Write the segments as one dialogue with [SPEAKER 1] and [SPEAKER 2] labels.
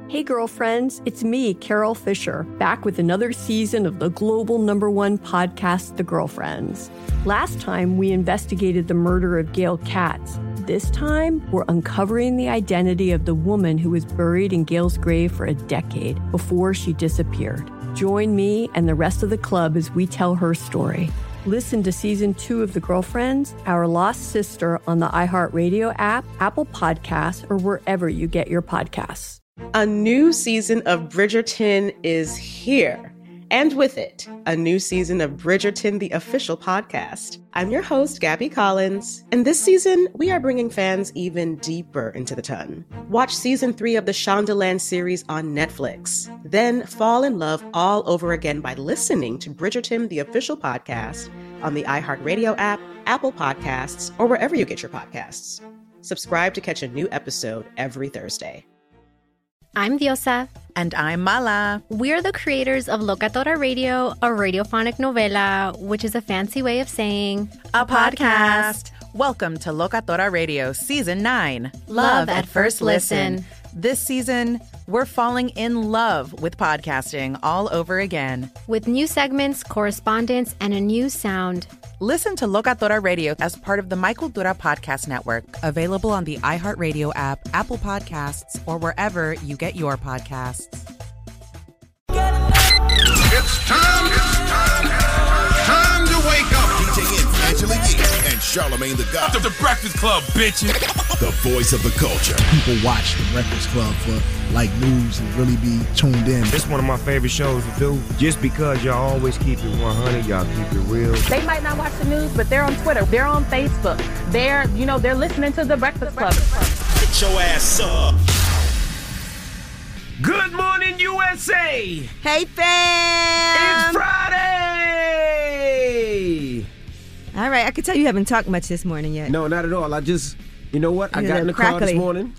[SPEAKER 1] Hey girlfriends, it's me, Carol Fisher, back with another season of the global #1 podcast, The Girlfriends. Last time, we investigated the murder of Gail Katz. This time, we're uncovering the identity of the woman who was buried in Gail's grave for a decade before she disappeared. Join me and the rest of the club as we tell her story. Listen to Season 2 of The Girlfriends, Our Lost Sister on the iHeartRadio app, Apple Podcasts, or wherever you get your podcasts.
[SPEAKER 2] A new season of Bridgerton is here. And with it, a new season of Bridgerton, the official podcast. I'm your host, Gabby Collins, and this season, we are bringing fans even deeper into the ton. Watch Season 3 of the Shondaland series on Netflix. Then fall in love all over again by listening to Bridgerton, the official podcast, on the iHeartRadio app, Apple Podcasts, or wherever you get your podcasts. Subscribe to catch a new episode every Thursday.
[SPEAKER 3] I'm Diosa.
[SPEAKER 4] And I'm Mala.
[SPEAKER 3] We're the creators of Locatora Radio, a radiophonic novela, which is a fancy way of saying
[SPEAKER 4] a podcast. Welcome to Locatora Radio Season 9.
[SPEAKER 3] Love at First Listen.
[SPEAKER 4] This season, we're falling in love with podcasting all over again.
[SPEAKER 3] With new segments, correspondence, and a new sound.
[SPEAKER 4] Listen to Locatora Radio as part of the My Cultura Podcast Network, available on the iHeartRadio app, Apple Podcasts, or wherever you get your podcasts.
[SPEAKER 5] It's time to wake up. DJ Angela Yee and Charlamagne the God.
[SPEAKER 6] The Breakfast Club, bitches.
[SPEAKER 5] The voice of the culture.
[SPEAKER 7] People watch The Breakfast Club for like news and really be tuned in.
[SPEAKER 6] It's one of my favorite shows to do. Just because y'all always keep it 100, y'all keep it real.
[SPEAKER 8] They might not watch the news, but they're on Twitter. They're on Facebook. They're listening to The Breakfast Club.
[SPEAKER 5] Get your ass up.
[SPEAKER 6] Good morning, USA.
[SPEAKER 4] Hey, fam.
[SPEAKER 6] It's Friday.
[SPEAKER 9] All right, I can tell you haven't talked much this morning yet.
[SPEAKER 10] No, not at all. I just, you know what? I got in the car this morning,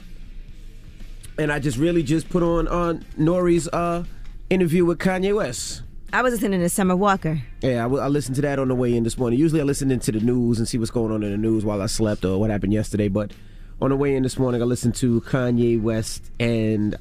[SPEAKER 10] and I just put on Nori's interview with Kanye West.
[SPEAKER 9] I was listening to Summer Walker.
[SPEAKER 10] Yeah, I listened to that on the way in this morning. Usually I listen into the news and see what's going on in the news while I slept or what happened yesterday, but on the way in this morning, I listened to Kanye West and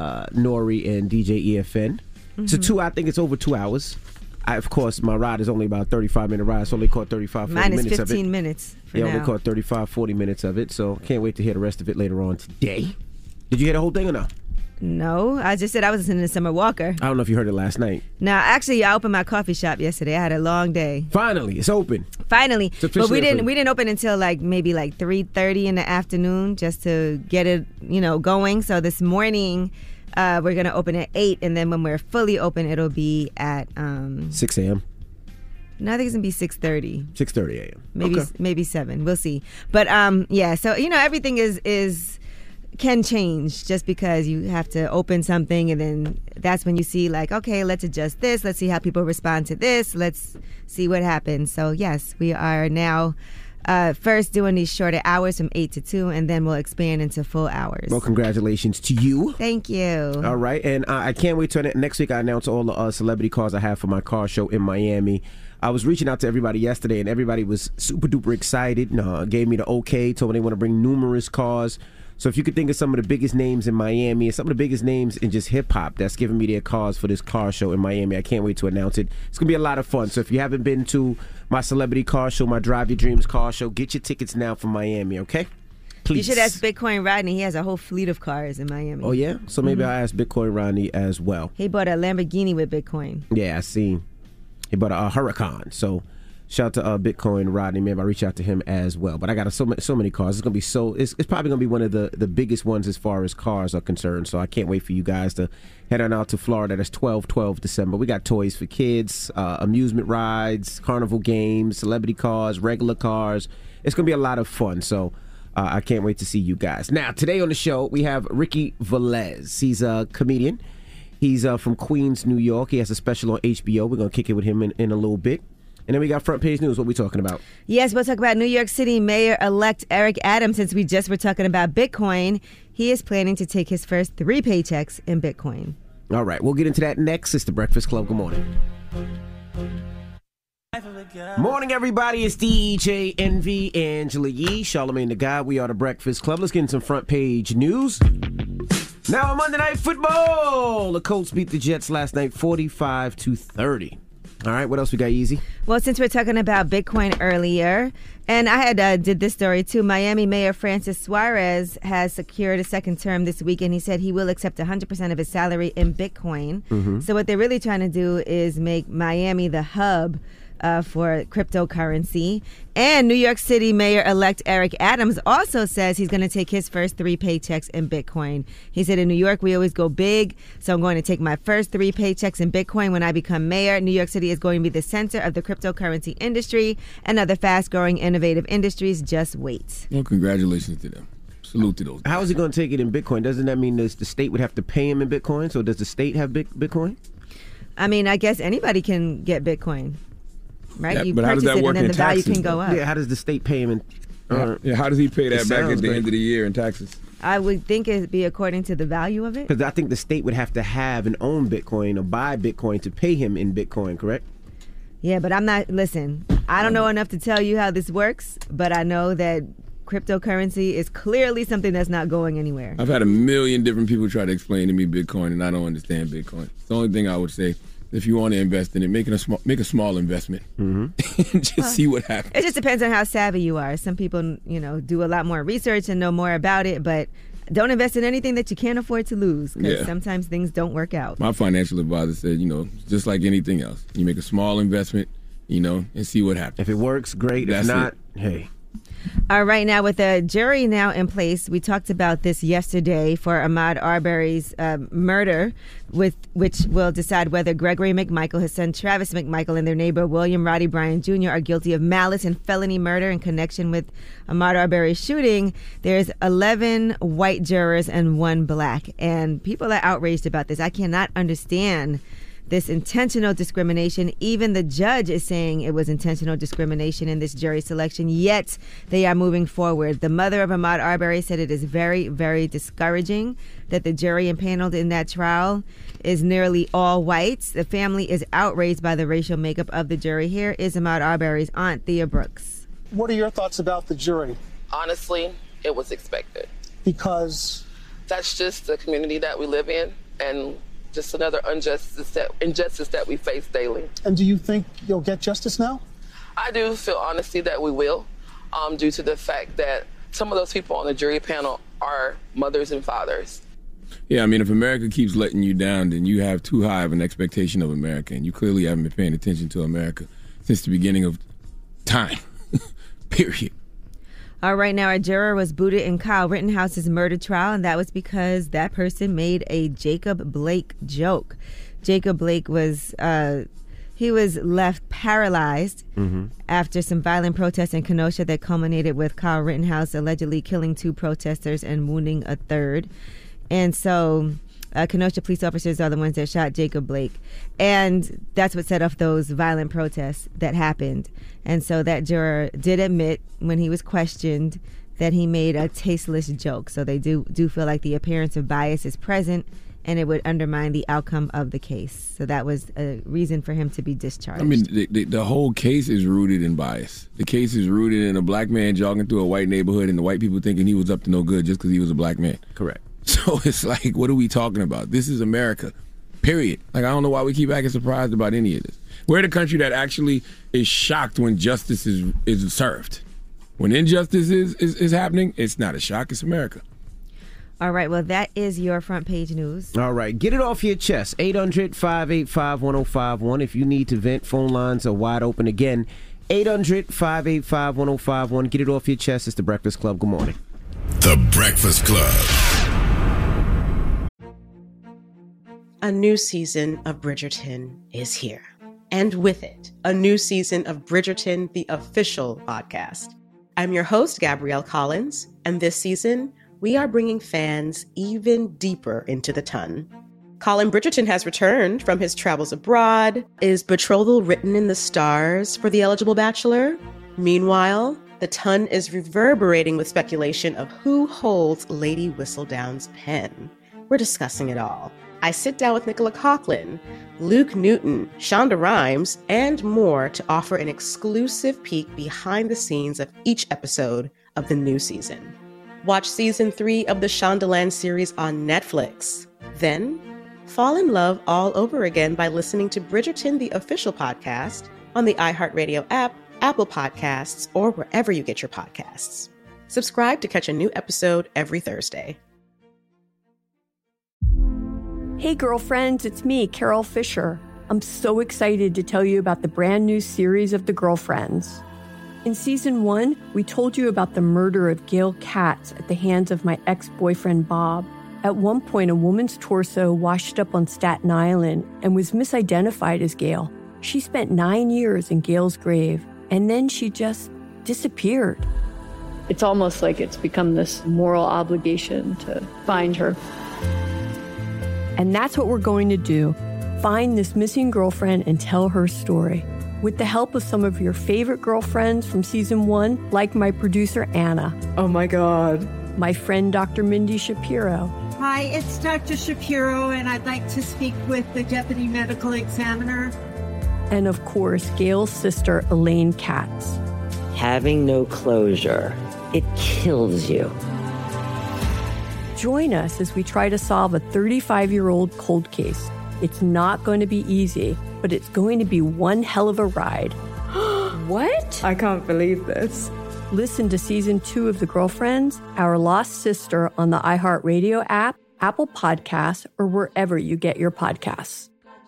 [SPEAKER 10] Nori and DJ EFN. Mm-hmm. I think it's over 2 hours. Of course, my ride is only about a 35-minute ride, so I only caught 35, 40 minutes of it.
[SPEAKER 9] Mine is 15 minutes for now.
[SPEAKER 10] Yeah, I only caught 35, 40 minutes of it, so can't wait to hear the rest of it later on today. Did you hear the whole thing or no?
[SPEAKER 9] No, I just said I was listening to Summer Walker.
[SPEAKER 10] I don't know if you heard it last night.
[SPEAKER 9] No, actually, I opened my coffee shop yesterday. I had a long day.
[SPEAKER 10] Finally, it's open.
[SPEAKER 9] Finally, but we
[SPEAKER 10] open.
[SPEAKER 9] didn't open until maybe 3:30 in the afternoon just to get it going. So this morning we're gonna open at 8, and then when we're fully open, it'll be at
[SPEAKER 10] 6 a.m.
[SPEAKER 9] No, I think it's gonna be 6:30.
[SPEAKER 10] 6:30 a.m.
[SPEAKER 9] Maybe 7. We'll see. But yeah. So everything is can change just because you have to open something, and then that's when you see okay, let's adjust this. Let's see how people respond to this. Let's see what happens. So yes, we are now first doing these shorter hours from 8 to 2, and then we'll expand into full hours.
[SPEAKER 10] Well, congratulations to you.
[SPEAKER 9] Thank you.
[SPEAKER 10] All right, and I can't wait till next week I announce all the celebrity cars I have for my car show in Miami. I was reaching out to everybody yesterday, and everybody was super duper excited. Gave me the okay, told me they want to bring numerous cars. So if you could think of some of the biggest names in Miami and some of the biggest names in just hip-hop that's giving me their cars for this car show in Miami, I can't wait to announce it. It's going to be a lot of fun. So if you haven't been to my celebrity car show, my Drive Your Dreams car show, get your tickets now for Miami, okay? Please.
[SPEAKER 9] You should ask Bitcoin Rodney. He has a whole fleet of cars in Miami.
[SPEAKER 10] Oh, yeah? So maybe I'll ask Bitcoin Rodney as well.
[SPEAKER 9] He bought a Lamborghini with Bitcoin.
[SPEAKER 10] Yeah, I seen. He bought a Huracan, so... Shout out to Bitcoin Rodney. Maybe I'll reach out to him as well. But I got so many cars. It's gonna be it's probably gonna be one of the biggest ones as far as cars are concerned. So I can't wait for you guys to head on out to Florida. That's 12 December. We got toys for kids, amusement rides, carnival games, celebrity cars, regular cars. It's gonna be a lot of fun. So I can't wait to see you guys. Now today on the show we have Ricky Velez. He's a comedian. He's from Queens, New York. He has a special on HBO. We're gonna kick it with him in a little bit. And then we got front page news. What are we talking about?
[SPEAKER 9] Yes, we'll talk about New York City Mayor-elect Eric Adams. Since we just were talking about Bitcoin, he is planning to take his first 3 paychecks in Bitcoin.
[SPEAKER 10] All right, we'll get into that next. It's The Breakfast Club. Good morning. Morning, everybody. It's DJ Envy, Angela Yee, Charlamagne the God. We are The Breakfast Club. Let's get into some front page news. Now on Monday Night Football, the Colts beat the Jets last night 45-30. All right, what else we got, Easy?
[SPEAKER 9] Well, since we're talking about Bitcoin earlier, and I had did this story too, Miami Mayor Francis Suarez has secured a second term this week, and he said he will accept 100% of his salary in Bitcoin.
[SPEAKER 10] Mm-hmm.
[SPEAKER 9] So what they're really trying to do is make Miami the hub for cryptocurrency. And New York City Mayor-elect Eric Adams also says he's going to take his first 3 paychecks in Bitcoin. He said, in New York, we always go big, so I'm going to take my first 3 paychecks in Bitcoin when I become mayor. New York City is going to be the center of the cryptocurrency industry and other fast-growing, innovative industries. Just wait.
[SPEAKER 11] Well, congratulations to them. Salute to those guys.
[SPEAKER 10] How is he going to take it in Bitcoin? Doesn't that mean the state would have to pay him in Bitcoin? So does the state have Bitcoin?
[SPEAKER 9] I mean, I guess anybody can get Bitcoin. Right,
[SPEAKER 11] yeah,
[SPEAKER 9] you
[SPEAKER 11] but how does
[SPEAKER 9] purchase
[SPEAKER 11] that
[SPEAKER 9] it
[SPEAKER 11] work
[SPEAKER 9] and then
[SPEAKER 11] in
[SPEAKER 9] the value
[SPEAKER 11] taxes,
[SPEAKER 9] can go up.
[SPEAKER 10] Yeah, how does the state pay him in?
[SPEAKER 11] How does he pay that back at the
[SPEAKER 10] great.
[SPEAKER 11] end of the year in taxes?
[SPEAKER 9] I would think it'd be according to the value of it.
[SPEAKER 10] Because I think the state would have to have and own Bitcoin or buy Bitcoin to pay him in Bitcoin, correct?
[SPEAKER 9] Yeah, but I'm not. Listen, I don't know enough to tell you how this works, but I know that cryptocurrency is clearly something that's not going anywhere.
[SPEAKER 11] I've had a million different people try to explain to me Bitcoin, and I don't understand Bitcoin. It's the only thing I would say. If you want to invest in it, make a small investment, and just see what happens.
[SPEAKER 9] It just depends on how savvy you are. Some people, do a lot more research and know more about it, but don't invest in anything that you can't afford to lose, because sometimes things don't work out.
[SPEAKER 11] My financial advisor said, just like anything else, you make a small investment, and see what happens.
[SPEAKER 10] If it works, great.
[SPEAKER 11] That's
[SPEAKER 10] if not,
[SPEAKER 11] hey.
[SPEAKER 9] All right, now with the jury now in place, we talked about this yesterday for Ahmaud Arbery's murder, which will decide whether Gregory McMichael, his son Travis McMichael, and their neighbor William Roddy Bryant Jr. are guilty of malice and felony murder in connection with Ahmaud Arbery's shooting. There's 11 white jurors and 1 black, and people are outraged about this. I cannot understand this intentional discrimination. Even the judge is saying it was intentional discrimination in this jury selection, yet they are moving forward. The mother of Ahmaud Arbery said it is very, very discouraging that the jury impaneled in that trial is nearly all whites. The family is outraged by the racial makeup of the jury. Here is Ahmaud Arbery's aunt, Thea Brooks.
[SPEAKER 12] What are your thoughts about the jury?
[SPEAKER 13] Honestly, it was expected.
[SPEAKER 12] Because?
[SPEAKER 13] That's just the community that we live in, and just another injustice that we face daily.
[SPEAKER 12] And do you think you'll get justice now?
[SPEAKER 13] I do feel honestly that we will, due to the fact that some of those people on the jury panel are mothers and fathers.
[SPEAKER 11] Yeah, I mean, if America keeps letting you down, then you have too high of an expectation of America, and you clearly haven't been paying attention to America since the beginning of time, period.
[SPEAKER 9] All right, now a juror was booted in Kyle Rittenhouse's murder trial, and that was because that person made a Jacob Blake joke. Jacob Blake was he was left paralyzed after some violent protests in Kenosha that culminated with Kyle Rittenhouse allegedly killing 2 protesters and wounding a 3rd. And so Kenosha police officers are the ones that shot Jacob Blake. And that's what set off those violent protests that happened. And so that juror did admit when he was questioned that he made a tasteless joke. So they do feel like the appearance of bias is present and it would undermine the outcome of the case. So that was a reason for him to be discharged.
[SPEAKER 11] I mean, the whole case is rooted in bias. The case is rooted in a black man jogging through a white neighborhood and the white people thinking he was up to no good just because he was a black man.
[SPEAKER 10] Correct.
[SPEAKER 11] So it's like, what are we talking about? This is America, period. Like, I don't know why we keep acting surprised about any of this. We're the country that actually is shocked when justice is served. When injustice is happening, it's not a shock. It's America.
[SPEAKER 9] All right, well, that is your front page news.
[SPEAKER 10] All right, get it off your chest. 800-585-1051. If you need to vent, phone lines are wide open again. 800-585-1051. Get it off your chest. It's The Breakfast Club. Good morning.
[SPEAKER 5] The Breakfast Club.
[SPEAKER 2] A new season of Bridgerton is here. And with it, a new season of Bridgerton, the official podcast. I'm your host, Gabrielle Collins, and this season, we are bringing fans even deeper into the ton. Colin Bridgerton has returned from his travels abroad. Is betrothal written in the stars for the eligible bachelor? Meanwhile, the ton is reverberating with speculation of who holds Lady Whistledown's pen. We're discussing it all. I sit down with Nicola Coughlan, Luke Newton, Shonda Rhimes, and more to offer an exclusive peek behind the scenes of each episode of the new season. Watch season 3 of the Shondaland series on Netflix. Then, fall in love all over again by listening to Bridgerton, the official podcast, on the iHeartRadio app, Apple Podcasts, or wherever you get your podcasts. Subscribe to catch a new episode every Thursday.
[SPEAKER 1] Hey girlfriends, it's me, Carol Fisher. I'm so excited to tell you about the brand new series of The Girlfriends. In season 1, we told you about the murder of Gail Katz at the hands of my ex-boyfriend Bob. At one point, a woman's torso washed up on Staten Island and was misidentified as Gail. She spent 9 years in Gail's grave, and then she just disappeared.
[SPEAKER 14] It's almost like it's become this moral obligation to find her.
[SPEAKER 1] And that's what we're going to do. Find this missing girlfriend and tell her story. With the help of some of your favorite girlfriends from season 1, like my producer Anna.
[SPEAKER 15] Oh my God.
[SPEAKER 1] My friend Dr. Mindy Shapiro.
[SPEAKER 16] Hi, it's Dr. Shapiro, and I'd like to speak with the deputy medical examiner.
[SPEAKER 1] And of course, Gail's sister, Elaine Katz.
[SPEAKER 17] Having no closure, it kills you.
[SPEAKER 1] Join us as we try to solve a 35-year-old cold case. It's not going to be easy, but it's going to be one hell of a ride.
[SPEAKER 15] What? I can't believe this.
[SPEAKER 1] Listen to season 2 of The Girlfriends, Our Lost Sister on the iHeartRadio app, Apple Podcasts, or wherever you get your podcasts.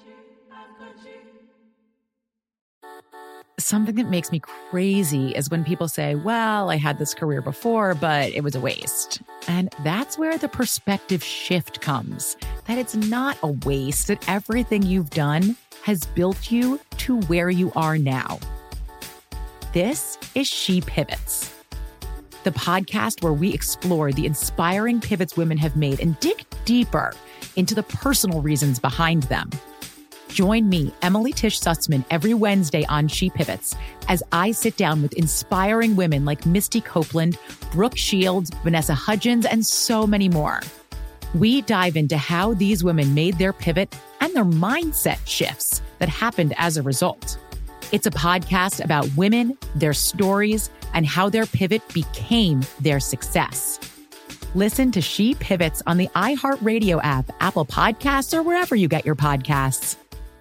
[SPEAKER 18] Something that makes me crazy is when people say, well, I had this career before, but it was a waste. And that's where the perspective shift comes, that it's not a waste, that everything you've done has built you to where you are now. This is She Pivots, the podcast where we explore the inspiring pivots women have made and dig deeper into the personal reasons behind them. Join me, Emily Tish Sussman, every Wednesday on She Pivots as I sit down with inspiring women like Misty Copeland, Brooke Shields, Vanessa Hudgens, and so many more. We dive into how these women made their pivot and their mindset shifts that happened as a result. It's a podcast about women, their stories, and how their pivot became their success. Listen to She Pivots on the iHeartRadio app, Apple Podcasts, or wherever you get your podcasts.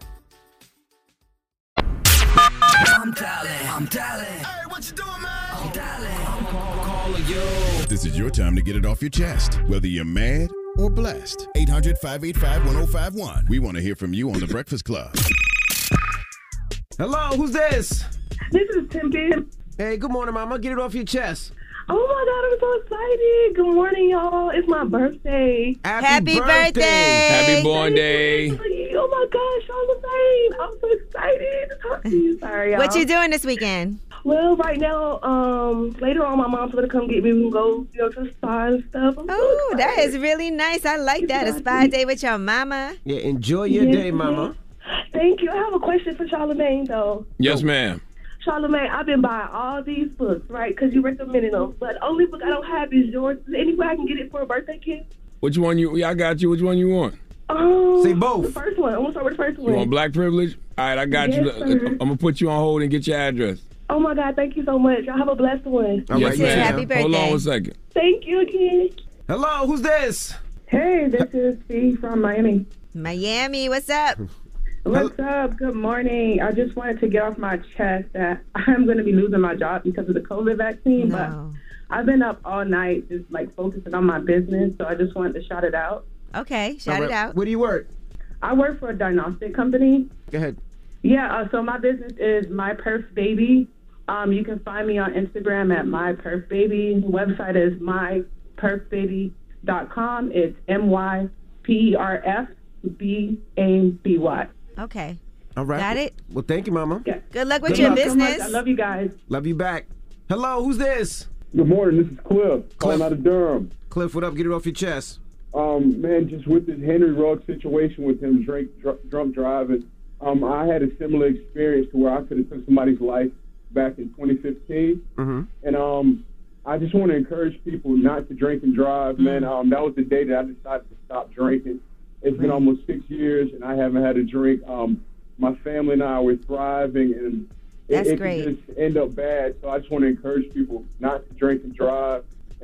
[SPEAKER 19] I'm dialing. Hey, what you doing, man? I'm dialing. I'm calling you.
[SPEAKER 5] This is your time to get it off your chest, whether you're mad or blessed. 800-585-1051. We want to hear from you on The Breakfast Club.
[SPEAKER 10] Hello, who's this?
[SPEAKER 20] This is Tempe.
[SPEAKER 10] Hey, good morning, Mama. Get it off your chest.
[SPEAKER 20] Oh my God, I'm so excited. Good morning, y'all. It's my birthday.
[SPEAKER 9] Happy birthday.
[SPEAKER 11] Happy born day.
[SPEAKER 20] Oh my gosh, Charlamagne. I'm so excited to talk to you. Sorry, y'all.
[SPEAKER 9] What you doing this weekend?
[SPEAKER 20] Well, right now, later on, my mom's going to come get me. We can go, to the spa and stuff.
[SPEAKER 9] Oh, that is really nice. I like that. A spa day with your mama.
[SPEAKER 10] Yeah, enjoy your day, Mama.
[SPEAKER 20] Thank you. I have a question for Charlamagne, though.
[SPEAKER 11] Yes, ma'am.
[SPEAKER 20] Charlamagne, I've been buying all these books, right? Because you recommended them. But the only book I don't have is yours. Is there any way I can get it for a birthday gift?
[SPEAKER 11] Which one I got you. Which one you want?
[SPEAKER 10] Say both.
[SPEAKER 20] The first one. I'm going to start with the first one.
[SPEAKER 11] You want Black Privilege? All right, I got you. I'm going to put you on hold and get your address.
[SPEAKER 20] Oh, my God. Thank you so much. Y'all have a blessed one.
[SPEAKER 10] All right,
[SPEAKER 9] happy birthday.
[SPEAKER 11] Hold on 1 second.
[SPEAKER 20] Thank you again.
[SPEAKER 10] Hello, who's this?
[SPEAKER 21] Hey, this is Steve from Miami.
[SPEAKER 9] Miami, what's up?
[SPEAKER 21] What's up? Good morning. I just wanted to get off my chest that I'm going to be losing my job because of the COVID vaccine.
[SPEAKER 9] No.
[SPEAKER 21] But I've been up all night just focusing on my business, so I just wanted to shout it out.
[SPEAKER 9] Okay, shout it out.
[SPEAKER 10] Where do you work?
[SPEAKER 21] I work for a diagnostic company.
[SPEAKER 10] Go ahead.
[SPEAKER 21] Yeah, so my business is My Perf Baby. You can find me on Instagram at My Perf Baby. The website is myperfbaby.com. It's MyPerfBaby.
[SPEAKER 9] Okay.
[SPEAKER 10] All right.
[SPEAKER 9] Got it?
[SPEAKER 10] Well, thank you, Mama.
[SPEAKER 21] Yeah.
[SPEAKER 9] Good luck with your business.
[SPEAKER 21] So I love you guys.
[SPEAKER 10] Love you back. Hello, who's this?
[SPEAKER 22] Good morning. This is Cliff. Calling out of Durham.
[SPEAKER 10] Cliff, what up? Get it off your chest.
[SPEAKER 22] Man, just with this Henry Ruggs situation with him drunk driving, I had a similar experience to where I could have took somebody's life back in 2015.
[SPEAKER 10] Mm-hmm.
[SPEAKER 22] And I just want to encourage people not to drink and drive, man. That was the day that I decided to stop drinking. It's been almost 6 years, and I haven't had a drink. My family and I were thriving, and it
[SPEAKER 9] great.
[SPEAKER 22] could just end up bad. So I just want to encourage people not to drink and drive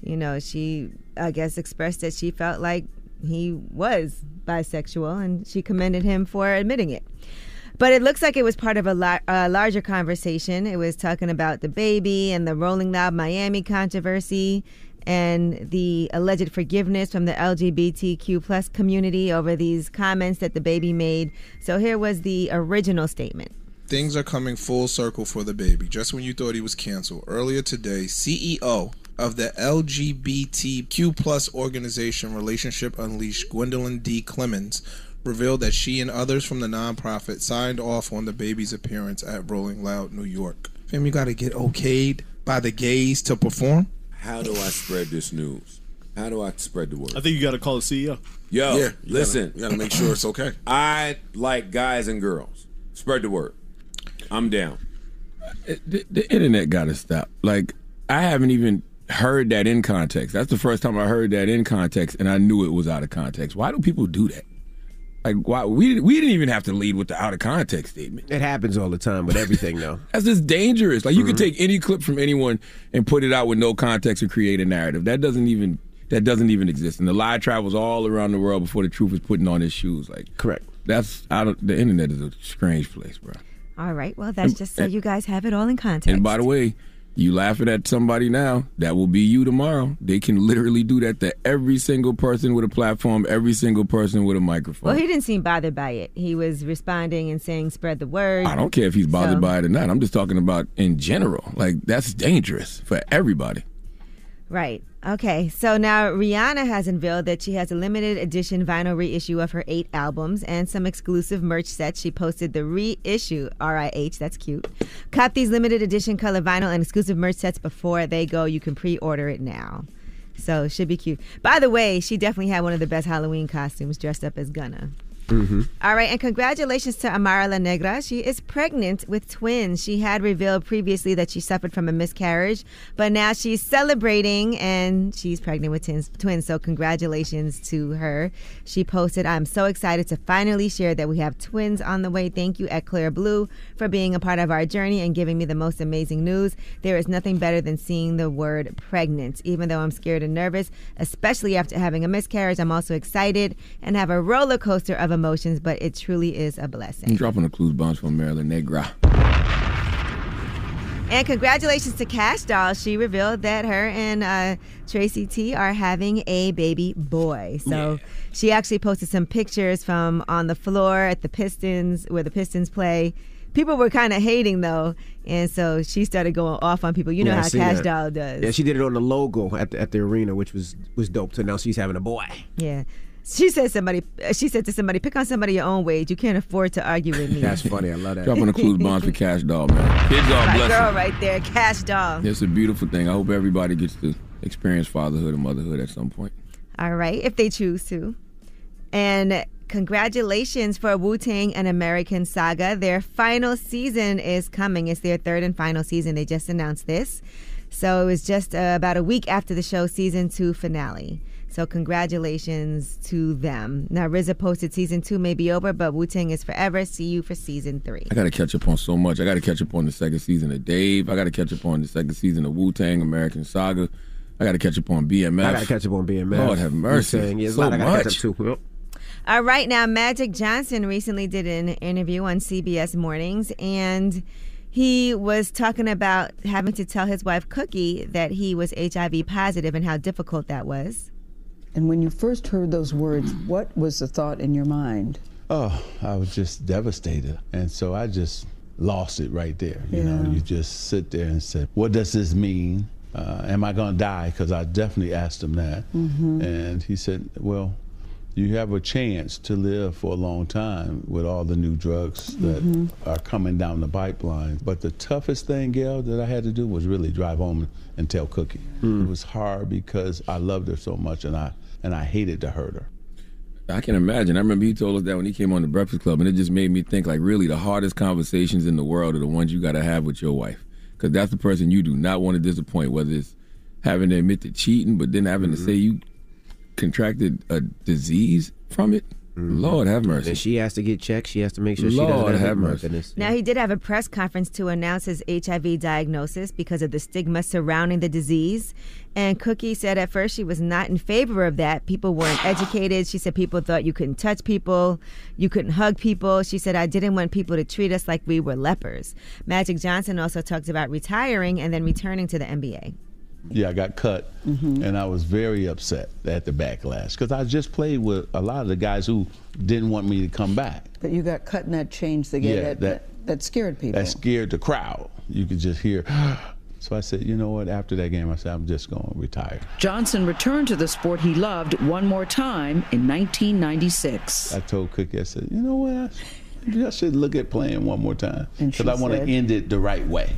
[SPEAKER 9] she, I guess, expressed that she felt like he was bisexual, and she commended him for admitting it. But it looks like it was part of a larger conversation. It was talking about the baby and the Rolling Loud Miami controversy and the alleged forgiveness from the LGBTQ plus community over these comments that the baby made. So here was the original statement.
[SPEAKER 4] Things are coming full circle for the baby. Just when you thought he was canceled, earlier today, CEO of the LGBTQ plus organization Relationship Unleashed, Gwendolyn D. Clemens, revealed that she and others from the nonprofit signed off on the baby's appearance at Rolling Loud, New York. Fam, you got to get okayed by the gays to perform?
[SPEAKER 23] How do I spread this news? How do I spread the word?
[SPEAKER 6] I think you got to call the CEO.
[SPEAKER 23] Yo,
[SPEAKER 4] Yeah,
[SPEAKER 23] listen.
[SPEAKER 4] You got to make sure it's okay.
[SPEAKER 23] I like guys and girls. Spread the word. I'm down.
[SPEAKER 11] The internet got to stop. Like, I haven't even heard that in context. That's the first time I heard that in context, and I knew it was out of context. Why do people do that? Like, why? We didn't even have to lead with the out of context statement.
[SPEAKER 10] It happens all the time with everything, though.
[SPEAKER 11] That's just dangerous. Like, you can take any clip from anyone and put it out with no context and create a narrative. That doesn't even exist. And the lie travels all around the world before the truth is putting on its shoes. Like,
[SPEAKER 10] correct.
[SPEAKER 11] The internet is a strange place, bro.
[SPEAKER 9] All right. Well, that's just so you guys have it all in context.
[SPEAKER 11] And by the way, you laughing at somebody now, that will be you tomorrow. They can literally do that to every single person with a platform, every single person with a microphone.
[SPEAKER 9] Well, he didn't seem bothered by it. He was responding and saying, spread the word.
[SPEAKER 11] I don't care if he's bothered by it or not. I'm just talking about in general. Like, that's dangerous for everybody.
[SPEAKER 9] Right. Okay. So now Rihanna has unveiled that she has a limited edition vinyl reissue of her 8 albums and some exclusive merch sets. She posted the reissue, RIH, that's cute. Cop these limited edition color vinyl and exclusive merch sets before they go. You can pre-order it now. So should be cute. By the way, she definitely had one of the best Halloween costumes, dressed up as Gunna.
[SPEAKER 10] Mm-hmm.
[SPEAKER 9] All right, and congratulations to Amara La Negra. She is pregnant with twins. She had revealed previously that she suffered from a miscarriage, but now she's celebrating and she's pregnant with twins. So congratulations to her. She posted, "I'm so excited to finally share that we have twins on the way. Thank you, Eclair Blue, for being a part of our journey and giving me the most amazing news. There is nothing better than seeing the word pregnant. Even though I'm scared and nervous, especially after having a miscarriage, I'm also excited and have a roller coaster of emotions, but it truly is a blessing."
[SPEAKER 11] I'm dropping the clues bombs from Marilyn Negra.
[SPEAKER 9] And congratulations to Cash Doll. She revealed that her and Tracy T are having a baby boy. So she actually posted some pictures from on the floor at the Pistons, where the Pistons play. People were kind of hating, though, and so she started going off on people. You know how Cash Doll does.
[SPEAKER 10] Yeah, she did it on the logo at the arena, which was dope. So now she's having a boy.
[SPEAKER 9] Yeah. She said to somebody, pick on somebody your own wage. You can't afford to argue with me.
[SPEAKER 10] That's funny. I love that.
[SPEAKER 11] Dropping the clues bombs for Cash Doll, man. Kids all
[SPEAKER 9] My
[SPEAKER 11] blessing.
[SPEAKER 9] girl right there, Cash Doll.
[SPEAKER 11] It's a beautiful thing. I hope everybody gets to experience fatherhood and motherhood at some point.
[SPEAKER 9] All right, if they choose to. And congratulations for Wu-Tang: An American Saga. Their final season is coming. It's their third and final season. They just announced this. So it was just about a week after the show's season 2 finale. So congratulations to them. Now, RZA posted season 2 may be over, but Wu-Tang is forever. See you for season 3.
[SPEAKER 11] I got to catch up on so much. I got to catch up on the second season of Dave. I got to catch up on the second season of Wu-Tang: American Saga. I got to catch up on BMF.
[SPEAKER 10] I got to catch up on BMF.
[SPEAKER 11] Lord have mercy.
[SPEAKER 10] Yeah,
[SPEAKER 11] so
[SPEAKER 10] I got to catch
[SPEAKER 11] much.
[SPEAKER 10] up too. Yep.
[SPEAKER 9] All right, now Magic Johnson recently did an interview on CBS Mornings, and he was talking about having to tell his wife Cookie that he was HIV positive and how difficult that was.
[SPEAKER 8] And when you first heard those words, what was the thought in your mind?
[SPEAKER 24] Oh, I was just devastated. And so I just lost it right there. You know, you just sit there and say, what does this mean? Am I going to die? Because I definitely asked him that.
[SPEAKER 8] Mm-hmm.
[SPEAKER 24] And he said, well, you have a chance to live for a long time with all the new drugs that are coming down the pipeline. But the toughest thing, Gail, that I had to do was really drive home and tell Cookie. It was hard because I loved her so much and I hated to hurt her.
[SPEAKER 11] I can imagine. I remember he told us that when he came on the Breakfast Club, and it just made me think, like, really the hardest conversations in the world are the ones you got to have with your wife. Because that's the person you do not want to disappoint, whether it's having to admit to cheating, but then having to say you contracted a disease from it. Lord have mercy.
[SPEAKER 10] And she has to get checked. She has to make sure she
[SPEAKER 11] Lord
[SPEAKER 10] doesn't
[SPEAKER 11] have mercy.
[SPEAKER 9] Now, he did have a press conference to announce his HIV diagnosis because of the stigma surrounding the disease. And Cookie said at first she was not in favor of that. People weren't educated. She said people thought you couldn't touch people, you couldn't hug people. She said, I didn't want people to treat us like we were lepers. Magic Johnson also talked about retiring and then returning to the NBA.
[SPEAKER 24] Yeah, I got cut, and I was very upset at the backlash because I just played with a lot of the guys who didn't want me to come back.
[SPEAKER 8] But you got cut and that changed the game.
[SPEAKER 24] Yeah,
[SPEAKER 8] that scared people.
[SPEAKER 24] That scared the crowd. You could just hear. So I said, you know what, after that game, I said, I'm just going to retire.
[SPEAKER 2] Johnson returned to the sport he loved one more time in 1996.
[SPEAKER 24] I told Cookie, I said, you know what, I should look at playing one more time because I want to end it the right way.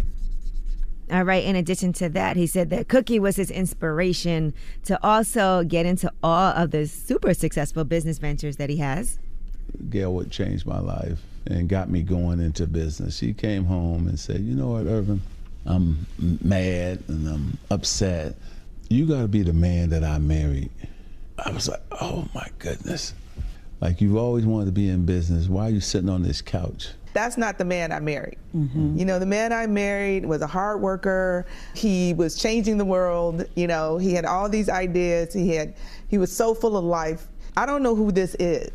[SPEAKER 9] All right. In addition to that, he said that Cookie was his inspiration to also get into all of the super successful business ventures that he has.
[SPEAKER 24] Gail would change my life and got me going into business. She came home and said, you know what, Irvin, I'm mad and I'm upset. You got to be the man that I married. I was like, oh my goodness. Like, you've always wanted to be in business. Why are you sitting on this couch?
[SPEAKER 6] That's not the man I married. You know, the man I married was a hard worker. He was changing the world. You know, he had all these ideas. He was so full of life. I don't know who this is.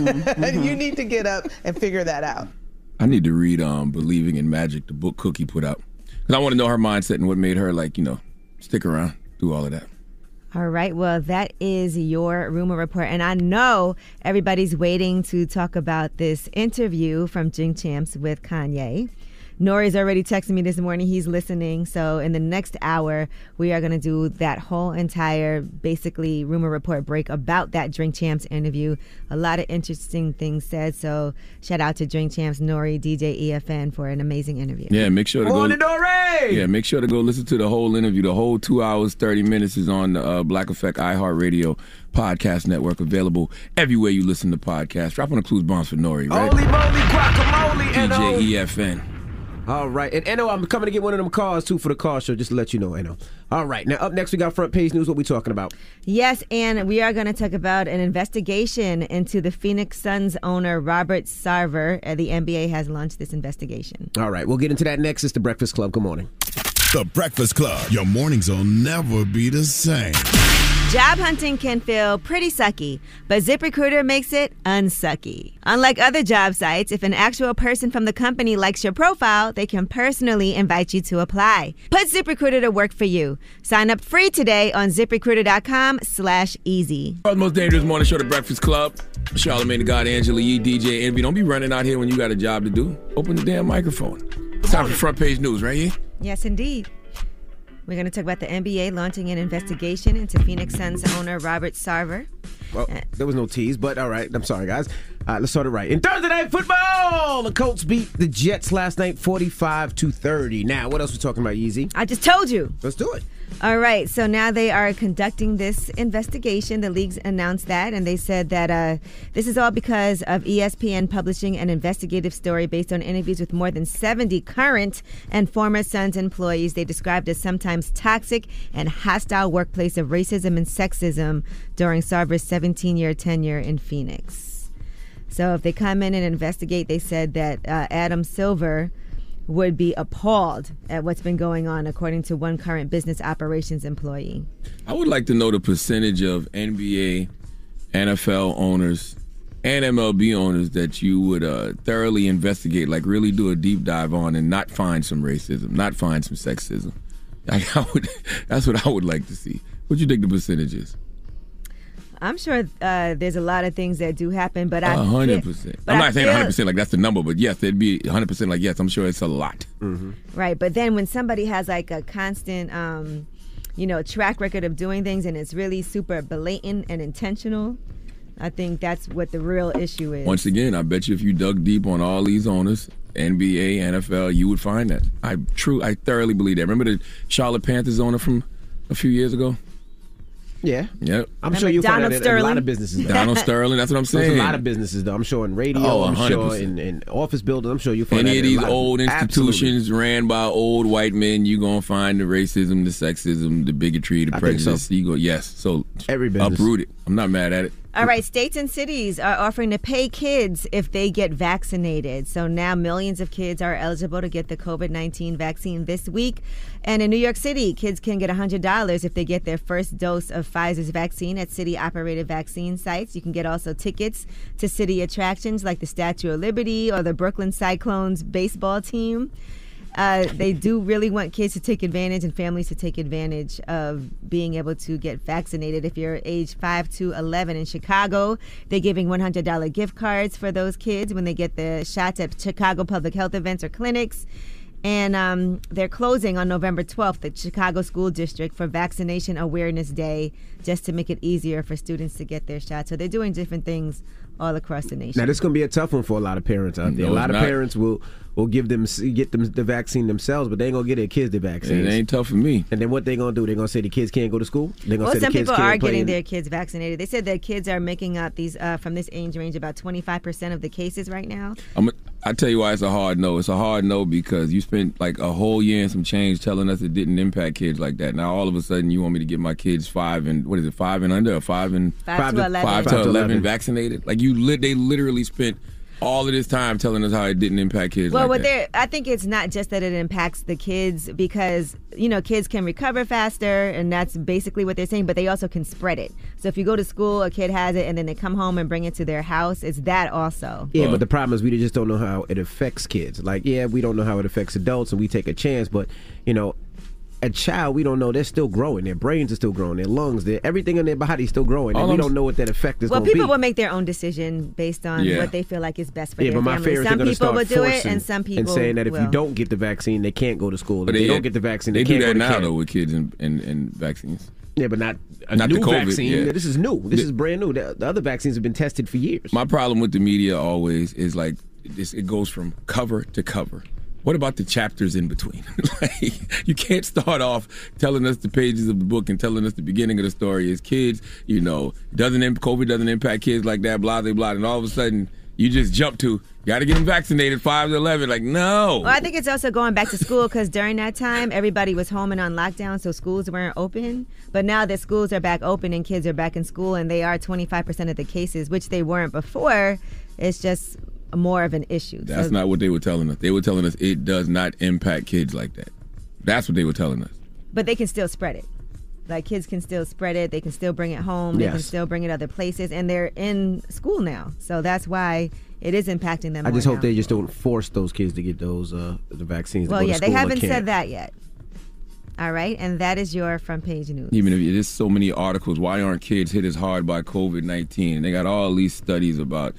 [SPEAKER 6] You need to get up and figure that out.
[SPEAKER 11] I need to read Believing in Magic, the book Cookie put out. Because I want to know her mindset and what made her, like, you know, stick around, do all of that.
[SPEAKER 9] All right. Well, that is your rumor report. And I know everybody's waiting to talk about this interview from Drink Champs with Kanye. Nori's already texted me this morning. He's listening. So in the next hour, we are going to do that whole entire, basically, rumor report break about that Drink Champs interview. A lot of interesting things said. So shout out to Drink Champs, Nori, DJ EFN for an amazing interview.
[SPEAKER 11] Yeah, make sure to go.
[SPEAKER 10] Nori!
[SPEAKER 11] Yeah, make sure to go listen to the whole interview. The whole 2 hours, 30 minutes is on the Black Effect iHeartRadio podcast network, available everywhere you listen to podcasts. Drop on the clues bombs for Nori, right?
[SPEAKER 10] Holy moly, guacamole,
[SPEAKER 11] DJ EFN.
[SPEAKER 10] All right. And Eno, I'm coming to get one of them cars, too, for the car show, just to let you know, Eno. All right. Now, up next, we got Front Page News. What we talking about?
[SPEAKER 9] Yes, and we are going to talk about an investigation into the Phoenix Suns owner, Robert Sarver. The NBA has launched this investigation.
[SPEAKER 10] All right. We'll get into that next. It's The Breakfast Club. Good morning.
[SPEAKER 5] The Breakfast Club. Your mornings will never be the same.
[SPEAKER 9] Job hunting can feel pretty sucky, but ZipRecruiter makes it unsucky. Unlike other job sites, if an actual person from the company likes your profile, they can personally invite you to apply. Put ZipRecruiter to work for you. Sign up free today on ZipRecruiter.com/easy.
[SPEAKER 11] The most dangerous morning show, The Breakfast Club. Charlamagne the God, Angela Yee, DJ Envy. Don't be running out here when you got a job to do. Open the damn microphone. It's time for Front Page News, right here?
[SPEAKER 9] Yes, indeed. We're going to talk about the NBA launching an investigation into Phoenix Suns owner Robert Sarver.
[SPEAKER 10] Well, there was no tease, but all right. I'm sorry, guys. Let's start it right. In Thursday Night Football, the Colts beat the Jets last night 45-30. Now, what else we talking about, Yeezy?
[SPEAKER 9] I just told you.
[SPEAKER 10] Let's do it.
[SPEAKER 9] All right. So now they are conducting this investigation. The leagues announced that, and they said that this is all because of ESPN publishing an investigative story based on interviews with more than 70 current and former Suns employees they described as sometimes toxic and hostile workplace of racism and sexism during Sarver's 17-year tenure in Phoenix. So if they come in and investigate, they said that Adam Silver would be appalled at what's been going on, according to one current business operations employee.
[SPEAKER 11] I would like to know the percentage of NBA, NFL owners, and MLB owners that you would thoroughly investigate, like really do a deep dive on and not find some racism, not find some sexism. That's what I would like to see. What do you think the percentage is?
[SPEAKER 9] I'm sure there's a lot of things that do happen, but
[SPEAKER 11] 100%. I'm not saying 100% like that's the number, but yes, it'd be 100% like yes. I'm sure it's a lot.
[SPEAKER 10] Mm-hmm.
[SPEAKER 9] Right, but then when somebody has like a constant, track record of doing things and it's really super blatant and intentional, I think that's what the real issue is.
[SPEAKER 11] Once again, I bet you if you dug deep on all these owners, NBA, NFL, you would find that. I thoroughly believe that. Remember the Charlotte Panthers owner from a few years ago?
[SPEAKER 10] Yeah.
[SPEAKER 11] Yep.
[SPEAKER 10] I'm sure you'll find that in a lot of businesses.
[SPEAKER 11] Donald Sterling, that's what I'm saying.
[SPEAKER 10] There's a lot of businesses, though. I'm sure in radio, I'm sure in office buildings, I'm sure you'll find
[SPEAKER 11] any
[SPEAKER 10] that
[SPEAKER 11] of these old institutions ran by old white men, you're going to find the racism, the sexism, the bigotry, the prejudice.
[SPEAKER 10] So.
[SPEAKER 11] You go, yes. So
[SPEAKER 10] every business.
[SPEAKER 11] uproot it. I'm not mad at it.
[SPEAKER 9] All right, states and cities are offering to pay kids if they get vaccinated. So now millions of kids are eligible to get the COVID-19 vaccine this week. And in New York City, kids can get $100 if they get their first dose of Pfizer's vaccine at city-operated vaccine sites. You can get also tickets to city attractions like the Statue of Liberty or the Brooklyn Cyclones baseball team. They do really want kids to take advantage and families to take advantage of being able to get vaccinated. If you're age 5 to 11 in Chicago, they're giving $100 gift cards for those kids when they get the shots at Chicago public health events or clinics. And they're closing on November 12th at Chicago School District for Vaccination Awareness Day, just to make it easier for students to get their shots. So they're doing different things all across the nation.
[SPEAKER 10] Now, this is going to be a tough one for a lot of parents out there.
[SPEAKER 11] No,
[SPEAKER 10] a lot of
[SPEAKER 11] not.
[SPEAKER 10] parents will get them the vaccine themselves, but they ain't going to get their kids the vaccine.
[SPEAKER 11] It ain't tough for me.
[SPEAKER 10] And then what they going to do? They're going to say the kids can't go to school?
[SPEAKER 9] Well, some people are getting their kids vaccinated. They said that kids are making up these, from this age range, about 25% of the cases right now.
[SPEAKER 11] I tell you why it's a hard no. It's a hard no because you spent like a whole year and some change telling us it didn't impact kids like that. Now all of a sudden you want me to get my kids 5 and under or 5 to 11 vaccinated? Like they literally spent all of this time telling us how it didn't impact kids.
[SPEAKER 9] Well,
[SPEAKER 11] like that.
[SPEAKER 9] I think it's not just that it impacts the kids because, kids can recover faster, and that's basically what they're saying, but they also can spread it. So if you go to school, a kid has it, and then they come home and bring it to their house, it's that also.
[SPEAKER 10] Yeah, but the problem is we just don't know how it affects kids. Like, yeah, we don't know how it affects adults, and we take a chance, but, a child, we don't know. They're still growing. Their brains are still growing. Their lungs, everything in their body is still growing. And we don't know what that effect is going to be.
[SPEAKER 9] Well, people will make their own decision based on what they feel like is best for their
[SPEAKER 10] but my
[SPEAKER 9] family.
[SPEAKER 10] fear is
[SPEAKER 9] Some
[SPEAKER 10] they're
[SPEAKER 9] people will
[SPEAKER 10] start
[SPEAKER 9] do it, and some people
[SPEAKER 10] and saying that if
[SPEAKER 9] will.
[SPEAKER 10] you don't get the vaccine, they can't go to school.
[SPEAKER 11] But
[SPEAKER 10] If they don't get the vaccine, they can't
[SPEAKER 11] do
[SPEAKER 10] go
[SPEAKER 11] that
[SPEAKER 10] to
[SPEAKER 11] now
[SPEAKER 10] camp.
[SPEAKER 11] though with kids and vaccines.
[SPEAKER 10] Yeah, but not
[SPEAKER 11] Not
[SPEAKER 10] new
[SPEAKER 11] the COVID,
[SPEAKER 10] vaccine.
[SPEAKER 11] yeah.
[SPEAKER 10] This is new. This is brand new. The other vaccines have been tested for years.
[SPEAKER 11] My problem with the media always is like this. It goes from cover to cover. What about the chapters in between? You can't start off telling us the pages of the book and telling us the beginning of the story is kids, COVID doesn't impact kids like that, blah, blah, blah. And all of a sudden, you just jump to, got to get them vaccinated, 5 to 11. Like, no.
[SPEAKER 9] Well, I think it's also going back to school because during that time, everybody was home and on lockdown, so schools weren't open. But now that schools are back open and kids are back in school and they are 25% of the cases, which they weren't before, it's just more of an issue.
[SPEAKER 11] That's not what they were telling us. They were telling us it does not impact kids like that. That's what they were telling us.
[SPEAKER 9] But they can still spread it. Like, kids can still spread it. They can still bring it home. They can still bring it other places. And they're in school now. So that's why it is impacting them
[SPEAKER 10] I just
[SPEAKER 9] more
[SPEAKER 10] hope
[SPEAKER 9] now.
[SPEAKER 10] they just don't force those kids to get those the vaccines.
[SPEAKER 9] Well,
[SPEAKER 10] to go
[SPEAKER 9] yeah,
[SPEAKER 10] to
[SPEAKER 9] they
[SPEAKER 10] school or
[SPEAKER 9] haven't
[SPEAKER 10] camp.
[SPEAKER 9] said that yet. All right, and that is your front page news.
[SPEAKER 11] Even if there's so many articles, why aren't kids hit as hard by COVID-19? And they got all these studies about,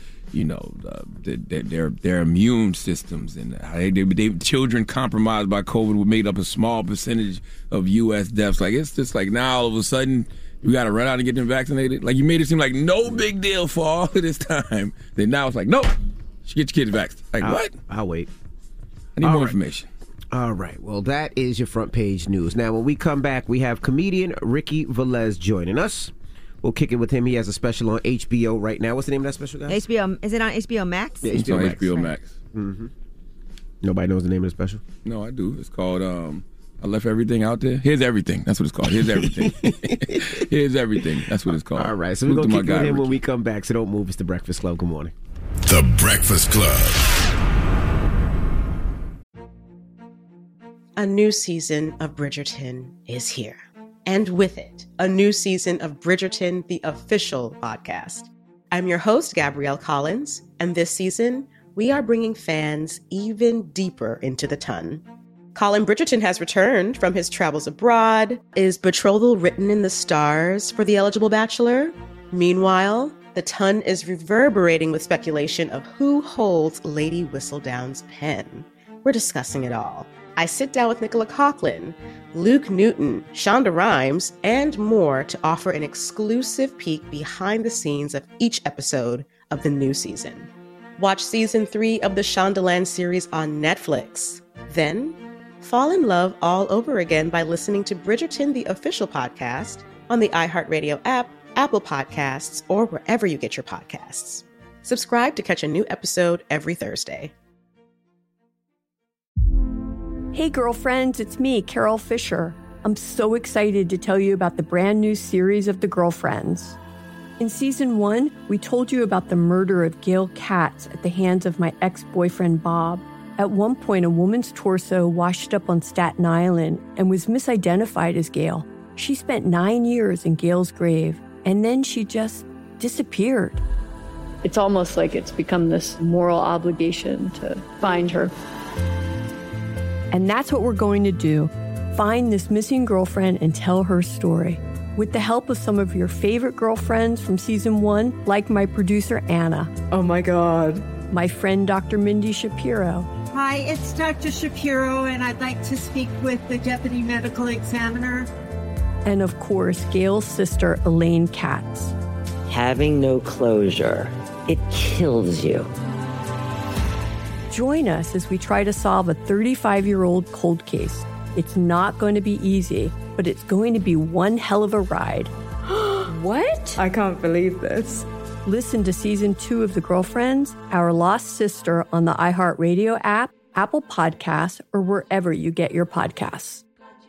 [SPEAKER 11] their immune systems and how children compromised by COVID made up a small percentage of U.S. deaths. Like, it's just like now all of a sudden you got to run out and get them vaccinated. Like, you made it seem like no big deal for all of this time. Then now it's like, nope, you get your kids vaxxed. Like, what?
[SPEAKER 10] I'll wait.
[SPEAKER 11] I need more information.
[SPEAKER 10] All right. Well, that is your front page news. Now, when we come back, we have comedian Ricky Velez joining us. We'll kick it with him. He has a special on HBO right now. What's the name of that special, guys?
[SPEAKER 9] HBO. Is it on HBO Max?
[SPEAKER 10] Yeah,
[SPEAKER 11] It's on HBO Max.
[SPEAKER 10] Mm-hmm. Nobody knows the name of the special?
[SPEAKER 11] No, I do. It's called I Left Everything Out There. Here's Everything. That's what it's called. Here's Everything. Here's Everything. That's what it's called.
[SPEAKER 10] All right. So we're going to kick it with him when we come back. So don't move. It's The Breakfast Club. Good morning.
[SPEAKER 5] The Breakfast Club.
[SPEAKER 12] A new season of Bridgerton is here. And with it, a new season of Bridgerton, the official podcast. I'm your host, Gabrielle Collins, and this season, we are bringing fans even deeper into the ton. Colin Bridgerton has returned from his travels abroad. Is betrothal written in the stars for the eligible bachelor? Meanwhile, the ton is reverberating with speculation of who holds Lady Whistledown's pen. We're discussing it all. I sit down with Nicola Coughlan, Luke Newton, Shonda Rhimes, and more to offer an exclusive peek behind the scenes of each episode of the new season. Watch season 3 of the Shondaland series on Netflix. Then, fall in love all over again by listening to Bridgerton, the official podcast, on the iHeartRadio app, Apple Podcasts, or wherever you get your podcasts. Subscribe to catch a new episode every Thursday.
[SPEAKER 1] Hey girlfriends, it's me, Carol Fisher. I'm so excited to tell you about the brand new series of The Girlfriends. In season 1, we told you about the murder of Gail Katz at the hands of my ex-boyfriend Bob. At one point, a woman's torso washed up on Staten Island and was misidentified as Gail. She spent 9 years in Gail's grave, and then she just disappeared.
[SPEAKER 15] It's almost like it's become this moral obligation to find her.
[SPEAKER 1] And that's what we're going to do. Find this missing girlfriend and tell her story. With the help of some of your favorite girlfriends from season 1, like my producer Anna.
[SPEAKER 15] Oh my God.
[SPEAKER 1] My friend Dr. Mindy Shapiro.
[SPEAKER 13] Hi, it's Dr. Shapiro, and I'd like to speak with the Deputy Medical Examiner.
[SPEAKER 1] And of course, Gail's sister, Elaine Katz.
[SPEAKER 14] Having no closure, it kills you.
[SPEAKER 1] Join us as we try to solve a 35-year-old cold case. It's not going to be easy, but it's going to be one hell of a ride.
[SPEAKER 15] What? I can't believe this.
[SPEAKER 1] Listen to season 2 of The Girlfriends, Our Lost Sister on the iHeartRadio app, Apple Podcasts, or wherever you get your podcasts.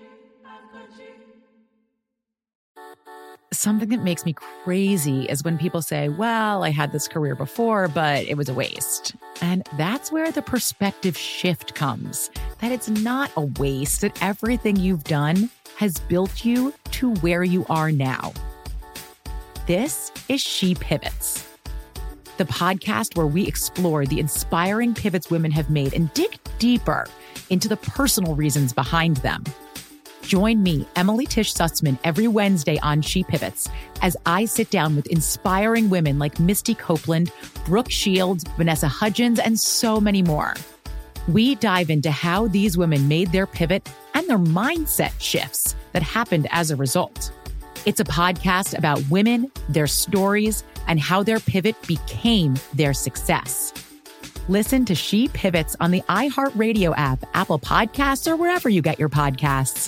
[SPEAKER 18] Something that makes me crazy is when people say, well, I had this career before, but it was a waste. And that's where the perspective shift comes, that it's not a waste, that everything you've done has built you to where you are now. This is She Pivots, the podcast where we explore the inspiring pivots women have made and dig deeper into the personal reasons behind them. Join me, Emily Tish Sussman, every Wednesday on She Pivots as I sit down with inspiring women like Misty Copeland, Brooke Shields, Vanessa Hudgens, and so many more. We dive into how these women made their pivot and their mindset shifts that happened as a result. It's a podcast about women, their stories, and how their pivot became their success. Listen to She Pivots on the iHeartRadio app, Apple Podcasts, or wherever you get your podcasts.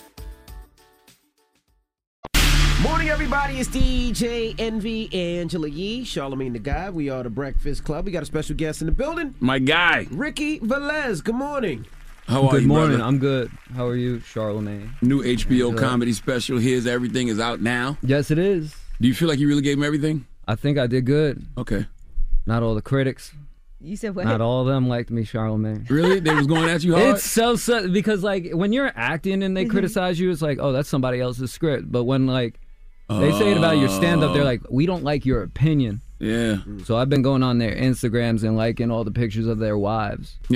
[SPEAKER 10] Morning, everybody. It's DJ Envy, Angela Yee, Charlamagne the Guy. We are the Breakfast Club. We got a special guest in the building.
[SPEAKER 11] My guy.
[SPEAKER 10] Ricky Velez. Good morning.
[SPEAKER 11] How are
[SPEAKER 16] Good
[SPEAKER 11] you,
[SPEAKER 16] morning.
[SPEAKER 11] brother?
[SPEAKER 16] I'm good. How are you, Charlamagne?
[SPEAKER 11] New HBO comedy special. Here's Everything is out now.
[SPEAKER 16] Yes, it is.
[SPEAKER 11] Do you feel like you really gave him everything?
[SPEAKER 16] I think I did good.
[SPEAKER 11] Okay.
[SPEAKER 16] Not all the critics.
[SPEAKER 9] You said what?
[SPEAKER 16] Not all of them liked me, Charlamagne.
[SPEAKER 11] Really? They was going at you hard?
[SPEAKER 16] It's so because like when you're acting and they criticize you, it's like, oh, that's somebody else's script. But when like they say it about your stand-up, they're like, we don't like your opinion.
[SPEAKER 11] Yeah.
[SPEAKER 16] So I've been going on their Instagrams and liking all the pictures of their wives.
[SPEAKER 11] Yeah.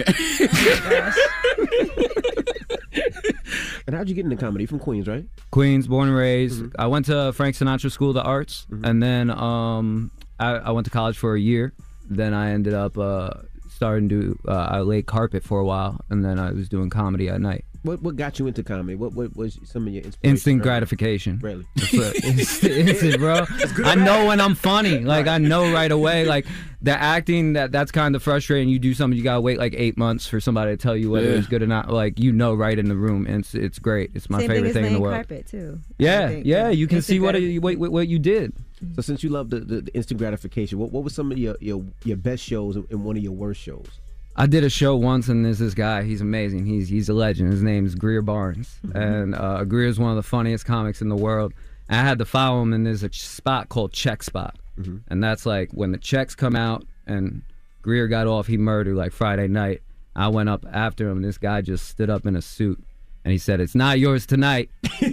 [SPEAKER 10] And how'd you get into comedy? From Queens, right?
[SPEAKER 16] Queens, born and raised. Mm-hmm. I went to Frank Sinatra School of the Arts, and then I went to college for a year. Then I ended up starting to I laid carpet for a while, and then I was doing comedy at night.
[SPEAKER 10] What got you into comedy? What was some of your inspiration?
[SPEAKER 16] Instant gratification.
[SPEAKER 10] Really?
[SPEAKER 16] Instant, bro. I know when I'm funny. Like, I know right away. Like, the acting, that's kind of frustrating. You do something, you gotta wait like 8 months for somebody to tell you whether it's good or not. Like, you know right in the room, and it's great. It's my favorite thing in the world.
[SPEAKER 9] Carpet too.
[SPEAKER 16] Yeah, you can see what you did.
[SPEAKER 10] So since you love the instant gratification, what was some of your best shows and one of your worst shows?
[SPEAKER 16] I did a show once, and there's this guy. He's amazing. He's a legend. His name's Greer Barnes, and Greer's one of the funniest comics in the world. And I had to follow him, and there's a spot called Check Spot, and that's like when the checks come out. And Greer got off. He murdered like Friday night. I went up after him. And this guy just stood up in a suit. And he said, "It's not yours tonight."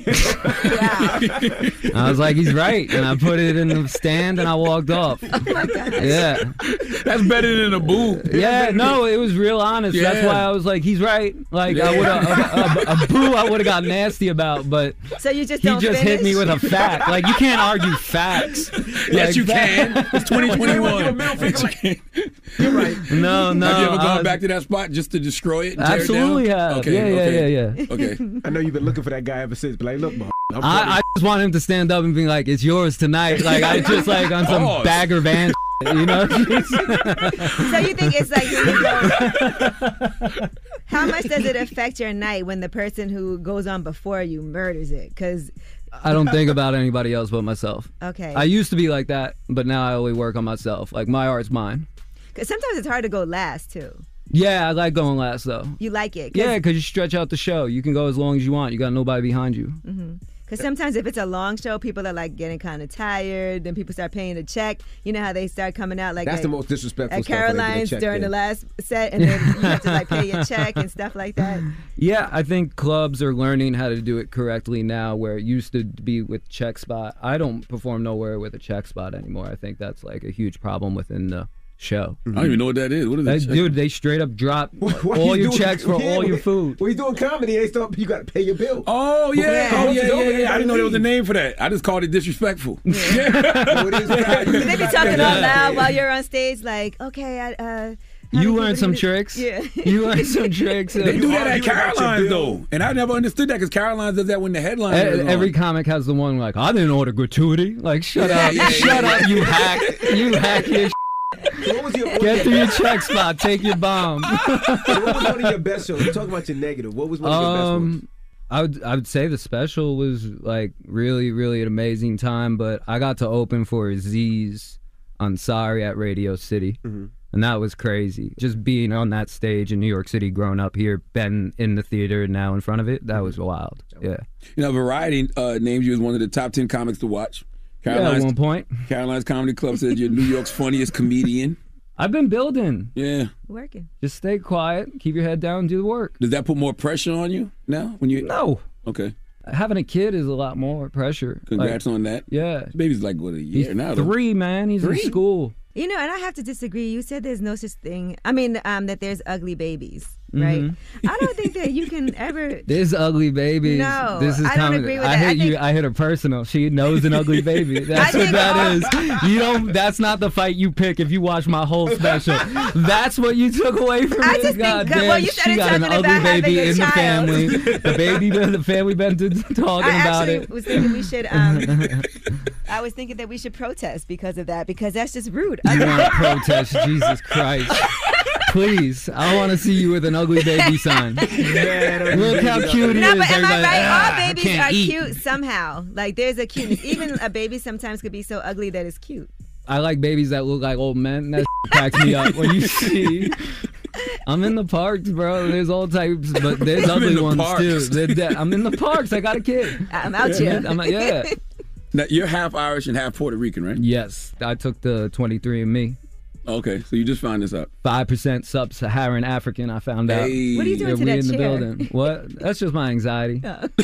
[SPEAKER 16] I was like, he's right. And I put it in the stand and I walked off. Oh my God. Yeah.
[SPEAKER 11] That's better than a boo.
[SPEAKER 16] Yeah, no, it was real honest. Yeah. That's why I was like, he's right. Like, I would have, a boo I would have got nasty about, but
[SPEAKER 9] so you just
[SPEAKER 16] he just hit me with a fact. Like, you can't argue facts.
[SPEAKER 11] Yes,
[SPEAKER 16] like
[SPEAKER 11] you can. It's 2021.
[SPEAKER 10] You're right.
[SPEAKER 16] No.
[SPEAKER 11] Have you ever gone back to that spot just to destroy it and tear
[SPEAKER 16] absolutely
[SPEAKER 11] it down?
[SPEAKER 16] have.
[SPEAKER 11] Okay,
[SPEAKER 16] yeah.
[SPEAKER 11] Okay.
[SPEAKER 10] I know you've been looking for that guy ever since, but like, look,
[SPEAKER 16] I just want him to stand up and be like, "It's yours tonight." Like, I just like on some Bagger Van, you know.
[SPEAKER 9] So you think it's like, here you go. How much does it affect your night when the person who goes on before you murders it? Because
[SPEAKER 16] I don't think about anybody else but myself.
[SPEAKER 9] Okay.
[SPEAKER 16] I used to be like that, but now I only work on myself. Like, my art's mine.
[SPEAKER 9] Because sometimes it's hard to go last too.
[SPEAKER 16] Yeah, I like going last though.
[SPEAKER 9] You like it?
[SPEAKER 16] Yeah, because you stretch out the show. You can go as long as you want. You got nobody behind you.
[SPEAKER 9] Because sometimes if it's a long show, people are like getting kind of tired. Then people start paying the check. You know how they start coming out like
[SPEAKER 10] that's the most disrespectful
[SPEAKER 9] at
[SPEAKER 10] stuff.
[SPEAKER 9] Caroline's during the last set, and then you have to like pay your check and stuff like that.
[SPEAKER 16] Yeah, I think clubs are learning how to do it correctly now, where it used to be with check spot. I don't perform nowhere with a check spot anymore. I think that's like a huge problem within the show.
[SPEAKER 11] I don't even know what that is. What is that?
[SPEAKER 16] Dude, they straight up drop all your checks for all your food.
[SPEAKER 10] When you're doing comedy, they start, you got to pay your bill.
[SPEAKER 11] Oh, yeah.
[SPEAKER 10] Yeah.
[SPEAKER 11] I didn't know there was a name for that. I just called it disrespectful.
[SPEAKER 9] They be talking out loud while you're on stage, like, okay,
[SPEAKER 16] you learned some tricks.
[SPEAKER 9] Yeah.
[SPEAKER 16] You learned some tricks.
[SPEAKER 11] They do that at Caroline's, though. And I never understood that because Caroline's does that when the headline is on.
[SPEAKER 16] Every comic has the one like, I didn't order gratuity. Like, shut up. Shut up, you hack. You hack your Get through your check spot. Take your bomb.
[SPEAKER 10] So what was one of your best shows? Talk about your negative. What was one of your best ones?
[SPEAKER 16] I would say the special was like really, really an amazing time, but I got to open for Aziz Ansari at Radio City.
[SPEAKER 10] Mm-hmm.
[SPEAKER 16] And that was crazy. Just being on that stage in New York City, growing up here, been in the theater and now in front of it, that was wild. Yeah.
[SPEAKER 11] You know, Variety named you as one of the top 10 comics to watch.
[SPEAKER 16] At one point.
[SPEAKER 11] Caroline's Comedy Club said you're New York's funniest comedian.
[SPEAKER 16] I've been building.
[SPEAKER 11] Yeah.
[SPEAKER 9] Working.
[SPEAKER 16] Just stay quiet, keep your head down, and do the work.
[SPEAKER 11] Does that put more pressure on you now?
[SPEAKER 16] No.
[SPEAKER 11] Okay.
[SPEAKER 16] Having a kid is a lot more pressure.
[SPEAKER 11] Congrats on that.
[SPEAKER 16] Yeah.
[SPEAKER 11] This baby's like, what, a year
[SPEAKER 16] He's
[SPEAKER 11] now?
[SPEAKER 16] 3, man. He's in school.
[SPEAKER 9] You know, and I have to disagree. You said there's no such thing. I mean, that there's ugly babies, right?
[SPEAKER 16] Mm-hmm.
[SPEAKER 9] I don't think that you can ever.
[SPEAKER 16] There's ugly babies.
[SPEAKER 9] No,
[SPEAKER 16] this is
[SPEAKER 9] I don't agree with that.
[SPEAKER 16] I hit her personal. She knows an ugly baby. That's what that is. You don't. That's not the fight you pick if you watch my whole special. That's what you took away from
[SPEAKER 9] I
[SPEAKER 16] me.
[SPEAKER 9] just
[SPEAKER 16] God
[SPEAKER 9] think,
[SPEAKER 16] damn,
[SPEAKER 9] well, you
[SPEAKER 16] she
[SPEAKER 9] started
[SPEAKER 16] got an
[SPEAKER 9] talking
[SPEAKER 16] ugly
[SPEAKER 9] about
[SPEAKER 16] baby
[SPEAKER 9] having a
[SPEAKER 16] in the
[SPEAKER 9] child.
[SPEAKER 16] family. The family been talking
[SPEAKER 9] I
[SPEAKER 16] about
[SPEAKER 9] actually
[SPEAKER 16] it.
[SPEAKER 9] was thinking we should. I was thinking that we should protest because of that, because that's just rude.
[SPEAKER 16] You want to protest? Jesus Christ. Please, I want to see you with an ugly baby sign. Look how cute he
[SPEAKER 9] No,
[SPEAKER 16] is.
[SPEAKER 9] but am I
[SPEAKER 16] Everybody,
[SPEAKER 9] right? All
[SPEAKER 16] I
[SPEAKER 9] babies
[SPEAKER 16] can't
[SPEAKER 9] are
[SPEAKER 16] eat.
[SPEAKER 9] cute somehow. Like there's a cuteness. Even a baby sometimes could be so ugly that it's cute.
[SPEAKER 16] I like babies that look like old men. That cracks me up when you see. I'm in the parks, bro. There's all types, but there's ugly ones too. I'm in the parks. I got a kid.
[SPEAKER 9] I'm out here.
[SPEAKER 16] Yeah.
[SPEAKER 11] Now, you're half Irish and half Puerto Rican, right?
[SPEAKER 16] Yes. I took the 23andMe.
[SPEAKER 11] Okay, so you just found this out.
[SPEAKER 16] 5% sub-Saharan African, I found out.
[SPEAKER 11] Hey. What are you doing to
[SPEAKER 16] we
[SPEAKER 11] that
[SPEAKER 16] in the
[SPEAKER 11] chair?
[SPEAKER 16] building. What? That's just my anxiety.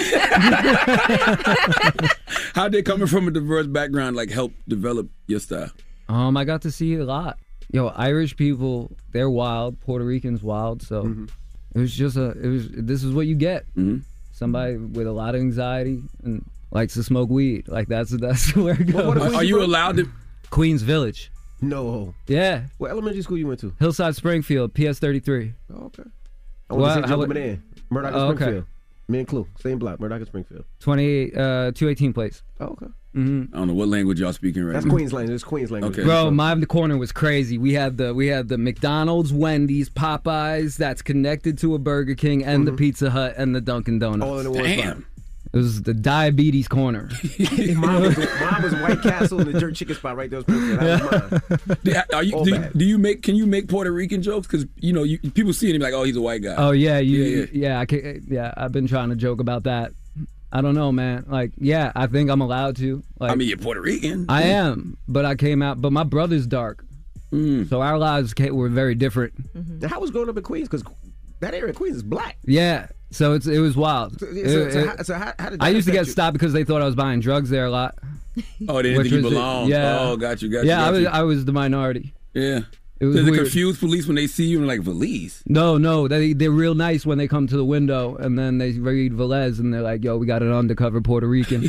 [SPEAKER 11] How did coming from a diverse background like help develop your style?
[SPEAKER 16] I got to see a lot. Yo, Irish people, they're wild. Puerto Ricans wild. So it was just this is what you get. Somebody with a lot of anxiety and likes to smoke weed. Like that's where it goes.
[SPEAKER 11] Are you allowed to?
[SPEAKER 16] Queens Village.
[SPEAKER 10] No.
[SPEAKER 16] Yeah.
[SPEAKER 10] What elementary school you went to?
[SPEAKER 16] Hillside Springfield, PS 33.
[SPEAKER 10] Oh, okay. I want to see Gentleman in Murdoch and
[SPEAKER 16] okay.
[SPEAKER 10] Springfield. Me and Clue, same block, Murdoch and Springfield.
[SPEAKER 16] 218 place.
[SPEAKER 10] Oh, okay.
[SPEAKER 11] I don't know what language y'all speaking right
[SPEAKER 10] That's
[SPEAKER 11] now.
[SPEAKER 10] Queens language. It's Queens language.
[SPEAKER 11] Okay.
[SPEAKER 16] Bro, my corner was crazy. We had the McDonald's, Wendy's, Popeyes that's connected to a Burger King and the Pizza Hut and the Dunkin' Donuts.
[SPEAKER 10] All in the one spot.
[SPEAKER 16] It was the diabetes corner.
[SPEAKER 10] Mine was White Castle and the jerk chicken spot right there. That was mine.
[SPEAKER 11] Do you make? Can you make Puerto Rican jokes? Because people see it and be like, "Oh, he's a white guy."
[SPEAKER 16] Oh yeah, I've been trying to joke about that. I don't know, man. Like, yeah, I think I'm allowed to. Like,
[SPEAKER 11] I mean, you're Puerto Rican.
[SPEAKER 16] I am, but I came out. But my brother's dark, so our lives were very different.
[SPEAKER 10] How was growing up in Queens? Because that area of Queens is black.
[SPEAKER 16] Yeah. So it was wild.
[SPEAKER 10] So how did that
[SPEAKER 16] I used to get
[SPEAKER 10] affect you?
[SPEAKER 16] stopped because they thought I was buying drugs there a lot.
[SPEAKER 11] Oh, they didn't think you belonged.
[SPEAKER 16] Yeah.
[SPEAKER 11] Oh, got you.
[SPEAKER 16] Yeah, I was the minority.
[SPEAKER 11] Yeah.
[SPEAKER 16] It was
[SPEAKER 11] Does it
[SPEAKER 16] weird.
[SPEAKER 11] confuse police when they see you and like Valise?
[SPEAKER 16] No, they're real nice when they come to the window and then they read Velez and they're like, "Yo, we got an undercover Puerto Rican."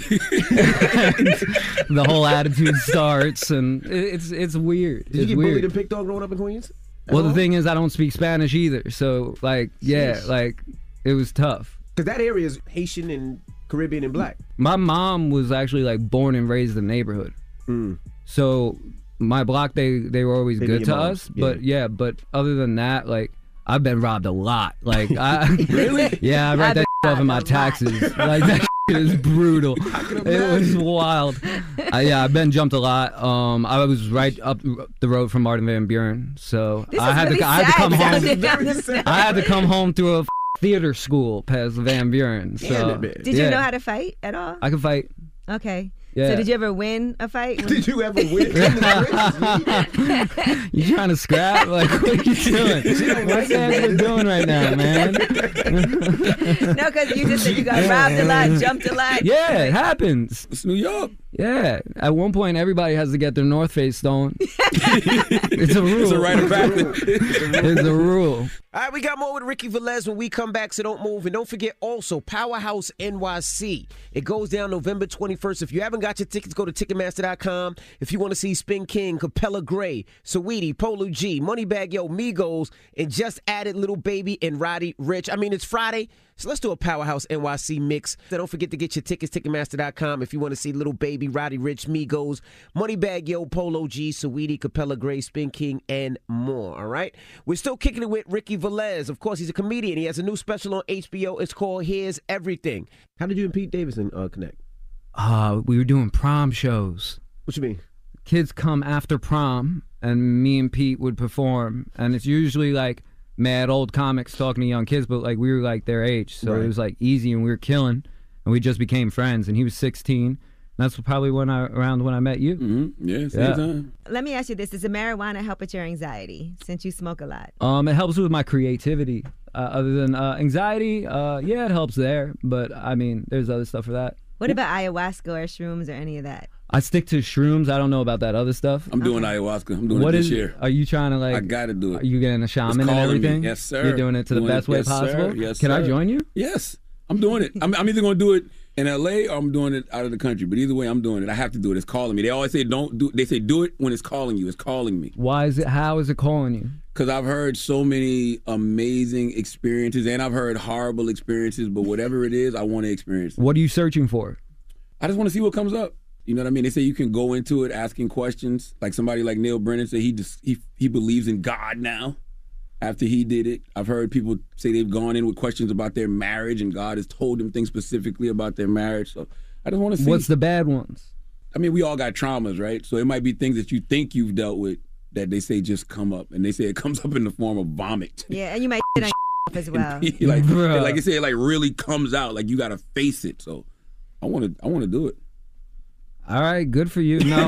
[SPEAKER 16] The whole attitude starts and it's weird.
[SPEAKER 10] Did you
[SPEAKER 16] It's
[SPEAKER 10] get
[SPEAKER 16] weird.
[SPEAKER 10] bullied and picked on growing up in Queens?
[SPEAKER 16] Well, the thing is, I don't speak Spanish either, so like, yeah, like it was tough.
[SPEAKER 10] Because that area is Haitian and Caribbean and black.
[SPEAKER 16] My mom was actually like born and raised in the neighborhood, so my block they were always
[SPEAKER 10] They
[SPEAKER 16] good
[SPEAKER 10] be
[SPEAKER 16] to
[SPEAKER 10] your
[SPEAKER 16] us.
[SPEAKER 10] moms,
[SPEAKER 16] But but other than that, like I've been robbed a lot. Like
[SPEAKER 10] Really?
[SPEAKER 16] Yeah, I write that off in my taxes. Like that is brutal. It was wild. I've been jumped a lot. I was right up the road from Martin Van Buren, so I had to come home. I had to come home through a theater school past Van Buren. So,
[SPEAKER 9] Did you know how to fight at all?
[SPEAKER 16] I can fight.
[SPEAKER 9] Okay.
[SPEAKER 16] Yeah.
[SPEAKER 9] So did you ever win a fight?
[SPEAKER 10] Did you ever win?
[SPEAKER 16] You trying to scrap? Like, what are you doing? What's Angela doing right now, man?
[SPEAKER 9] No, because you just said you got robbed a lot, jumped a lot.
[SPEAKER 16] Yeah, it happens.
[SPEAKER 11] It's New York.
[SPEAKER 16] Yeah. At one point, everybody has to get their North Face stolen. It's a rule.
[SPEAKER 11] It's a rite of passage.
[SPEAKER 16] It's a rule.
[SPEAKER 10] All right, we got more with Ricky Velez when we come back, so don't move. And don't forget also, Powerhouse NYC. It goes down November 21st. If you haven't got your tickets, go to Ticketmaster.com. If you want to see Spin King, Capella Gray, Saweetie, Polo G, Moneybagg Yo, Migos, and just added Little Baby and Roddy Rich. I mean, it's Friday, so let's do a Powerhouse NYC mix. So don't forget to get your tickets, Ticketmaster.com. If you want to see Little Baby, Roddy Rich, Migos, Moneybagg Yo, Polo G, Saweetie, Capella Gray, Spin King, and more, all right? We're still kicking it with Ricky Velez. Of course, he's a comedian. He has a new special on HBO. It's called Here's Everything. How did you and Pete Davidson connect?
[SPEAKER 16] We were doing prom shows.
[SPEAKER 10] What you mean?
[SPEAKER 16] Kids come after prom, and me and Pete would perform. And it's usually like mad old comics talking to young kids, but like we were like their age. So
[SPEAKER 10] Right.
[SPEAKER 16] it was like easy, and we were killing. And we just became friends. And he was 16. That's probably around when I met you.
[SPEAKER 11] Mm-hmm. Yeah, same time.
[SPEAKER 9] Let me ask you this. Does the marijuana help with your anxiety since you smoke a lot?
[SPEAKER 16] It helps with my creativity. Other than anxiety, yeah, it helps there. But, I mean, there's other stuff for that.
[SPEAKER 9] What about ayahuasca or shrooms or any of that?
[SPEAKER 16] I stick to shrooms. I don't know about that other stuff.
[SPEAKER 11] I'm doing ayahuasca. I'm doing it this year.
[SPEAKER 16] Are you trying to like?
[SPEAKER 11] I got to do it.
[SPEAKER 16] Are you getting a shaman
[SPEAKER 11] It's
[SPEAKER 16] and
[SPEAKER 11] calling
[SPEAKER 16] everything?
[SPEAKER 11] Me. Yes, sir.
[SPEAKER 16] You're doing it to the best way
[SPEAKER 11] yes,
[SPEAKER 16] possible?
[SPEAKER 11] Sir. Yes,
[SPEAKER 16] Can I
[SPEAKER 11] sir.
[SPEAKER 16] join you?
[SPEAKER 11] Yes. I'm doing it. I'm either going to do it in LA or I'm doing it out of the country. But either way, I'm doing it. I have to do it. It's calling me. They always say they say do it when it's calling you. It's calling me.
[SPEAKER 16] Why is it? How is it calling you?
[SPEAKER 11] Because I've heard so many amazing experiences and I've heard horrible experiences. But whatever it is, I want to experience it.
[SPEAKER 16] What are you searching for?
[SPEAKER 11] I just want to see what comes up. You know what I mean? They say you can go into it asking questions. Like somebody like Neil Brennan said he believes in God now after he did it. I've heard people say they've gone in with questions about their marriage and God has told them things specifically about their marriage. So I just want to see.
[SPEAKER 16] What's the bad ones?
[SPEAKER 11] I mean, we all got traumas, right? So it might be things that you think you've dealt with that they say just come up. And they say it comes up in the form of vomit.
[SPEAKER 9] Yeah, and you might shit on as well.
[SPEAKER 11] like they say it like really comes out. Like you got to face it. So I want to do it.
[SPEAKER 16] All right, good for you. No,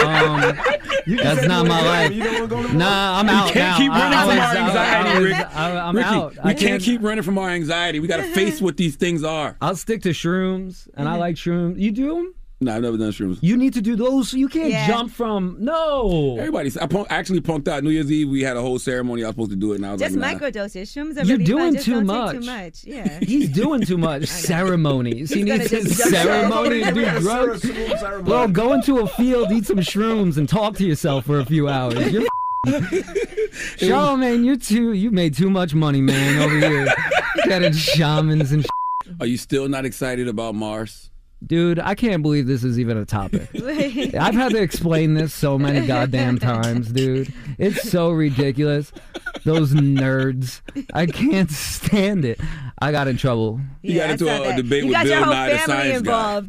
[SPEAKER 16] that's not my life. Nah, I'm out.
[SPEAKER 11] We can't keep running from our anxiety, Rick.
[SPEAKER 16] I'm
[SPEAKER 11] Ricky,
[SPEAKER 16] out.
[SPEAKER 11] We can't keep running from our anxiety. We got to face what these things are.
[SPEAKER 16] I'll stick to shrooms, and I like shrooms. You do them?
[SPEAKER 11] No, I've never done shrooms.
[SPEAKER 16] You need to do those. You can't jump from. No.
[SPEAKER 11] Everybody, I actually punked out. New Year's Eve, we had a whole ceremony. I was supposed to do it, and I was
[SPEAKER 9] Just
[SPEAKER 11] like, nah.
[SPEAKER 9] microdoses. Shrooms are
[SPEAKER 16] You're
[SPEAKER 9] really
[SPEAKER 16] doing
[SPEAKER 9] fun. Just
[SPEAKER 16] too
[SPEAKER 9] don't
[SPEAKER 16] much.
[SPEAKER 9] Take too much. Yeah.
[SPEAKER 16] He's doing too much. Ceremonies. He
[SPEAKER 9] He's
[SPEAKER 16] needs
[SPEAKER 9] gonna
[SPEAKER 16] his
[SPEAKER 9] just jump
[SPEAKER 16] ceremony to
[SPEAKER 9] in.
[SPEAKER 16] do drugs. Well, go into a field, eat some shrooms, and talk to yourself for a few hours. You're Charlamagne, you made too much money, man, over here. Getting shamans and
[SPEAKER 11] Are you still not excited about Mars?
[SPEAKER 16] Dude, I can't believe this is even a topic. I've had to explain this so many goddamn times, dude. It's so ridiculous. Those nerds. I can't stand it. I got in trouble.
[SPEAKER 11] You got into a debate with Bill Nye, the science
[SPEAKER 9] involved.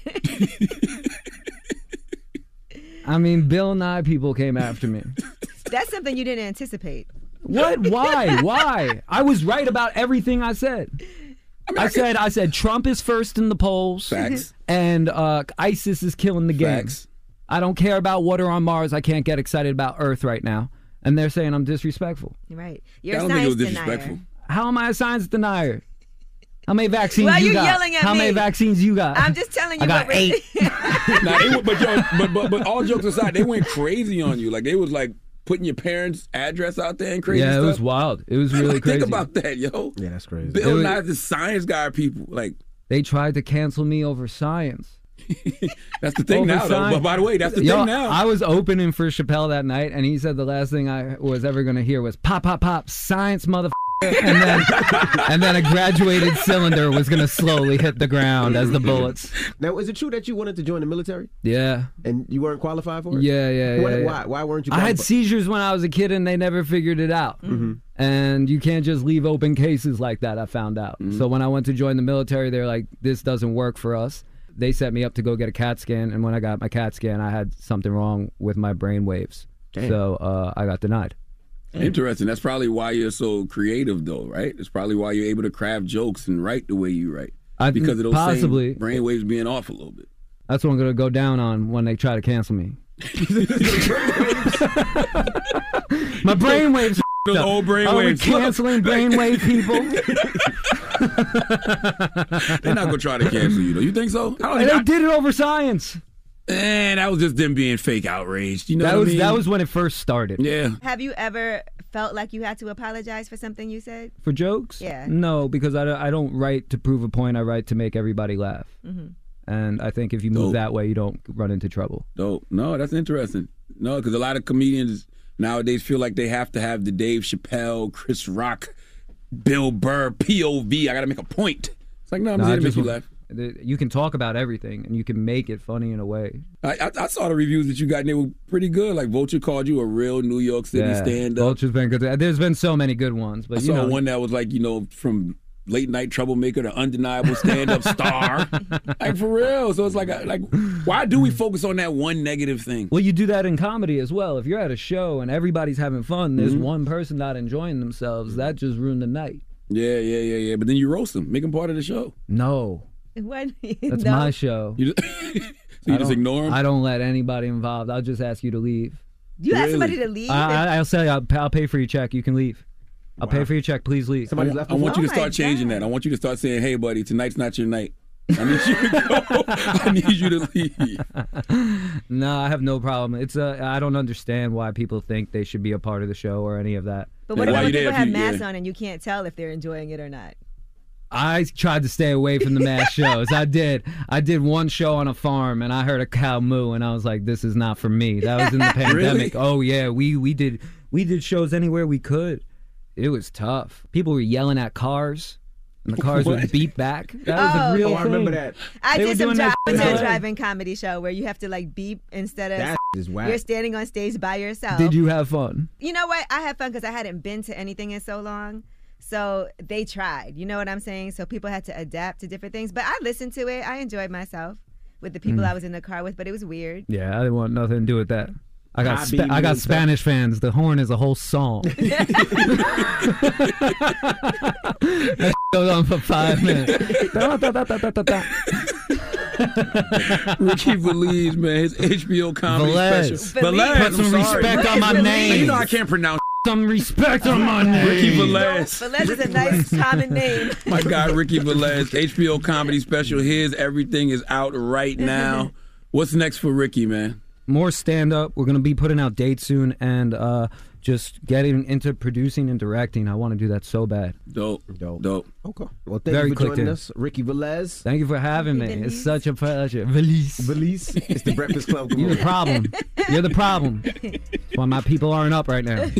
[SPEAKER 16] I mean, Bill Nye people came after me.
[SPEAKER 9] That's something you didn't anticipate.
[SPEAKER 16] What? Why? Why? I was right about everything I said. I said Trump is first in the polls.
[SPEAKER 11] Facts.
[SPEAKER 16] And ISIS is killing the game.
[SPEAKER 11] Facts.
[SPEAKER 16] I don't care about water on Mars. I can't get excited about Earth right now. And they're saying I'm disrespectful.
[SPEAKER 9] Right. You're
[SPEAKER 11] I
[SPEAKER 9] a
[SPEAKER 11] don't think it
[SPEAKER 9] science
[SPEAKER 11] was
[SPEAKER 9] denier.
[SPEAKER 11] disrespectful.
[SPEAKER 16] How am I a science denier? How many vaccines
[SPEAKER 9] Why are
[SPEAKER 16] you
[SPEAKER 9] you
[SPEAKER 16] got?
[SPEAKER 9] yelling at
[SPEAKER 16] How
[SPEAKER 9] me?
[SPEAKER 16] many vaccines you got?
[SPEAKER 9] I'm just telling you.
[SPEAKER 16] I got
[SPEAKER 9] what we're-
[SPEAKER 16] 8.
[SPEAKER 11] But all jokes aside, they went crazy on you. Like they was like putting your parents' address out there and crazy
[SPEAKER 16] Yeah,
[SPEAKER 11] stuff.
[SPEAKER 16] it was wild. It was really crazy.
[SPEAKER 11] Think about that, yo.
[SPEAKER 10] Yeah, that's crazy.
[SPEAKER 11] Bill Nye's the science guy people. Like
[SPEAKER 16] they tried to cancel me over science.
[SPEAKER 11] That's the thing now, though. But by the way, that's the thing now.
[SPEAKER 16] I was opening for Chappelle that night, and he said the last thing I was ever going to hear was pop, pop, pop, science, motherfucker. and then a graduated cylinder was going to slowly hit the ground as the bullets.
[SPEAKER 10] Now, is it true that you wanted to join the military?
[SPEAKER 16] Yeah.
[SPEAKER 10] And you weren't qualified for it?
[SPEAKER 16] Yeah.
[SPEAKER 10] Why weren't you
[SPEAKER 16] I
[SPEAKER 10] qualified?
[SPEAKER 16] had seizures when I was a kid, and they never figured it out.
[SPEAKER 10] Mm-hmm.
[SPEAKER 16] And you can't just leave open cases like that, I found out.
[SPEAKER 10] Mm-hmm.
[SPEAKER 16] So when I went to join the military, they're like, this doesn't work for us. They set me up to go get a CAT scan, and when I got my CAT scan, I had something wrong with my brain waves.
[SPEAKER 10] Damn.
[SPEAKER 16] So I got denied.
[SPEAKER 11] Interesting. That's probably why you're so creative, though, right? It's probably why you're able to craft jokes and write the way you write. Because of those
[SPEAKER 16] possibly
[SPEAKER 11] same brainwaves being off a little bit.
[SPEAKER 16] That's what I'm gonna go down on when they try to cancel me. My brainwaves.
[SPEAKER 11] Those old brainwaves.
[SPEAKER 16] Are we canceling brainwave people?
[SPEAKER 11] They're not gonna try to cancel you, though. You think so?
[SPEAKER 16] They did it over science.
[SPEAKER 11] That was just them being fake outraged. You know
[SPEAKER 16] that
[SPEAKER 11] what
[SPEAKER 16] was
[SPEAKER 11] I mean?
[SPEAKER 16] that was when it first started.
[SPEAKER 11] Yeah.
[SPEAKER 9] Have you ever felt like you had to apologize for something you said?
[SPEAKER 16] For jokes?
[SPEAKER 9] Yeah.
[SPEAKER 16] No, because I don't write to prove a point. I write to make everybody laugh.
[SPEAKER 9] Mm-hmm.
[SPEAKER 16] And I think if you move that way, you don't run into trouble.
[SPEAKER 11] Dope. No, that's interesting. No, because a lot of comedians nowadays feel like they have to have the Dave Chappelle, Chris Rock, Bill Burr, POV. I got to make a point. It's like, no, I'm just here to make you laugh.
[SPEAKER 16] You can talk about everything, and you can make it funny in a way.
[SPEAKER 11] I saw the reviews that you got, and they were pretty good. Like, Vulture called you a real New York City stand-up.
[SPEAKER 16] Vulture's been good. There's been so many good ones. But
[SPEAKER 11] I saw one that was like, from late-night troublemaker to undeniable stand-up star. Like, for real. So it's like, why do we focus on that one negative thing?
[SPEAKER 16] Well, you do that in comedy as well. If you're at a show and everybody's having fun, there's one person not enjoying themselves, that just ruined the night.
[SPEAKER 11] Yeah. But then you roast them. Make them part of the show.
[SPEAKER 16] No.
[SPEAKER 9] What?
[SPEAKER 16] That's my show.
[SPEAKER 11] You just ignore them?
[SPEAKER 16] I don't let anybody involved. I'll just ask you to leave.
[SPEAKER 9] You ask somebody to leave?
[SPEAKER 16] I'll say I'll pay for your check. You can leave. I'll pay for your check. Please leave.
[SPEAKER 11] Somebody's left. I want you to start changing that. I want you to start saying, "Hey, buddy, tonight's not your night. I need you to go. I need you to leave."
[SPEAKER 16] No, I have no problem. I don't understand why people think they should be a part of the show or any of that.
[SPEAKER 9] But what about when people have masks on and you can't tell if they're enjoying it or not?
[SPEAKER 16] I tried to stay away from the mass shows. I did one show on a farm and I heard a cow moo and I was like, this is not for me. That was in the pandemic. Really? Oh yeah, we did shows anywhere we could. It was tough. People were yelling at cars and the cars would beep back. That was a real thing. I remember that.
[SPEAKER 9] I did some drive-in comedy show where you have to like beep instead of
[SPEAKER 10] that is whack.
[SPEAKER 9] You're standing on stage by yourself.
[SPEAKER 16] Did you have fun?
[SPEAKER 9] You know what? I had fun because I hadn't been to anything in so long. So they tried, you know what I'm saying? So people had to adapt to different things. But I listened to it. I enjoyed myself with the people I was in the car with, but it was weird.
[SPEAKER 16] Yeah, I didn't want nothing to do with that. I got Spanish fans. The horn is a whole song. That goes on for 5 minutes.
[SPEAKER 11] Ricky Velez, man, his HBO comedy special.
[SPEAKER 16] Velez. Put some respect on my name.
[SPEAKER 11] You know I can't pronounce.
[SPEAKER 16] Some respect on my name.
[SPEAKER 11] Ricky Velez.
[SPEAKER 9] Velez is a nice common name.
[SPEAKER 11] My guy, Ricky Velez, HBO comedy special. His Everything is out right now. What's next for Ricky, man?
[SPEAKER 16] More stand-up. We're going to be putting out dates soon and just getting into producing and directing. I want to do that so bad.
[SPEAKER 11] Dope.
[SPEAKER 10] Okay. Well, thank you for joining us, Ricky Velez.
[SPEAKER 16] Thank you for having me. It's such a pleasure. Velez.
[SPEAKER 10] It's the Breakfast Club.
[SPEAKER 16] You're the problem. You're the problem. That's why my people aren't up right now.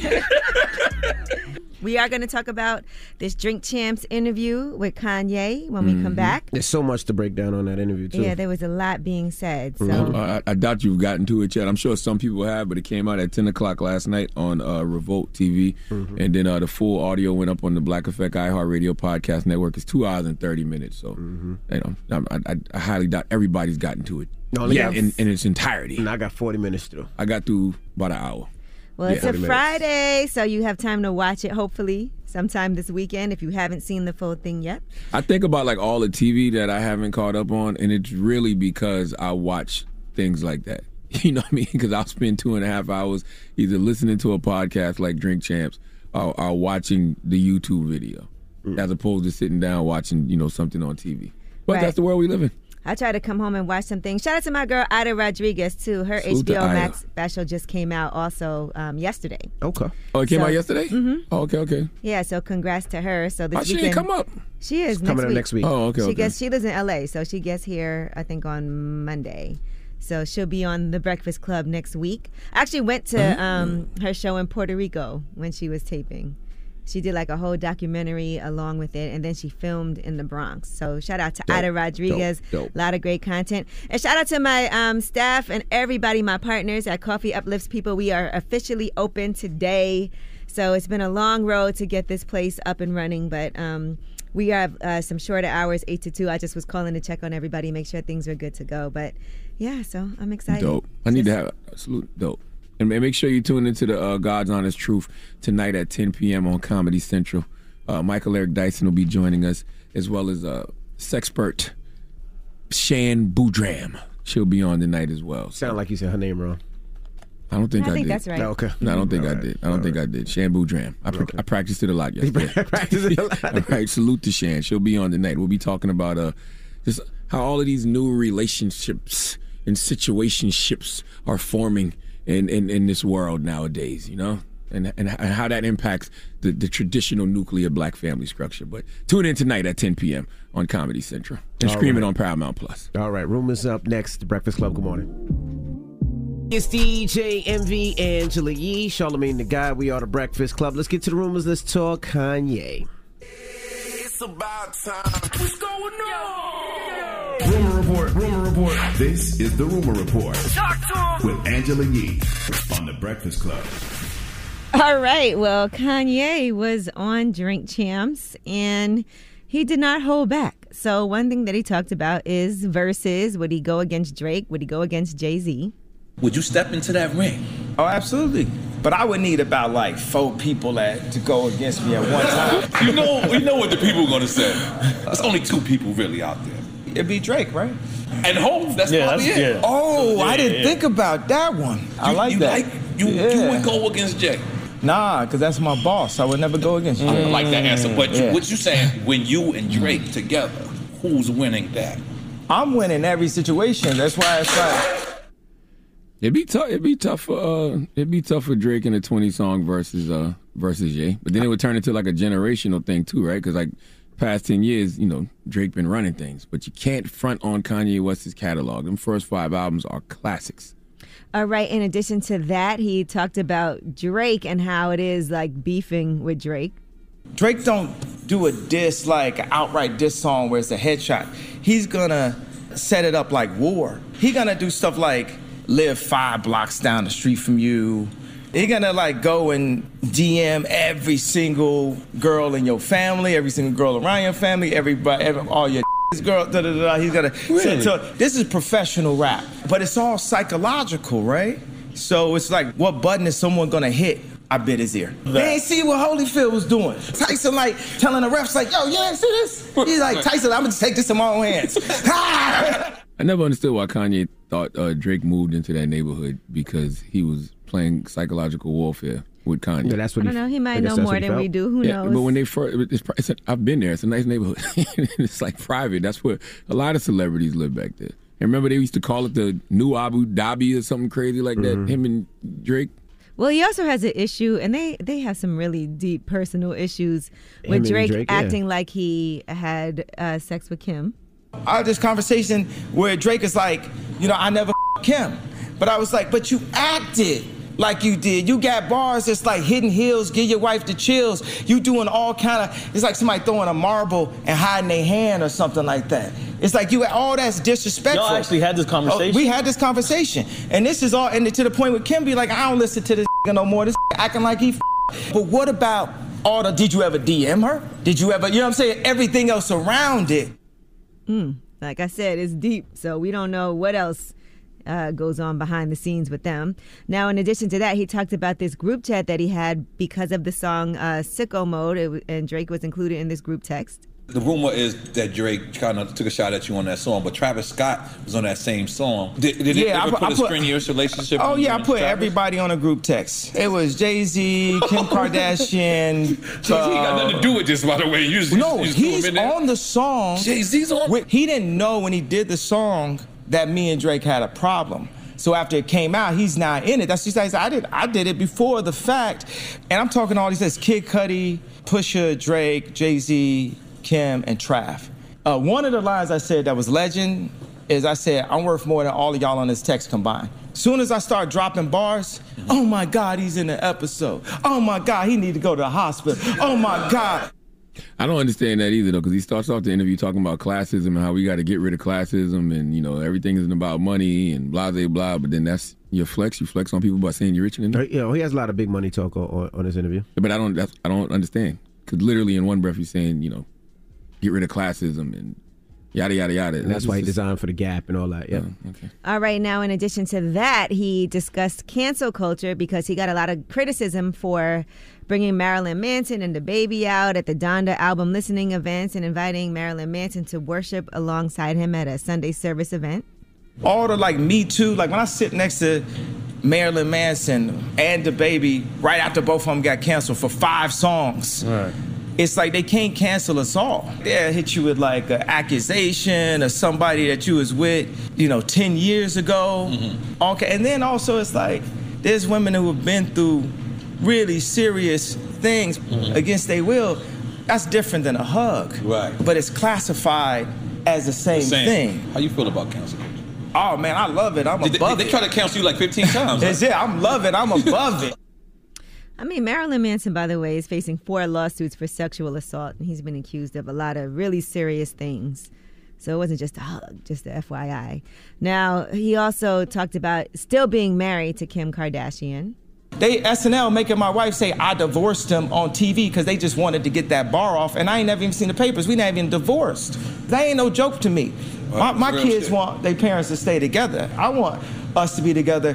[SPEAKER 9] We are going to talk about this Drink Champs interview with Kanye when we come back.
[SPEAKER 10] There's so much to break down on that interview, too.
[SPEAKER 9] Yeah, there was a lot being said. So
[SPEAKER 11] I doubt you've gotten to it yet. I'm sure some people have, but it came out at 10 o'clock last night on Revolt TV. And then the full audio went up on the Black Effect iHeartRadio podcast network. It's 2 hours and 30 minutes. So, I highly doubt everybody's gotten to it in its entirety.
[SPEAKER 10] And I got 40 minutes through.
[SPEAKER 11] I got through about an hour.
[SPEAKER 9] Well, it's a Friday, so you have time to watch it, hopefully, sometime this weekend if you haven't seen the full thing yet.
[SPEAKER 11] I think about like all the TV that I haven't caught up on, and it's really because I watch things like that. You know what I mean? Because I'll spend 2.5 hours either listening to a podcast like Drink Champs or watching the YouTube video as opposed to sitting down watching, something on TV. But that's the world we live in.
[SPEAKER 9] I try to come home and watch some things. Shout out to my girl, Ida Rodriguez, too. Her HBO Max special just came out also yesterday.
[SPEAKER 10] Okay.
[SPEAKER 11] Oh, it came out yesterday? Mm-hmm. Oh, okay.
[SPEAKER 9] Yeah, so congrats to her. So this
[SPEAKER 11] she didn't come up?
[SPEAKER 9] She is
[SPEAKER 10] next week.
[SPEAKER 11] Oh, okay.
[SPEAKER 9] She lives in L.A., so she gets here, I think, on Monday. So she'll be on The Breakfast Club next week. I actually went to her show in Puerto Rico when she was taping. She did like a whole documentary along with it, and then she filmed in the Bronx. So shout out to Ida Rodriguez. A lot of great content. And shout out to my staff and everybody, my partners at Coffee Uplifts People. We are officially open today. So it's been a long road to get this place up and running, but we have some shorter hours, 8 to 2. I just was calling to check on everybody, make sure things are good to go. But yeah, so I'm excited.
[SPEAKER 11] Dope. I need to have a salute. Dope. And make sure you tune into the God's Honest Truth tonight at 10 p.m. on Comedy Central. Michael Eric Dyson will be joining us, as well as sexpert Shan Boudram. She'll be on tonight as well.
[SPEAKER 10] Sound like you said her name wrong.
[SPEAKER 11] I don't think I
[SPEAKER 9] think
[SPEAKER 11] did.
[SPEAKER 9] that's right.
[SPEAKER 10] No, okay.
[SPEAKER 11] No, I don't think I did. I don't think I did. Shan Boudram. I practiced it a lot yesterday. All right, salute to Shan. She'll be on tonight. We'll be talking about just how all of these new relationships and situationships are forming in this world nowadays, you know? And how that impacts the traditional nuclear black family structure. But tune in tonight at 10 p.m. on Comedy Central. And stream it on Paramount Plus.
[SPEAKER 10] All right, Rumors up next. The Breakfast Club, good morning. It's DJ Envy, Angela Yee, Charlamagne the Guy. We are the Breakfast Club. Let's get to the rumors. Let's talk Kanye.
[SPEAKER 19] It's about time. What's going on?
[SPEAKER 5] Rumor report. This is the Rumor Report with Angela Yee on the Breakfast Club.
[SPEAKER 9] All right. Well, Kanye was on Drink Champs, and he did not hold back. So one thing that he talked about is versus. Would he go against Drake? Would he go against Jay-Z?
[SPEAKER 17] Would you step into that ring? Oh, absolutely. But I would need about like 4 people to go against me at one time.
[SPEAKER 20] You know what the people are going to say. There's only 2 people really out there.
[SPEAKER 17] It'd be Drake, right?
[SPEAKER 20] And Hov, that's probably it.
[SPEAKER 17] Yeah. Oh, I didn't think about that one. I like that.
[SPEAKER 20] You would go against Jay?
[SPEAKER 17] Nah, because that's my boss. I would never go against you.
[SPEAKER 20] I like that answer. But what you saying, when you and Drake together, who's winning that?
[SPEAKER 17] I'm winning every situation. That's why it's like...
[SPEAKER 11] It'd be tough for Drake in a 20-song versus Jay. But then it would turn into like a generational thing too, right? Because like past 10 years, you know, Drake been running things. But you can't front on Kanye West's catalog. Them first 5 albums are classics.
[SPEAKER 9] All right. In addition to that, he talked about Drake and how it is like beefing with Drake.
[SPEAKER 17] Drake don't do a diss like an outright diss song where it's a headshot. He's gonna set it up like war. He gonna do stuff like live 5 blocks down the street from you. He gonna like go and DM every single girl in your family, every single girl around your family, all your girl, He's gonna. Really? So this is professional rap, but it's all psychological, right? So it's like, what button is someone gonna hit? I bit his ear. They ain't see what Holyfield was doing. Tyson like telling the refs like, yo, you ain't see this? He's like, Tyson, I'm gonna just take this in my own hands.
[SPEAKER 11] I never understood why Kanye thought Drake moved into that neighborhood, because he was playing psychological warfare with Kanye.
[SPEAKER 10] Yeah, that's what
[SPEAKER 9] I don't know. He might know more than we do. Who knows?
[SPEAKER 11] But when they first, I've been there. It's a nice neighborhood. It's like private. That's where a lot of celebrities live back there. And remember, they used to call it the new Abu Dhabi or something crazy like that. Him and Drake.
[SPEAKER 9] Well, he also has an issue, and they have some really deep personal issues with Drake acting like he had sex with Kim.
[SPEAKER 17] I had this conversation where Drake is like, you know, I never Kim. But I was like, but you acted like you did. You got bars that's like Hidden Hills, give your wife the chills. You doing all kind of, it's like somebody throwing a marble and hiding their hand or something like that. It's like all that's disrespectful.
[SPEAKER 20] Y'all actually had this conversation?
[SPEAKER 17] We had this conversation. And this is all, and to the point where Kim be like, I don't listen to this no more. This acting like he But what about all the, did you ever DM her? Did you ever, you know what I'm saying? Everything else around it.
[SPEAKER 9] Like I said, it's deep, so we don't know what else goes on behind the scenes with them. Now, in addition to that, he talked about this group chat that he had because of the song Sicko Mode, and Drake was included in this group text.
[SPEAKER 20] The rumor is that Drake kind of took a shot at you on that song, but Travis Scott was on that same song. Did it ever put a strenuous relationship?
[SPEAKER 17] Oh, yeah, I put everybody on a group text. It was Jay-Z, Kim Kardashian.
[SPEAKER 20] Jay-Z got nothing to do with this, by the way. He's
[SPEAKER 17] on the song.
[SPEAKER 20] Jay-Z's on.
[SPEAKER 17] He didn't know when he did the song that me and Drake had a problem. So after it came out, he's not in it. That's just like I did it before the fact. And I'm talking all these Kid Cudi, Pusha, Drake, Jay-Z, Kim, and Trav. One of the lines I said that was legend is I said, I'm worth more than all of y'all on this text combined. Soon as I start dropping bars, oh my God, he's in the episode. Oh my God, he need to go to the hospital. Oh my God.
[SPEAKER 11] I don't understand that either, though, because he starts off the interview talking about classism and how we got to get rid of classism and, you know, everything isn't about money and blah, blah, blah. But then that's your flex. You flex on people by saying you're richer than them.
[SPEAKER 10] You know, he has a lot of big money talk on his interview.
[SPEAKER 11] But I don't understand. Because literally in one breath he's saying, you know, get rid of classism and Yada, yada, yada.
[SPEAKER 10] And that's why he designed for the Gap and all that. Yeah.
[SPEAKER 11] Okay.
[SPEAKER 9] All right. Now, in addition to that, he discussed cancel culture because he got a lot of criticism for bringing Marilyn Manson and DaBaby out at the Donda album listening events and inviting Marilyn Manson to worship alongside him at a Sunday service event.
[SPEAKER 17] All the Me Too, when I sit next to Marilyn Manson and DaBaby right after both of them got canceled for 5 songs.
[SPEAKER 11] Right.
[SPEAKER 17] It's they can't cancel us all. They'll hit you with an accusation or somebody that you was with, 10 years ago. Mm-hmm. Okay, and then also it's there's women who have been through really serious things against their will. That's different than a hug.
[SPEAKER 20] Right.
[SPEAKER 17] But it's classified as the same thing.
[SPEAKER 20] How you feel about cancel culture?
[SPEAKER 17] Oh man, I love it. I'm above it.
[SPEAKER 20] They try to cancel you 15 times.
[SPEAKER 17] That's it. I'm loving it. I'm above it.
[SPEAKER 9] I mean, Marilyn Manson, by the way, is facing 4 lawsuits for sexual assault, and he's been accused of a lot of really serious things. So it wasn't just a hug, just a FYI. Now, he also talked about still being married to Kim Kardashian.
[SPEAKER 17] They SNL making my wife say I divorced him on TV because they just wanted to get that bar off, and I ain't never even seen the papers. We not even divorced. That ain't no joke to me. My kids want their parents to stay together. I want us to be together.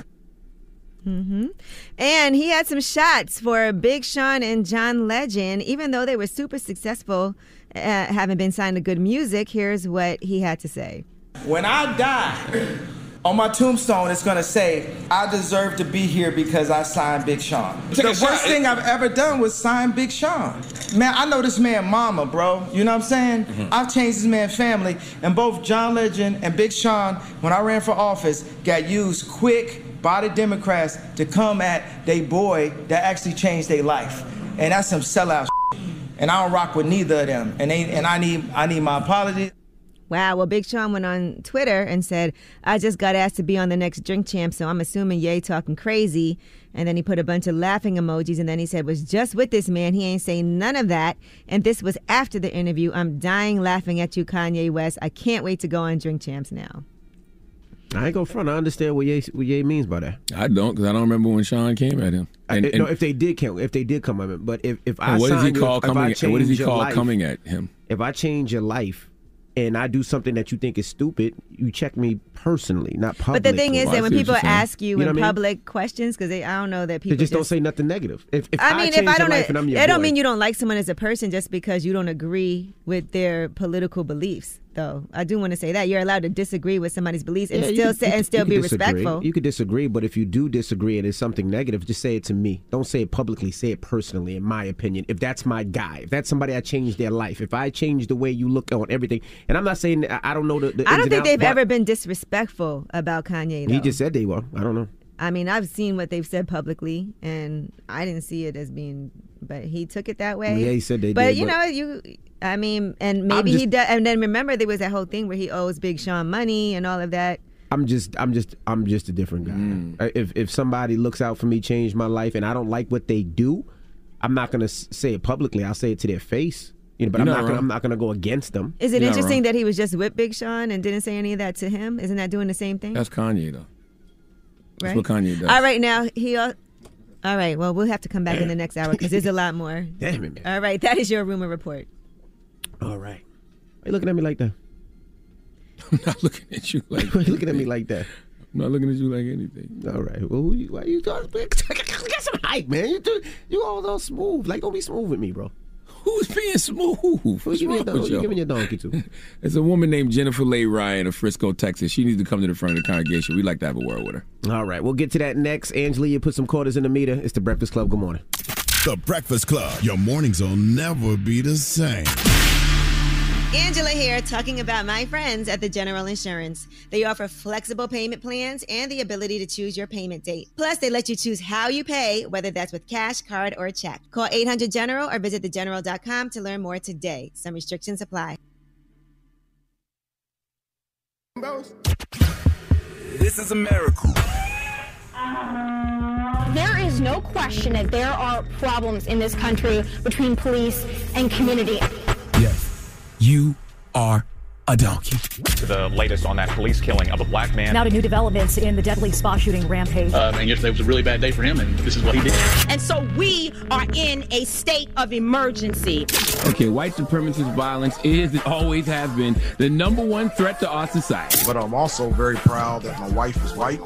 [SPEAKER 9] Mm-hmm. And he had some shots for Big Sean and John Legend. Even though they were super successful, having been signed to Good Music, here's what he had to say.
[SPEAKER 17] When I die, on my tombstone, it's going to say, I deserve to be here because I signed Big Sean. The worst thing I've ever done was sign Big Sean. Man, I know this man mama, bro. You know what I'm saying? Mm-hmm. I've changed this man's family. And both John Legend and Big Sean, when I ran for office, got used quick by the Democrats to come at they boy that actually changed their life. And that's some sellout shit. And I don't rock with neither of them. And I need my apology.
[SPEAKER 9] Wow. Well, Big Sean went on Twitter and said, I just got asked to be on the next Drink Champ, so I'm assuming Ye talking crazy. And then he put a bunch of laughing emojis, and then he said, was just with this man. He ain't saying none of that. And this was after the interview. I'm dying laughing at you, Kanye West. I can't wait to go on Drink Champs now.
[SPEAKER 10] I ain't go front. I understand what Ye means by that.
[SPEAKER 11] I don't, because I don't remember when Sean came at him.
[SPEAKER 10] No, if they did come at him, but if I
[SPEAKER 11] what does he call
[SPEAKER 10] coming?
[SPEAKER 11] Coming at him?
[SPEAKER 10] If I change your life and I do something that you think is stupid, you check me personally, not publicly.
[SPEAKER 9] But the thing is that when people ask you in public questions, because I don't know that people
[SPEAKER 10] they just don't say nothing negative. If
[SPEAKER 9] I don't mean you don't like someone as a person just because you don't agree with their political beliefs. Though I do want to say that you're allowed to disagree with somebody's beliefs and still be respectful.
[SPEAKER 10] You could disagree, but if you do disagree and it's something negative, just say it to me. Don't say it publicly. Say it personally. In my opinion, if that's my guy, if that's somebody I changed their life, if I change the way you look on everything, and I'm not saying I don't know the
[SPEAKER 9] I don't think they've ever been disrespectful about Kanye. Though.
[SPEAKER 10] He just said they were. I don't know.
[SPEAKER 9] I mean, I've seen what they've said publicly, and I didn't see it as being, but he took it that way.
[SPEAKER 10] Well, yeah, he said they
[SPEAKER 9] but
[SPEAKER 10] did.
[SPEAKER 9] I mean, and maybe he does. And then remember, there was that whole thing where he owes Big Sean money and all of that.
[SPEAKER 10] I'm just a different guy. If somebody looks out for me, change my life, and I don't like what they do, I'm not gonna say it publicly. I'll say it to their face. But I'm not gonna go against them.
[SPEAKER 9] Is it interesting that he was just with Big Sean and didn't say any of that to him? Isn't that doing the same thing?
[SPEAKER 11] That's Kanye though.
[SPEAKER 9] Right?
[SPEAKER 11] That's what Kanye does.
[SPEAKER 9] All right, now all right, well, we'll have to come back in the next hour because there's a lot more.
[SPEAKER 10] Damn it, man.
[SPEAKER 9] All right, that is your rumor report.
[SPEAKER 10] All right. Why are you looking at me like that?
[SPEAKER 11] I'm not looking at you like that.
[SPEAKER 10] Why are you looking at me like that?
[SPEAKER 11] I'm not looking at you like anything.
[SPEAKER 10] All right. Well, why are you talking? Get some hype, man. You all smooth. Don't be smooth with me, bro.
[SPEAKER 11] Who's being smooth? What's wrong with you?
[SPEAKER 10] Giving your donkey to?
[SPEAKER 11] There's a woman named Jennifer Leigh Ryan of Frisco, Texas. She needs to come to the front of the congregation. We'd like to have a word with her.
[SPEAKER 10] All right. We'll get to that next. Angela, you put some quarters in the meter. It's the Breakfast Club. Good morning.
[SPEAKER 5] The Breakfast Club. Your mornings will never be the same.
[SPEAKER 9] Angela here, talking about my friends at the General Insurance. They offer flexible payment plans and the ability to choose your payment date. Plus, they let you choose how you pay, whether that's with cash, card, or check. Call 800-GENERAL or visit thegeneral.com to learn more today. Some restrictions apply.
[SPEAKER 19] This is a miracle.
[SPEAKER 3] There is no question that there are problems in this country between police and community.
[SPEAKER 19] Yes. You are
[SPEAKER 4] a donkey.
[SPEAKER 7] To the latest on that police killing of a black man.
[SPEAKER 21] Now to new developments in the deadly spa shooting rampage.
[SPEAKER 22] And yesterday was a really bad day for him, and this is what he did.
[SPEAKER 25] And so we are in a state of emergency.
[SPEAKER 11] Okay, white supremacist violence is and always has been the number one threat to our society.
[SPEAKER 26] But I'm also very proud that my wife is white.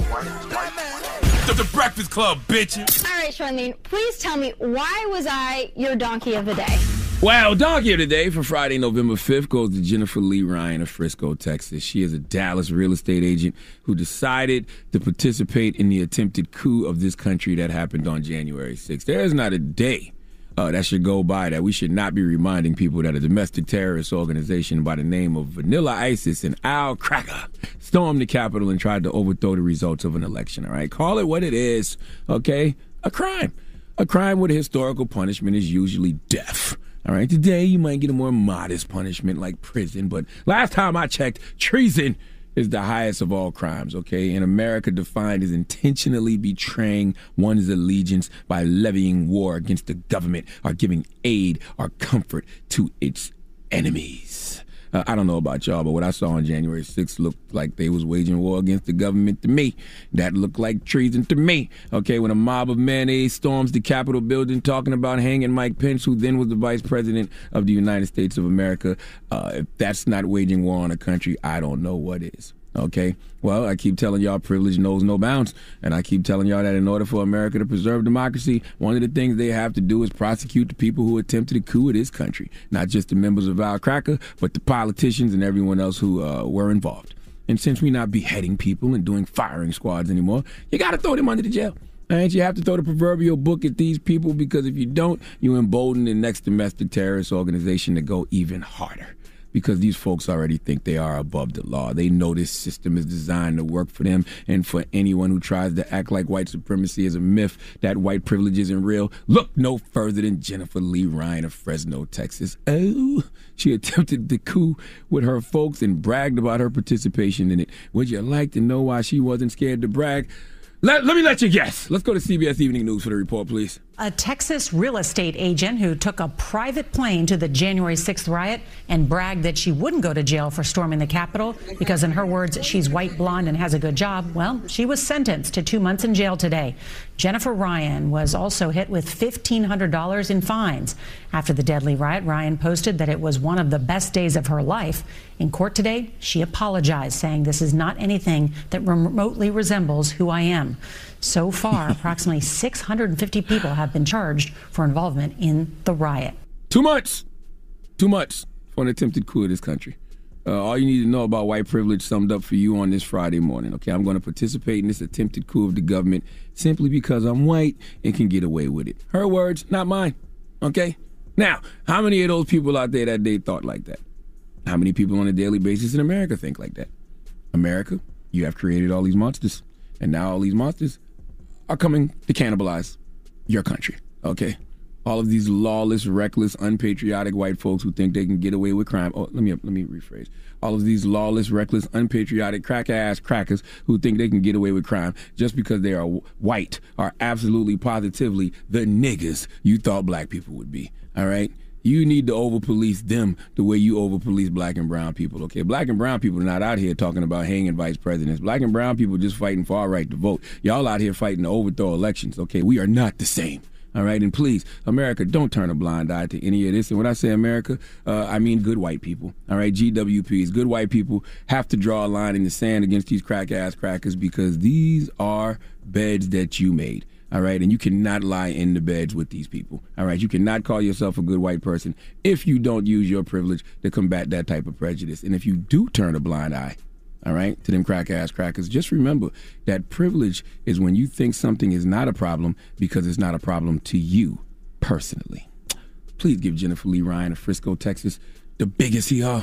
[SPEAKER 4] The Breakfast Club, bitches.
[SPEAKER 3] All right, Charlene, please tell me, why was I your donkey of the day?
[SPEAKER 11] Well, donkey of the day for Friday, November 5th goes to Jennifer Lee Ryan of Frisco, Texas. She is a Dallas real estate agent who decided to participate in the attempted coup of this country that happened on January 6th. There is not a day that should go by that we should not be reminding people that a domestic terrorist organization by the name of Vanilla ISIS and Al Cracker stormed the Capitol and tried to overthrow the results of an election, all right? Call it what it is, okay? A crime. A crime with a historical punishment is usually death. All right, today you might get a more modest punishment like prison, but last time I checked, treason is the highest of all crimes, okay? In America, defined as intentionally betraying one's allegiance by levying war against the government or giving aid or comfort to its enemies. I don't know about y'all, but what I saw on January 6th looked like they was waging war against the government to me. That looked like treason to me. Okay, when a mob of mayonnaise storms the Capitol building talking about hanging Mike Pence, who then was the vice president of the United States of America, if that's not waging war on a country, I don't know what is. Okay, well, I keep telling y'all privilege knows no bounds, and I keep telling y'all that in order for America to preserve democracy, one of the things they have to do is prosecute the people who attempted a coup of this country, not just the members of Al Cracker, but the politicians and everyone else who were involved. And since we're not beheading people and doing firing squads anymore, you got to throw them under the jail. And you have to throw the proverbial book at these people, because if you don't, you embolden the next domestic terrorist organization to go even harder. Because these folks already think they are above the law. They know this system is designed to work for them, and for anyone who tries to act like white supremacy is a myth, that white privilege isn't real, look no further than Jennifer Lee Ryan of Fresno, Texas. Oh, she attempted the coup with her folks and bragged about her participation in it. Would you like to know why she wasn't scared to brag? Let me let you guess. Let's go to CBS Evening News for the report, please.
[SPEAKER 27] A Texas real estate agent who took a private plane to the January 6th riot and bragged that she wouldn't go to jail for storming the Capitol because, in her words, she's white, blonde, and has a good job. Well, she was sentenced to 2 months in jail today. Jennifer Ryan was also hit with $1,500 in fines. After the deadly riot, Ryan posted that it was one of the best days of her life. In court today, she apologized, saying this is not anything that remotely resembles who I am. So far, approximately 650 people have been charged for involvement in the riot.
[SPEAKER 11] 2 months. 2 months for an attempted coup of this country. All you need to know about white privilege summed up for you on this Friday morning. Okay, I'm going to participate in this attempted coup of the government simply because I'm white and can get away with it. Her words, not mine. Okay? Now, how many of those people out there that day thought like that? How many people on a daily basis in America think like that? America, you have created all these monsters. And now all these monsters are coming to cannibalize your country, okay? All of these lawless, reckless, unpatriotic white folks who think they can get away with crime. Oh, let me rephrase. All of these lawless, reckless, unpatriotic, crack-ass crackers who think they can get away with crime just because they are white are absolutely positively the niggas you thought black people would be, all right? You need to over-police them the way you over-police black and brown people, okay? Black and brown people are not out here talking about hanging vice presidents. Black and brown people just fighting for our right to vote. Y'all out here fighting to overthrow elections, okay? We are not the same, all right? And please, America, don't turn a blind eye to any of this. And when I say America, I mean good white people, all right? GWPs, good white people have to draw a line in the sand against these crack-ass crackers, because these are beds that you made. All right, and you cannot lie in the beds with these people. All right, you cannot call yourself a good white person if you don't use your privilege to combat that type of prejudice. And if you do turn a blind eye, all right, to them crack-ass crackers, just remember that privilege is when you think something is not a problem because it's not a problem to you personally. Please give Jennifer Lee Ryan of Frisco, Texas, the biggest hee-haw.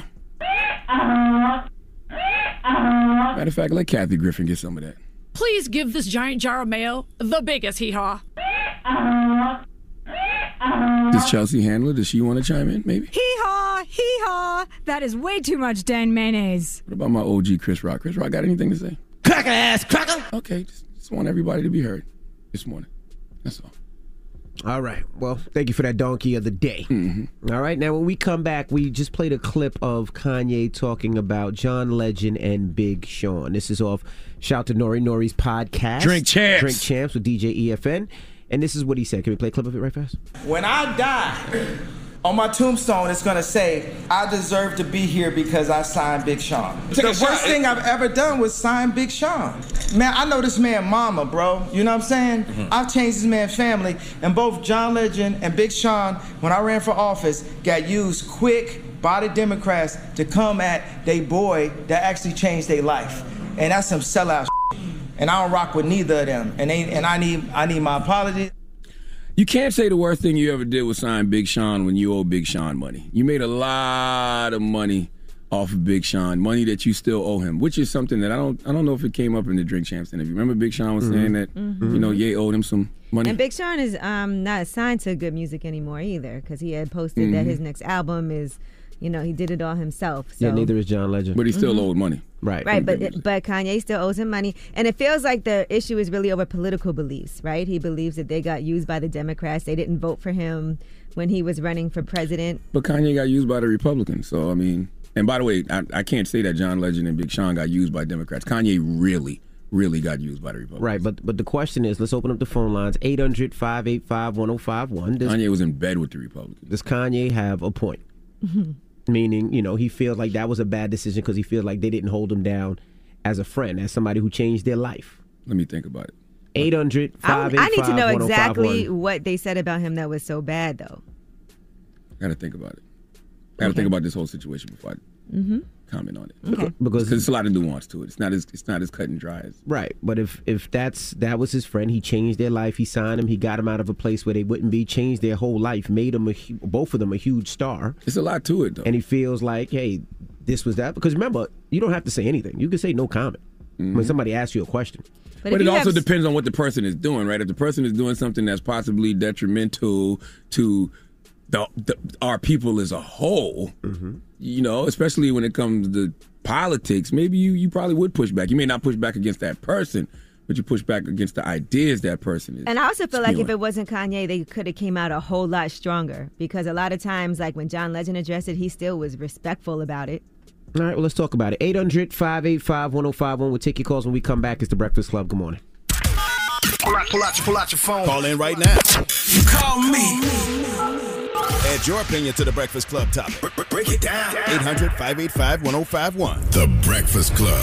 [SPEAKER 11] Matter of fact, let Kathy Griffin get some of that.
[SPEAKER 28] Please give this giant jar of mayo the biggest hee-haw.
[SPEAKER 11] Does Chelsea Handler, does she want to chime in, maybe?
[SPEAKER 29] Hee-haw, hee-haw. That is way too much Dan mayonnaise.
[SPEAKER 11] What about my OG Chris Rock? Chris Rock got anything to say?
[SPEAKER 19] Cracker ass cracker.
[SPEAKER 11] Okay, just want everybody to be heard this morning. That's all.
[SPEAKER 10] All right. Well, thank you for that donkey of the day.
[SPEAKER 11] Mm-hmm.
[SPEAKER 10] All right. Now, when we come back, we just played a clip of Kanye talking about John Legend and Big Sean. This is off Shout to Nori's podcast.
[SPEAKER 11] Drink Champs.
[SPEAKER 10] Drink Champs with DJ EFN. And this is what he said. Can we play a clip of it right fast?
[SPEAKER 17] When I die, on my tombstone, it's going to say, I deserve to be here because I signed Big Sean. The worst thing I've ever done was sign Big Sean. Man, I know this man mama, bro. You know what I'm saying? Mm-hmm. I've changed this man's family. And both John Legend and Big Sean, when I ran for office, got used quick by the Democrats to come at they boy that actually changed their life. And that's some sellout shit. And I don't rock with neither of them. And I need my apology.
[SPEAKER 11] You can't say the worst thing you ever did was sign Big Sean when you owe Big Sean money. You made a lot of money off of Big Sean, money that you still owe him, which is something that I don't know if it came up in the Drink Champs interview. Remember Big Sean was saying that, Ye owed him some money?
[SPEAKER 9] And Big Sean is not signed to Good Music anymore either, because he had posted that his next album is, he did it all himself. So.
[SPEAKER 10] Yeah, neither is John Legend.
[SPEAKER 11] But he still owed money.
[SPEAKER 10] Right.
[SPEAKER 9] Right, but Kanye still owes him money. And it feels like the issue is really over political beliefs, right? He believes that they got used by the Democrats. They didn't vote for him when he was running for president.
[SPEAKER 11] But Kanye got used by the Republicans. So, I mean, and by the way, I can't say that John Legend and Big Sean got used by Democrats. Kanye really got used by the Republicans.
[SPEAKER 10] Right, but the question is, let's open up the phone lines, 800-585-1051.
[SPEAKER 11] Kanye was in bed with the Republicans.
[SPEAKER 10] Does Kanye have a point? Meaning, he feels like that was a bad decision because he feels like they didn't hold him down as a friend, as somebody who changed their life.
[SPEAKER 11] Let me think about it.
[SPEAKER 10] 800-585-1051.
[SPEAKER 9] I need to know exactly what they said about him that was so bad, though.
[SPEAKER 11] Got to think about it. Got to think about this whole situation before I comment on it.
[SPEAKER 9] Okay.
[SPEAKER 11] Because there's a lot of nuance to it. It's not as cut and dry as.
[SPEAKER 10] Right, but if that was his friend, he changed their life, he signed him, he got him out of a place where they wouldn't be, changed their whole life, made them both of them a huge star.
[SPEAKER 11] It's a lot to it, though.
[SPEAKER 10] And he feels like, hey, this was that. Because remember, you don't have to say anything. You can say no comment when somebody asks you a question.
[SPEAKER 11] But it also depends on what the person is doing, right? If the person is doing something that's possibly detrimental to our people as a whole, especially when it comes to politics, maybe you probably would push back. You may not push back against that person, but you push back against the ideas that person is.
[SPEAKER 9] And I also feel like if it wasn't Kanye, they could have came out a whole lot stronger, because a lot of times, like when John Legend addressed it, he still was respectful about it.
[SPEAKER 10] All right, well, let's talk about it. 800-585-1051. We'll take your calls when we come back. It's The Breakfast Club. Good morning.
[SPEAKER 26] Pull out your phone.
[SPEAKER 5] Call in right now.
[SPEAKER 19] You call me.
[SPEAKER 5] Add your opinion to The Breakfast Club topic.
[SPEAKER 19] Break it down.
[SPEAKER 5] 800-585-1051. The Breakfast Club.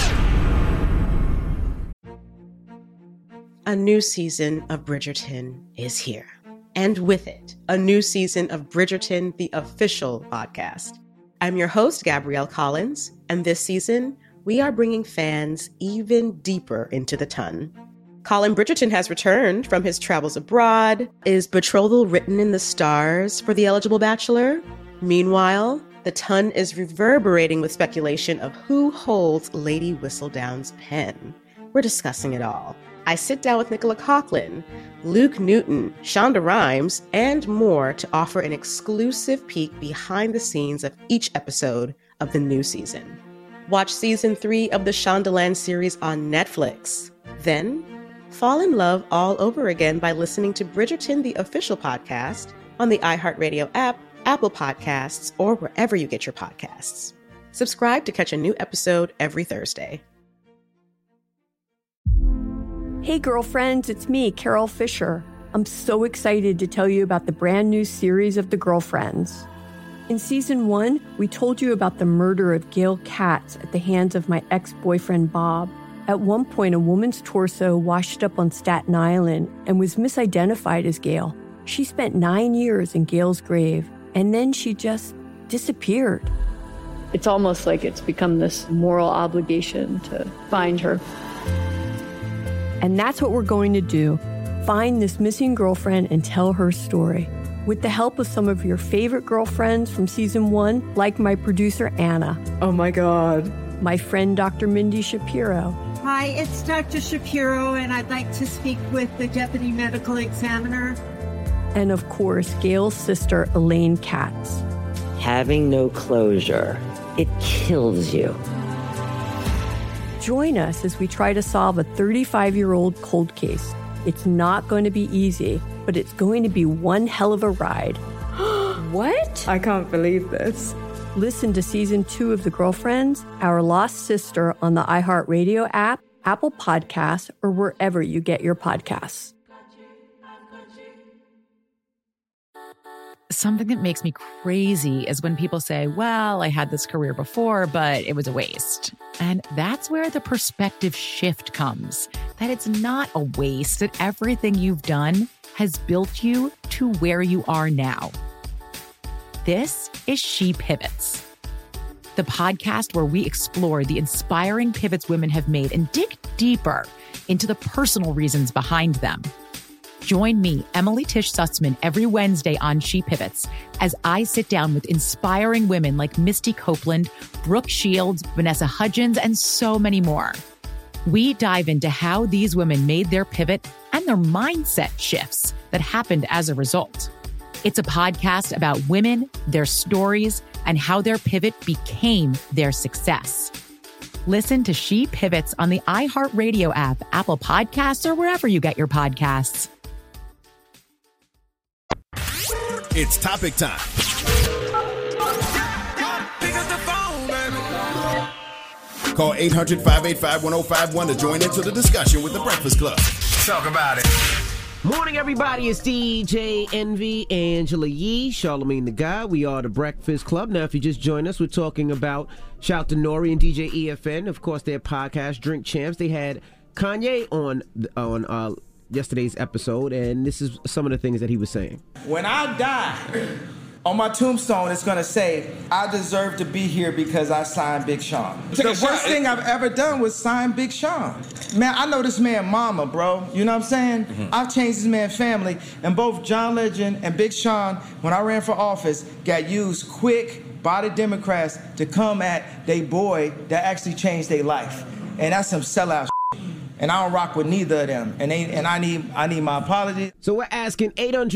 [SPEAKER 2] A new season of Bridgerton is here. And with it, a new season of Bridgerton, the official podcast. I'm your host, Gabrielle Collins, and this season, we are bringing fans even deeper into the ton. Colin Bridgerton has returned from his travels abroad. Is betrothal written in the stars for the eligible bachelor? Meanwhile, the ton is reverberating with speculation of who holds Lady Whistledown's pen. We're discussing it all. I sit down with Nicola Coughlan, Luke Newton, Shonda Rhimes, and more to offer an exclusive peek behind the scenes of each episode of the new season. Watch season 3 of the Shondaland series on Netflix. Then, fall in love all over again by listening to Bridgerton, the official podcast, on the iHeartRadio app, Apple Podcasts, or wherever you get your podcasts. Subscribe to catch a new episode every Thursday.
[SPEAKER 1] Hey girlfriends, it's me, Carol Fisher. I'm so excited to tell you about the brand new series of The Girlfriends. In season 1, we told you about the murder of Gail Katz at the hands of my ex-boyfriend Bob. At one point, a woman's torso washed up on Staten Island and was misidentified as Gail. She spent 9 years in Gail's grave, and then she just disappeared.
[SPEAKER 6] It's almost like it's become this moral obligation to find her.
[SPEAKER 1] And that's what we're going to do. Find this missing girlfriend and tell her story. With the help of some of your favorite girlfriends from season 1, like my producer, Anna.
[SPEAKER 6] Oh my God.
[SPEAKER 1] My friend, Dr. Mindy Shapiro.
[SPEAKER 8] Hi, it's Dr. Shapiro, and I'd like to speak with the Deputy Medical Examiner.
[SPEAKER 1] And of course, Gail's sister, Elaine Katz.
[SPEAKER 12] Having no closure, it kills you.
[SPEAKER 1] Join us as we try to solve a 35-year-old cold case. It's not going to be easy, but but it's going to be one hell of a ride.
[SPEAKER 6] What? I can't believe this.
[SPEAKER 1] Listen to Season 2 of The Girlfriends, Our Lost Sister on the iHeartRadio app, Apple Podcasts, or wherever you get your podcasts.
[SPEAKER 7] Something that makes me crazy is when people say, well, I had this career before, but it was a waste. And that's where the perspective shift comes, that it's not a waste, that everything you've done has built you to where you are now. This is She Pivots, the podcast where we explore the inspiring pivots women have made and dig deeper into the personal reasons behind them. Join me, Emily Tish Sussman, every Wednesday on She Pivots as I sit down with inspiring women like Misty Copeland, Brooke Shields, Vanessa Hudgens, and so many more. We dive into how these women made their pivot and their mindset shifts that happened as a result. It's a podcast about women, their stories, and how their pivot became their success. Listen to She Pivots on the iHeartRadio app, Apple Podcasts, or wherever you get your podcasts.
[SPEAKER 5] It's topic time. Call 800-585-1051 to join into the discussion with The Breakfast Club.
[SPEAKER 26] Talk about it.
[SPEAKER 10] Morning, everybody. It's DJ Envy, Angela Yee, Charlamagne the Guy. We are The Breakfast Club. Now, if you just joined us, we're talking about shout to Nori and DJ EFN. Of course, their podcast, Drink Champs. They had Kanye on yesterday's episode, and this is some of the things that he was saying.
[SPEAKER 17] When I die, on my tombstone, it's going to say, I deserve to be here because I signed Big Sean. The worst thing I've ever done was sign Big Sean. Man, I know this man mama, bro. You know what I'm saying? Mm-hmm. I've changed this man's family, and both John Legend and Big Sean, when I ran for office, got used quick by the Democrats to come at they boy that actually changed their life. And that's some sellout shit. And I don't rock with neither of them. And I need my apology.
[SPEAKER 10] So we're asking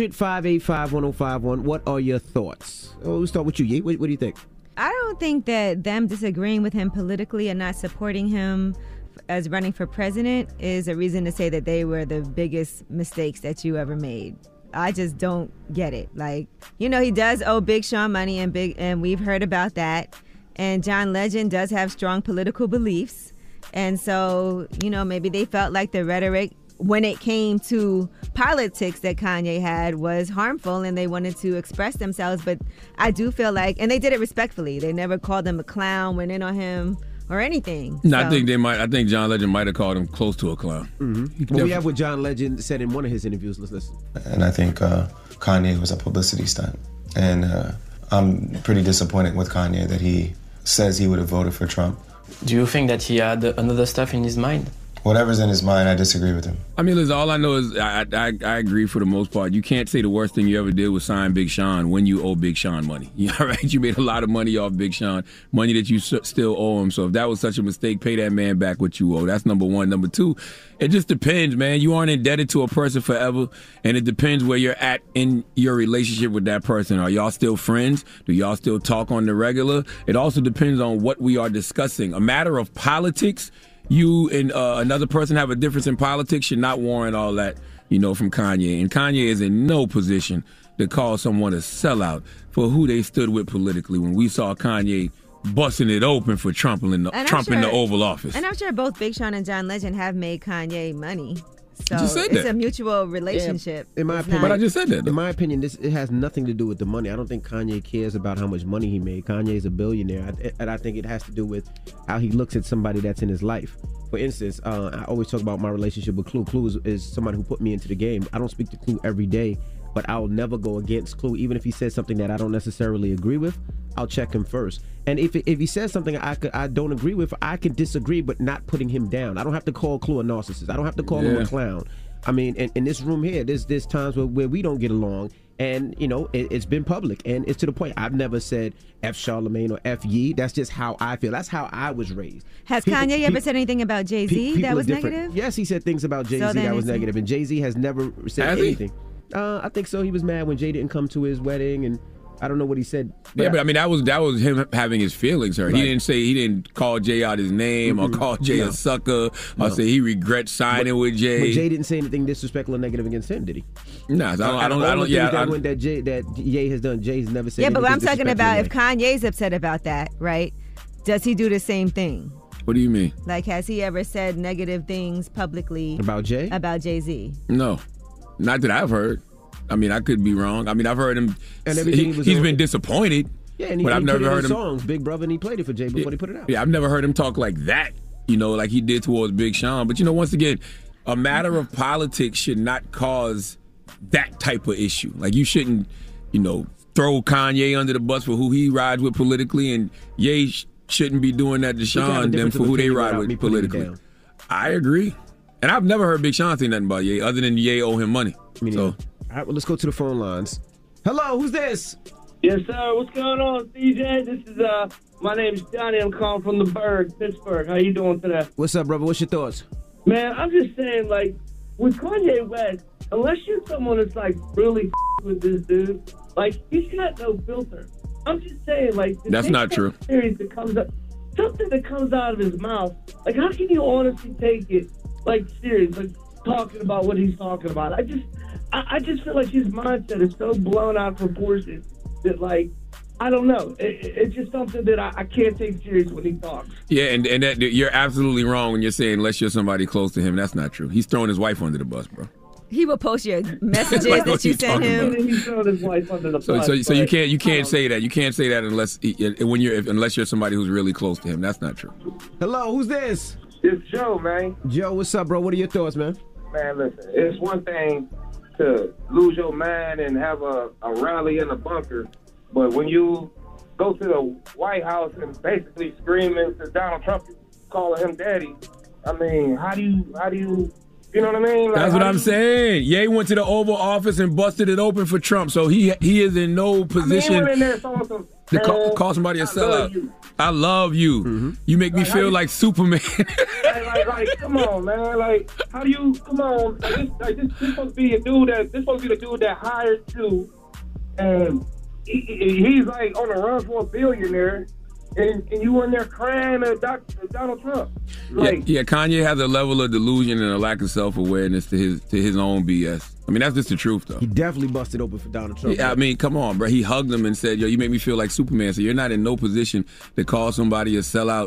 [SPEAKER 10] 800-585-1051, what are your thoughts? Oh, we'll start with you, Yee. What do you think?
[SPEAKER 9] I don't think that them disagreeing with him politically and not supporting him as running for president is a reason to say that they were the biggest mistakes that you ever made. I just don't get it. Like, you know, he does owe Big Sean money, and we've heard about that. And John Legend does have strong political beliefs. And so, you know, maybe they felt like the rhetoric when it came to politics that Kanye had was harmful and they wanted to express themselves. But I do feel like, and they did it respectfully. They never called him a clown, went in on him or anything.
[SPEAKER 11] No, so. I think John Legend might have called him close to a clown.
[SPEAKER 10] Mm-hmm. Well, we have what John Legend said in one of his interviews. Let's listen.
[SPEAKER 13] And I think Kanye was a publicity stunt. And I'm pretty disappointed with Kanye that he says he would have voted for Trump.
[SPEAKER 14] Do you think that he had another stuff in his mind?
[SPEAKER 13] Whatever's in his mind, I disagree with him.
[SPEAKER 11] I mean, listen, all I know is I agree for the most part. You can't say the worst thing you ever did was sign Big Sean when you owe Big Sean money. You know, right? You made a lot of money off Big Sean, money that you still owe him. So if that was such a mistake, pay that man back what you owe. That's number one. Number two, it just depends, man. You aren't indebted to a person forever, and it depends where you're at in your relationship with that person. Are y'all still friends? Do y'all still talk on the regular? It also depends on what we are discussing. A matter of politics, you and another person have a difference in politics should not warrant all that, you know, from Kanye. And Kanye is in no position to call someone a sellout for who they stood with politically when we saw Kanye busting it open for Trump in the Oval Office.
[SPEAKER 9] And I'm sure both Big Sean and John Legend have made Kanye money. So
[SPEAKER 11] just said
[SPEAKER 9] it's
[SPEAKER 11] that.
[SPEAKER 9] a mutual relationship.
[SPEAKER 10] Yeah, in my opinion,
[SPEAKER 11] but I just said that.
[SPEAKER 10] In my opinion, it has nothing to do with the money. I don't think Kanye cares about how much money he made. Kanye is a billionaire, and I think it has to do with how he looks at somebody that's in his life. For instance, I always talk about my relationship with Clue. Clue is somebody who put me into the game. I don't speak to Clue every day, but I'll never go against Clue. Even if he says something that I don't necessarily agree with, I'll check him first. And if he says something I don't agree with, I can disagree, but not putting him down. I don't have to call Clue a narcissist. I don't have to call him a clown. I mean, in this room here, there's times where we don't get along, and you know it's been public, and it's to the point I've never said F Charlamagne or F Yee. That's just how I feel. That's how I was raised.
[SPEAKER 9] Has Kanye ever said anything about Jay-Z that was negative?
[SPEAKER 10] Yes, he said things about Jay-Z that was negative, and Jay-Z has never said anything. I think so. He was mad when Jay didn't come to his wedding, and I don't know what he said.
[SPEAKER 11] But I mean, that was him having his feelings hurt.
[SPEAKER 10] Right.
[SPEAKER 11] He didn't call Jay out his name or call Jay a sucker or say he regrets signing with Jay.
[SPEAKER 10] But Jay didn't say anything disrespectful or negative against him, did he?
[SPEAKER 11] No, I don't.
[SPEAKER 10] That Ye has done. Jay's never said.
[SPEAKER 9] Yeah, but
[SPEAKER 10] anything
[SPEAKER 9] I'm talking about if
[SPEAKER 10] disrespectful
[SPEAKER 9] Kanye's upset about that, right? Does he do the same thing?
[SPEAKER 11] What do you mean?
[SPEAKER 9] Like, has he ever said negative things publicly
[SPEAKER 10] about Jay?
[SPEAKER 9] About Jay-Z?
[SPEAKER 11] No, not that I've heard. I mean, I could be wrong. I mean, I've heard him.
[SPEAKER 10] And
[SPEAKER 11] He's been disappointed.
[SPEAKER 10] Yeah, and
[SPEAKER 11] but I've never
[SPEAKER 10] put
[SPEAKER 11] heard
[SPEAKER 10] him
[SPEAKER 11] him.
[SPEAKER 10] Songs, Big Brother, and he played it for Jay before he put it out.
[SPEAKER 11] Yeah, I've never heard him talk like that. Like he did towards Big Sean. But once again, a matter of politics should not cause that type of issue. Like you shouldn't, throw Kanye under the bus for who he rides with politically, and Ye shouldn't be doing that to Sean them for who they ride with politically. I agree. And I've never heard Big Sean say nothing about Ye other than Ye owe him money. So,
[SPEAKER 10] all right, well, let's go to the phone lines. Hello, who's this?
[SPEAKER 15] Yes, sir. What's going on, CJ? This is my name's Johnny. I'm calling from the Berg, Pittsburgh. How you doing today?
[SPEAKER 10] What's up, brother? What's your thoughts?
[SPEAKER 15] Man, I'm just saying, like, with Kanye West, unless you're someone that's like really with this dude, like he's got no filter. I'm just saying, like,
[SPEAKER 11] that's not true.
[SPEAKER 15] Something that comes out of his mouth, like, how can you honestly take it, like, serious, like, talking about what he's talking about? I just feel like his mindset is so blown out of proportion that, like, I don't know. It's just something that I can't take serious when he talks.
[SPEAKER 11] Yeah, and that, you're absolutely wrong when you're saying unless you're somebody close to him. That's not true. He's throwing his wife under the bus, bro.
[SPEAKER 9] He will post your messages that you sent him.
[SPEAKER 15] He's throwing his wife under the bus.
[SPEAKER 11] So you can't say that. You can't say that unless you're somebody who's really close to him. That's not true.
[SPEAKER 10] Hello, who's this?
[SPEAKER 16] It's Joe, man.
[SPEAKER 10] Joe, what's up, bro? What are your thoughts, man?
[SPEAKER 16] Man, listen, it's one thing to lose your mind and have a rally in a bunker, but when you go to the White House and basically screaming to Donald Trump, calling him daddy, I mean, how do you, you know what I mean? Like,
[SPEAKER 11] that's what I'm saying. Ye went to the Oval Office and busted it open for Trump, so he is in no position
[SPEAKER 16] he went in there to
[SPEAKER 11] call somebody a sellout. I love you. Mm-hmm. You make me feel like Superman.
[SPEAKER 16] like, come on, man. Like, how do you, come on. This supposed to be a dude that hired you, and he's like on the run for a billionaire, and you in there crying at Donald Trump. Like,
[SPEAKER 11] yeah, Kanye has a level of delusion and a lack of self-awareness to his own BS. I mean, that's just the truth, though.
[SPEAKER 10] He definitely busted open for Donald Trump.
[SPEAKER 11] Yeah, I mean, come on, bro. He hugged him and said, yo, you make me feel like Superman, so you're not in no position to call somebody a sellout.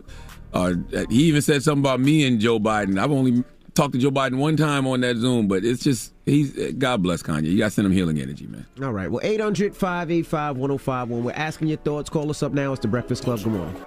[SPEAKER 11] He even said something about me and Joe Biden. I've only talked to Joe Biden one time on that Zoom, but it's just, God bless Kanye. You got to send him healing energy, man.
[SPEAKER 10] All right. Well, 800-585-1051. We're asking your thoughts. Call us up now. It's The Breakfast Club. Good morning.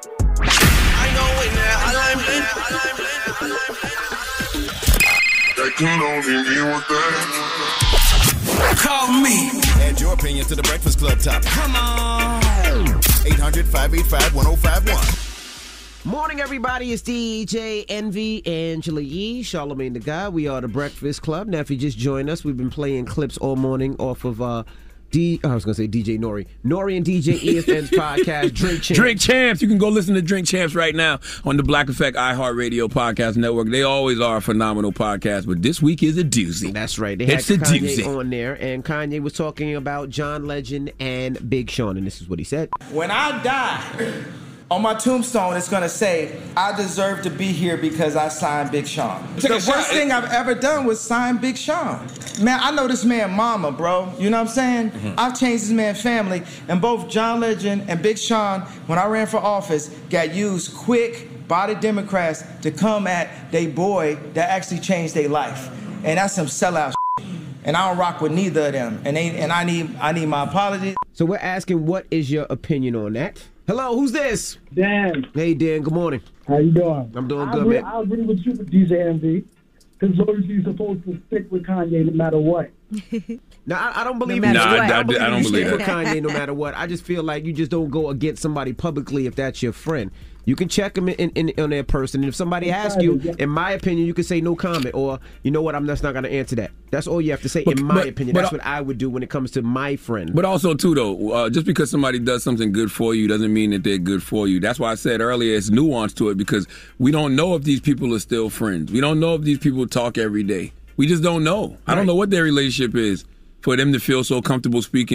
[SPEAKER 26] Call me.
[SPEAKER 5] Add your opinion to The Breakfast Club topic. Come on. 800-585-1051.
[SPEAKER 10] Morning, everybody. It's DJ Envy, Angela Yee, Charlamagne the God. We are The Breakfast Club. Now, if you just joined us, we've been playing clips all morning off of I was going to say DJ Nori. Nori and DJ EFN's podcast, Drink Champs.
[SPEAKER 11] Drink Champs. You can go listen to Drink Champs right now on the Black Effect iHeartRadio Podcast Network. They always are a phenomenal podcast, but this week is a doozy.
[SPEAKER 10] That's right. They had Kanye on there, and Kanye was talking about John Legend and Big Sean, and this is what he said.
[SPEAKER 17] When I die, on my tombstone, it's going to say, I deserve to be here because I signed Big Sean. The worst thing I've ever done was sign Big Sean. Man, I know this man mama, bro. You know what I'm saying? Mm-hmm. I've changed this man's family, and both John Legend and Big Sean, when I ran for office, got used quick by the Democrats to come at they boy that actually changed their life. And that's some sellout shit. And I don't rock with neither of them. And I need my apology.
[SPEAKER 10] So we're asking, what is your opinion on that? Hello, who's this?
[SPEAKER 18] Dan.
[SPEAKER 10] Hey, Dan. Good morning.
[SPEAKER 18] How you doing?
[SPEAKER 10] I'm doing good, man.
[SPEAKER 18] I agree with you with DJ MV. Because he's supposed to stick with Kanye no matter what.
[SPEAKER 10] No, I don't believe
[SPEAKER 11] I don't believe
[SPEAKER 10] that. With Kanye no matter what. I just feel like you just don't go against somebody publicly if that's your friend. You can check them on their person. And if somebody asks you, in my opinion, you can say no comment. Or, you know what, I'm just not going to answer that. That's all you have to say, in my opinion. That's what I would do when it comes to my friend.
[SPEAKER 11] But also, too, though, just because somebody does something good for you doesn't mean that they're good for you. That's why I said earlier it's nuance to it, because we don't know if these people are still friends. We don't know if these people talk every day. We just don't know. I don't know what their relationship is for them to feel so comfortable speaking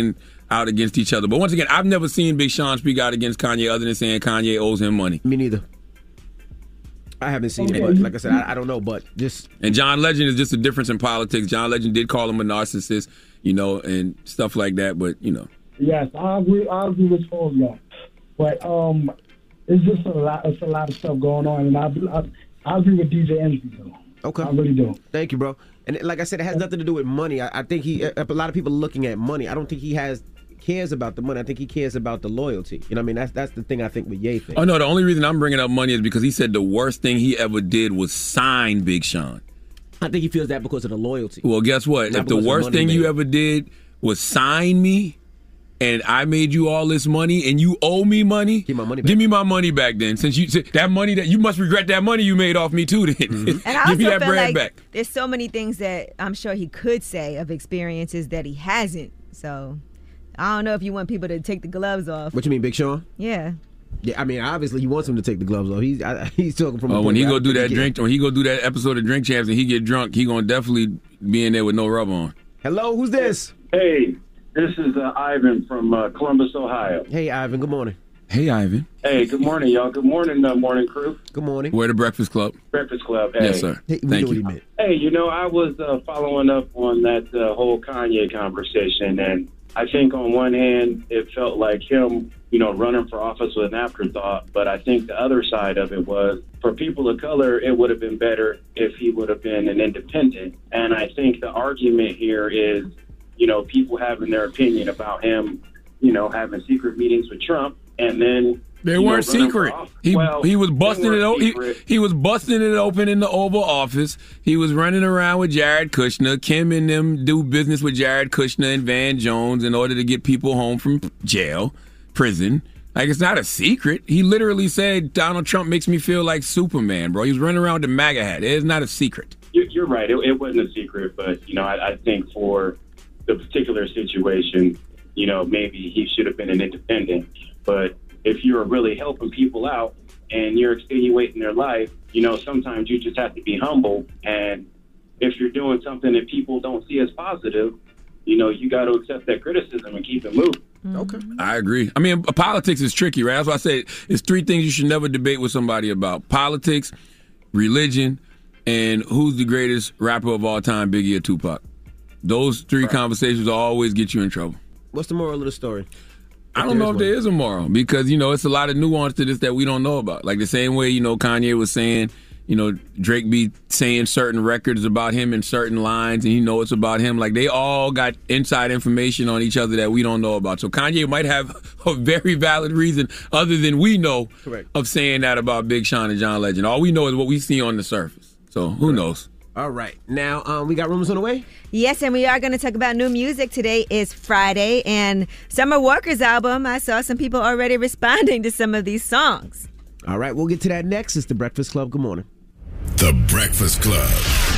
[SPEAKER 11] out against each other. But once again, I've never seen Big Sean speak out against Kanye other than saying Kanye owes him money.
[SPEAKER 10] Me neither. I haven't seen it, but like I said, I don't know. But just
[SPEAKER 11] and John Legend is just a difference in politics. John Legend did call him a narcissist, and stuff like that. But
[SPEAKER 18] Yes, I agree with all of y'all. But it's just a lot. It's a lot of stuff going on, and I agree with DJ Envy though.
[SPEAKER 10] Okay,
[SPEAKER 18] I really do.
[SPEAKER 10] Thank you, bro. And like I said, it has nothing to do with money. I think a lot of people are looking at money. I don't think he cares about the money. I think he cares about the loyalty. You know what I mean? That's the thing I think with Ye thing.
[SPEAKER 11] Oh no, the only reason I'm bringing up money is because he said the worst thing he ever did was sign Big Sean.
[SPEAKER 10] I think he feels that because of the loyalty.
[SPEAKER 11] Well, guess what?
[SPEAKER 10] Not
[SPEAKER 11] If the
[SPEAKER 10] because of
[SPEAKER 11] worst
[SPEAKER 10] money,
[SPEAKER 11] thing you
[SPEAKER 10] man.
[SPEAKER 11] ever did was sign me, and I made you all this money, and you owe me money,
[SPEAKER 10] give my money back.
[SPEAKER 11] Give me my money back then. Since you that money that you must regret that money you made off me too. Then
[SPEAKER 9] And I also
[SPEAKER 11] give me that
[SPEAKER 9] feel
[SPEAKER 11] bread
[SPEAKER 9] like
[SPEAKER 11] back.
[SPEAKER 9] there's so many things that I'm sure he could say of experiences that he hasn't. So I don't know if you want people to take the gloves off.
[SPEAKER 10] What you mean, Big Sean?
[SPEAKER 9] Yeah.
[SPEAKER 10] Yeah, I mean, obviously he wants him to take the gloves off. He's talking from.
[SPEAKER 11] When he go do that episode of Drink Champs and he get drunk, he gonna definitely be in there with no rub on.
[SPEAKER 10] Hello, who's this?
[SPEAKER 3] Hey, this is Ivan from Columbus, Ohio.
[SPEAKER 10] Hey, Ivan. Good morning.
[SPEAKER 11] Hey, Ivan.
[SPEAKER 3] Hey, good morning, y'all. Good morning, morning crew.
[SPEAKER 10] Good morning.
[SPEAKER 11] We're the Breakfast Club.
[SPEAKER 3] Breakfast Club. Hey.
[SPEAKER 11] Yes, sir.
[SPEAKER 10] Hey,
[SPEAKER 11] Thank you.
[SPEAKER 3] Hey, I was following up on that whole Kanye conversation, and I think on one hand, it felt like him, running for office was an afterthought. But I think the other side of it was, for people of color, it would have been better if he would have been an independent. And I think the argument here is, people having their opinion about him, having secret meetings with Trump, and then
[SPEAKER 11] they weren't secret. He was busting it open. He was busting it open in the Oval Office. He was running around with Jared Kushner. Kim and them do business with Jared Kushner and Van Jones in order to get people home from prison. Like, it's not a secret. He literally said Donald Trump makes me feel like Superman, bro. He was running around with the MAGA hat. It's not a secret.
[SPEAKER 3] You're right. It wasn't a secret, but I think for the particular situation, maybe he should have been an independent. But if you're really helping people out and you're extenuating their life, sometimes you just have to be humble. And if you're doing something that people don't see as positive, you got to accept that criticism and keep it moving.
[SPEAKER 10] Okay.
[SPEAKER 11] I agree. I mean, politics is tricky, right? That's why I say it's three things you should never debate with somebody about: politics, religion, and who's the greatest rapper of all time, Biggie or Tupac. Those three conversations always get you in trouble.
[SPEAKER 10] What's the moral of the story?
[SPEAKER 11] I don't know if there is a moral because, it's a lot of nuance to this that we don't know about. Like the same way, Kanye was saying, Drake be saying certain records about him in certain lines and it's about him. Like they all got inside information on each other that we don't know about. So Kanye might have a very valid reason other than we know of saying that about Big Sean and John Legend. All we know is what we see on the surface. So who knows?
[SPEAKER 10] All right. Now, we got rumors on the way?
[SPEAKER 9] Yes, and we are going to talk about new music. Today is Friday, and Summer Walker's album, I saw some people already responding to some of these songs.
[SPEAKER 10] All right, we'll get to that next. It's The Breakfast Club. Good morning.
[SPEAKER 5] The Breakfast Club.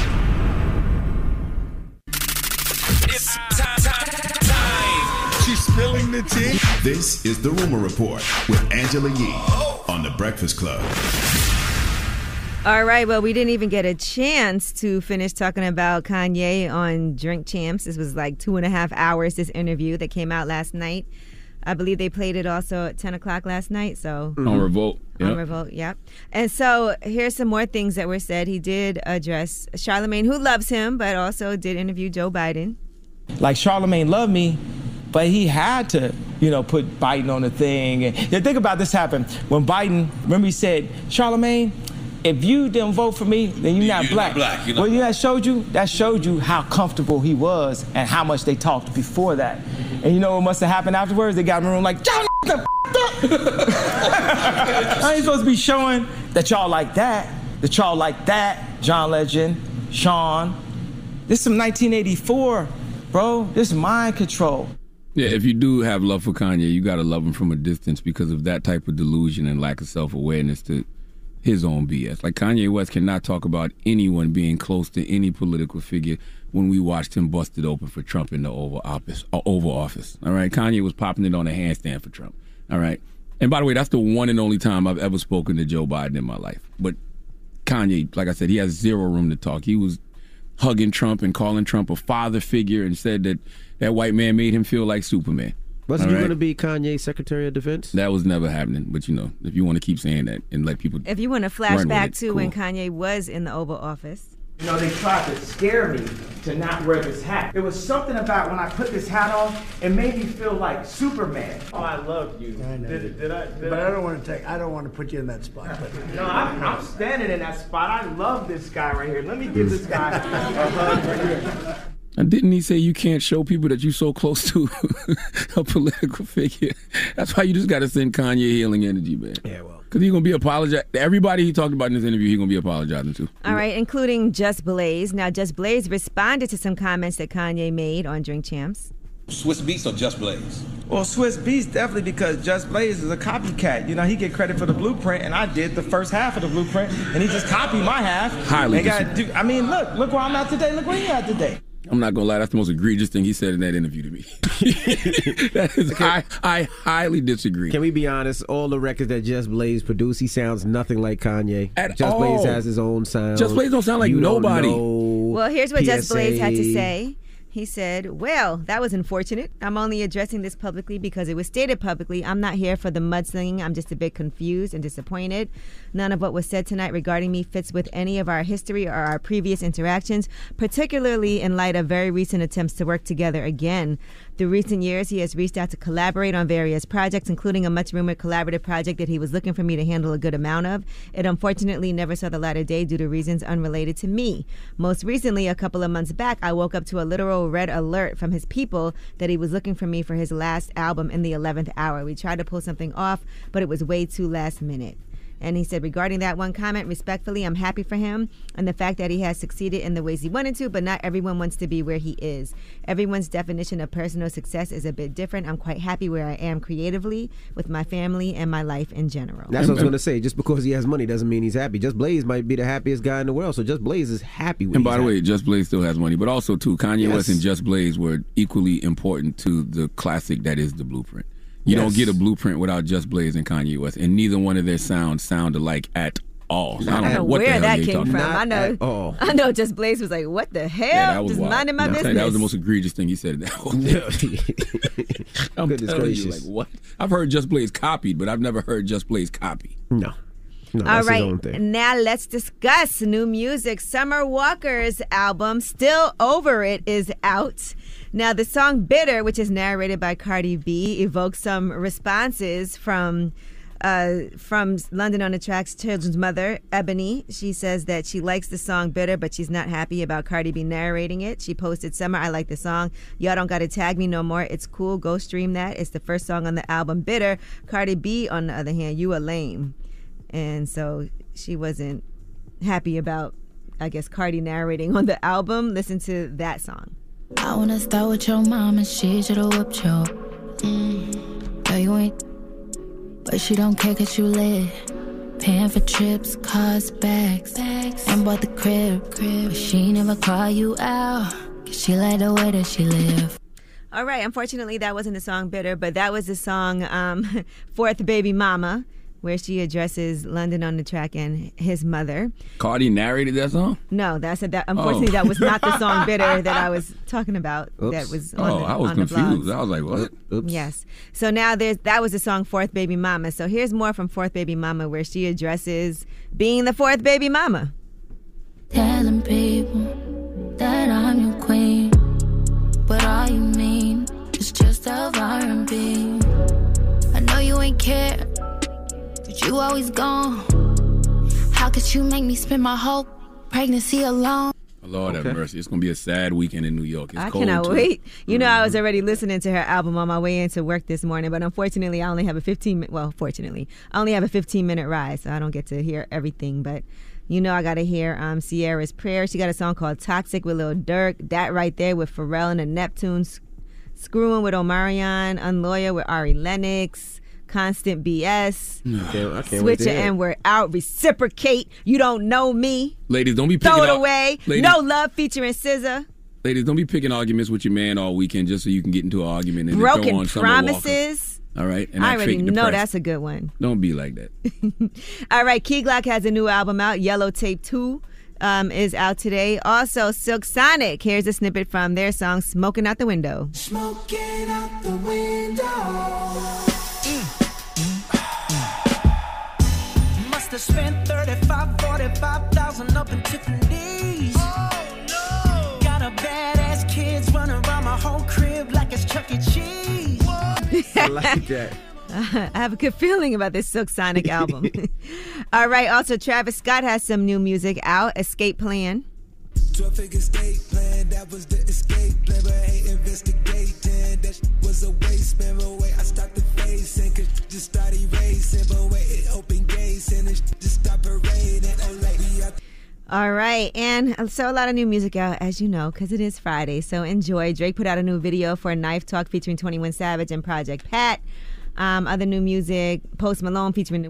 [SPEAKER 19] It's time.
[SPEAKER 5] She's spilling the tea. This is The Rumor Report with Angela Yee on The Breakfast Club.
[SPEAKER 9] All right, well, we didn't even get a chance to finish talking about Kanye on Drink Champs. This was like 2.5 hours, this interview that came out last night. I believe they played it also at 10 o'clock last night. So
[SPEAKER 11] on Revolt.
[SPEAKER 9] On Revolt, yep. And so here's some more things that were said. He did address Charlamagne, who loves him, but also did interview Joe Biden.
[SPEAKER 17] Like, Charlamagne loved me, but he had to, put Biden on the thing. And think about this happened when Biden, remember he said, Charlamagne, if you didn't vote for me, then you're not black. Well, that showed you how comfortable he was and how much they talked before that. And you know what must have happened afterwards? They got in the room like, y'all the I ain't supposed to be showing that y'all like that, John Legend, Sean. This is some 1984, bro. This is mind control.
[SPEAKER 11] Yeah, if you do have love for Kanye, you got to love him from a distance because of that type of delusion and lack of self-awareness to his own BS. Like, Kanye West cannot talk about anyone being close to any political figure when we watched him bust it open for Trump in the Oval Office. All right, Kanye was popping it on a handstand for Trump. All right, and by the way, that's the one and only time I've ever spoken to Joe Biden in my life. But Kanye, like I said, he has zero room to talk. He was hugging Trump and calling Trump a father figure and said that white man made him feel like Superman.
[SPEAKER 10] Wasn't you going to be Kanye's Secretary of Defense?
[SPEAKER 11] That was never happening. But, if you want to keep saying that and let people
[SPEAKER 9] If you want to flash back to
[SPEAKER 11] cool.
[SPEAKER 9] when Kanye was in the Oval Office.
[SPEAKER 17] They tried to scare me to not wear this hat. It was something about when I put this hat on, it made me feel like Superman. Oh, I love you.
[SPEAKER 18] I know.
[SPEAKER 17] Did
[SPEAKER 18] But I don't want to put you in that spot.
[SPEAKER 17] No, I'm standing in that spot. I love this guy right here. Let me give this guy a hug right here.
[SPEAKER 11] And didn't he say you can't show people that you're so close to a political figure? That's why you just got to send Kanye healing energy, man.
[SPEAKER 10] Yeah, well.
[SPEAKER 11] Because he's going to be apologizing. Everybody he talked about in this interview, he's going to be apologizing to.
[SPEAKER 9] All right, including Just Blaze. Now, Just Blaze responded to some comments that Kanye made on Drink Champs.
[SPEAKER 4] Swiss Beats or Just Blaze?
[SPEAKER 17] Well, Swiss Beats definitely, because Just Blaze is a copycat. He get credit for the blueprint, and I did the first half of the blueprint, and he just copied my half.
[SPEAKER 11] Highly
[SPEAKER 17] look where I'm at today. Look where he at today.
[SPEAKER 11] I'm not going to lie, that's the most egregious thing he said in that interview to me. That is, I highly disagree.
[SPEAKER 10] Can we be honest? All the records that Just Blaze produced, he sounds nothing like Kanye. Just Blaze has his own sound.
[SPEAKER 11] Just Blaze don't sound like nobody.
[SPEAKER 9] Well, here's what
[SPEAKER 10] PSA.
[SPEAKER 9] Just Blaze had to say. He said, well, that was unfortunate. I'm only addressing this publicly because it was stated publicly. I'm not here for the mudslinging. I'm just a bit confused and disappointed. None of what was said tonight regarding me fits with any of our history or our previous interactions, particularly in light of very recent attempts to work together again. Through recent years, he has reached out to collaborate on various projects, including a much-rumored collaborative project that he was looking for me to handle a good amount of. It unfortunately never saw the light of day due to reasons unrelated to me. Most recently, a couple of months back, I woke up to a literal red alert from his people that he was looking for me for his last album in the 11th hour. We tried to pull something off, but it was way too last minute. And he said, regarding that one comment, respectfully, I'm happy for him and the fact that he has succeeded in the ways he wanted to, but not everyone wants to be where he is. Everyone's definition of personal success is a bit different. I'm quite happy where I am creatively with my family and my life in general.
[SPEAKER 10] That's what I was going to say. Just because he has money doesn't mean he's happy. Just Blaze might be the happiest guy in the world, so Just Blaze is happy with.
[SPEAKER 11] And by the way, Just Blaze still has money, but also, too, Kanye West and Just Blaze were equally important to the classic that is The Blueprint. You don't get a blueprint without Just Blaze and Kanye West, and neither one of their sound alike at all. So I don't know what
[SPEAKER 9] where
[SPEAKER 11] the hell
[SPEAKER 9] that came from. I know Just Blaze was like, what the hell?
[SPEAKER 11] Yeah, that was
[SPEAKER 9] just
[SPEAKER 11] wild.
[SPEAKER 9] minding my business.
[SPEAKER 11] That was the most egregious thing he said in that whole thing. I'm telling you, like, what? I've heard Just Blaze copied, but I've never heard Just Blaze copy.
[SPEAKER 10] No,
[SPEAKER 9] all
[SPEAKER 10] that's
[SPEAKER 9] right,
[SPEAKER 10] his own thing.
[SPEAKER 9] now let's discuss new music. Summer Walker's album, Still Over It, is out. Now, the song Bitter, which is narrated by Cardi B, evokes some responses from London on the Track's children's mother, Ebony. She says that she likes the song Bitter, but she's not happy about Cardi B narrating it. She posted, Summer, I like the song. Y'all don't got to tag me no more. It's cool. Go stream that. It's the first song on the album, Bitter. Cardi B, on the other hand, you a lame. And so she wasn't happy about, I guess, Cardi narrating on the album. Listen to that song.
[SPEAKER 20] I wanna start with your mom and she should've whipped you. No, you ain't. But she don't care cause you lit. Paying for trips, cars, bags. And bought the crib. But she never call you out. Cause she like the way that she live.
[SPEAKER 9] All right, unfortunately that wasn't the song Bitter, but that was the song Fourth Baby Mama, where she addresses London on the Track and his mother.
[SPEAKER 11] Cardi narrated that song?
[SPEAKER 9] No, unfortunately that was not the song Bitter that I was talking about.
[SPEAKER 11] Oops.
[SPEAKER 9] That was
[SPEAKER 11] I was confused. I was like, what?
[SPEAKER 9] Oops. Yes. So now that was the song Fourth Baby Mama. So here's more from Fourth Baby Mama, where she addresses being the fourth baby mama.
[SPEAKER 20] Telling people that I'm your queen, but all you mean is just of R&B. I know you ain't care, but you always gone. How could you make me spend my whole pregnancy alone?
[SPEAKER 11] Lord have mercy. It's going to be a sad weekend in New York. It's
[SPEAKER 9] I
[SPEAKER 11] cold
[SPEAKER 9] cannot
[SPEAKER 11] too.
[SPEAKER 9] wait. You know, I was already listening to her album on my way into work this morning, but unfortunately, I only have a 15-minute ride, so I don't get to hear everything. But, you know, I got to hear Sierra's Prayer. She got a song called Toxic with Lil Durk. That right there with Pharrell and the Neptunes. Screwing with Omarion. Unloyal with Ari Lennox. Constant BS.
[SPEAKER 10] I can't
[SPEAKER 9] Switch your N-word out. Reciprocate. You don't know me.
[SPEAKER 11] Ladies, don't be picking
[SPEAKER 9] Throw it away.
[SPEAKER 11] Ladies,
[SPEAKER 9] No Love featuring SZA.
[SPEAKER 11] Ladies, don't be picking arguments with your man all weekend just so you can get into an argument and
[SPEAKER 9] Broken
[SPEAKER 11] then throw on Summer
[SPEAKER 9] Promises.
[SPEAKER 11] Walker. All right? And
[SPEAKER 9] I
[SPEAKER 11] act
[SPEAKER 9] already
[SPEAKER 11] fake
[SPEAKER 9] know
[SPEAKER 11] depressed.
[SPEAKER 9] that's a good one.
[SPEAKER 11] Don't be like that.
[SPEAKER 9] All right, Key Glock has a new album out, Yellow Tape 2. is out today. Also, Silk Sonic. Here's a snippet from their song Smoking Out the Window.
[SPEAKER 19] Smoking out the window. Must have spent 45,000 up in Tiffany's. Oh no! Got a badass kids running around my whole crib like it's Chuck E. Cheese.
[SPEAKER 10] I like that.
[SPEAKER 9] I have a good feeling about this Silk Sonic album. All right. Also, Travis Scott has some new music out. Escape Plan.
[SPEAKER 19] 12-figure escape plan, that was the escape plan, but I ain't investigating. That was a waste, man, but wait, I started facing, cause just started erasing, but wait, it opened gates, and it just stopped parading. Oh, lady,
[SPEAKER 9] All right. And so a lot of new music out, as you know, because it is Friday. So enjoy. Drake put out a new video for Knife Talk featuring 21 Savage and Project Pat. Other new music, Post Malone featuring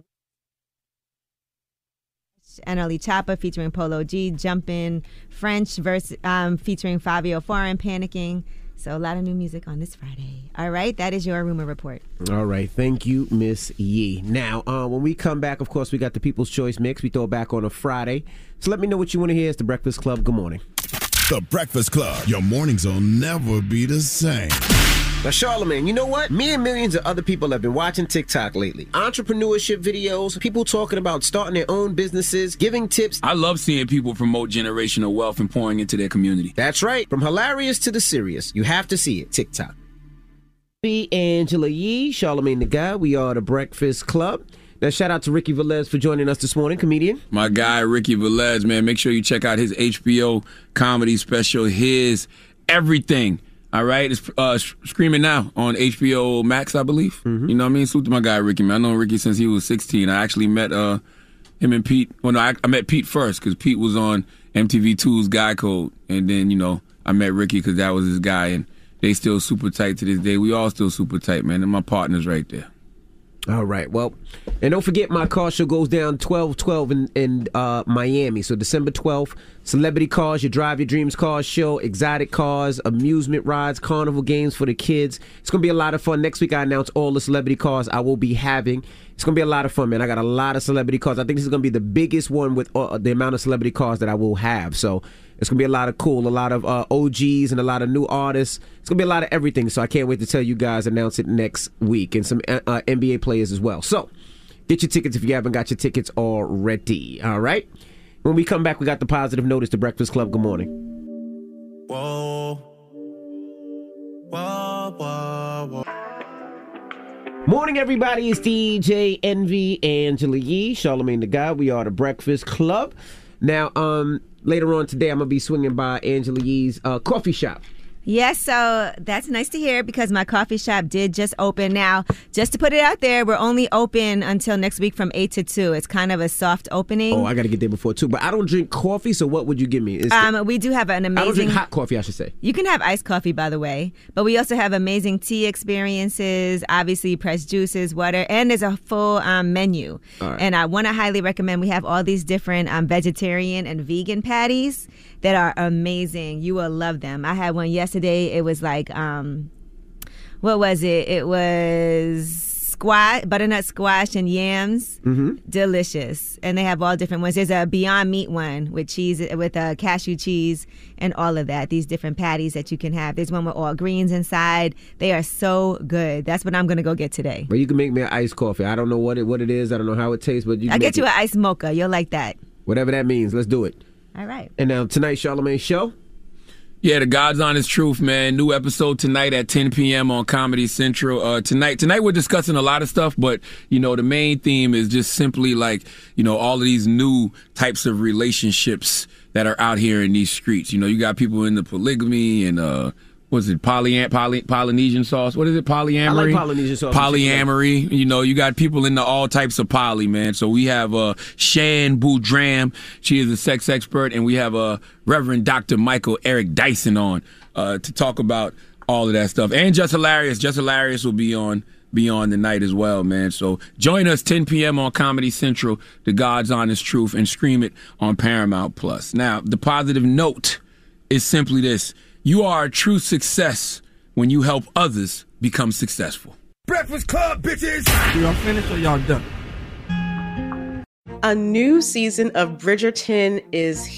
[SPEAKER 9] NLE Choppa featuring Polo G, Jumpin', French verse featuring Fabio Foreign, Panicking. So a lot of new music on this Friday. All right, that is your Rumor Report.
[SPEAKER 10] All right, thank you, Miss Yee. Now, when we come back, of course, we got the People's Choice Mix. We throw it back on a Friday. So let me know what you want to hear. It's The Breakfast Club. Good morning.
[SPEAKER 5] The Breakfast Club. Your mornings will never be the same.
[SPEAKER 10] Now, Charlamagne, you know what? Me and millions of other people have been watching TikTok lately. Entrepreneurship videos, people talking about starting their own businesses, giving tips.
[SPEAKER 11] I love seeing people promote generational wealth and pouring into their community.
[SPEAKER 10] That's right. From hilarious to the serious. You have to see it. TikTok. Be Angela Yee, Charlamagne the Guy. We are The Breakfast Club. Now, shout out to Ricky Velez for joining us this morning, comedian.
[SPEAKER 11] My guy, Ricky Velez, man. Make sure you check out his HBO comedy special, His Everything. All right, it's streaming now on HBO Max, I believe. You know what I mean? Salute to my guy, Ricky, man. I know Ricky since he was 16. I actually met him and Pete. Well, no, I met Pete first because Pete was on MTV2's Guy Code. And then, you know, I met Ricky because that was his guy. And they still super tight to this day. We all still super tight, man. And my partner's right there.
[SPEAKER 10] All right. Well, and don't forget my car show goes down 12/12 in Miami. So December 12th, Celebrity Cars, your Drive Your Dreams Cars show, exotic cars, amusement rides, carnival games for the kids. It's going to be a lot of fun. Next week, I announce all the celebrity cars I will be having. It's going to be a lot of fun, man. I got a lot of celebrity cars. I think this is going to be the biggest one with the amount of celebrity cars that I will have. So it's going to be a lot of cool, a lot of OGs and a lot of new artists. It's going to be a lot of everything. So I can't wait to tell you guys, announce it next week, and some NBA players as well. So get your tickets if you haven't got your tickets already. All right? When we come back, we got the positive notice to Breakfast Club. Good morning.
[SPEAKER 19] Whoa. Whoa, whoa, whoa.
[SPEAKER 10] Morning, everybody. It's DJ Envy, Angela Yee, Charlamagne the Guy. We are The Breakfast Club. Now, later on today, I'm going to be swinging by Angela Yee's coffee shop.
[SPEAKER 9] Yes, so that's nice to hear because my coffee shop did just open. Now, just to put it out there, we're only open until next week from 8 to 2. It's kind of a soft opening.
[SPEAKER 10] Oh, I got to get there before 2. But I don't drink coffee, so what would you give me?
[SPEAKER 9] We do have an amazing...
[SPEAKER 10] I don't drink hot coffee, I should say.
[SPEAKER 9] You can have iced coffee, by the way. But we also have amazing tea experiences, obviously pressed juices, water, and there's a full menu.
[SPEAKER 10] Right.
[SPEAKER 9] And I want to highly recommend, we have all these different vegetarian and vegan patties that are amazing. You will love them. I had one yesterday. It was like, what was it? It was butternut squash and yams. Delicious. And they have all different ones. There's a Beyond Meat one with cheese, with cashew cheese and all of that. These different patties that you can have. There's one with all greens inside. They are so good. That's what I'm going to go get today.
[SPEAKER 10] But you can make me an iced coffee. I don't know what it is. I don't know how it tastes, but
[SPEAKER 9] I'll get you an iced mocha. You'll like that.
[SPEAKER 10] Whatever that means. Let's do it.
[SPEAKER 9] All right.
[SPEAKER 10] And now tonight's Charlamagne show.
[SPEAKER 11] Yeah, The God's Honest Truth, man. New episode tonight at 10 p.m. on Comedy Central. Tonight we're discussing a lot of stuff, but, you know, the main theme is just simply like, you know, all of these new types of relationships that are out here in these streets. You know, you got people in the polygamy and, what's it, Polynesian sauce? What is it, polyamory?
[SPEAKER 10] I like Polynesian sauce.
[SPEAKER 11] Polyamory. You know, you got people into all types of poly, man. So we have Shan Boudram. She is a sex expert. And we have Reverend Dr. Michael Eric Dyson on to talk about all of that stuff. And Just Hilarious. Just Hilarious will be on tonight as well, man. So join us 10 p.m. on Comedy Central, The God's Honest Truth, and stream it on Paramount Plus. Now, the positive note is simply this. You are a true success when you help others become successful.
[SPEAKER 19] Breakfast Club, bitches!
[SPEAKER 2] Y'all finished or y'all done?
[SPEAKER 21] A new season of Bridgerton is here.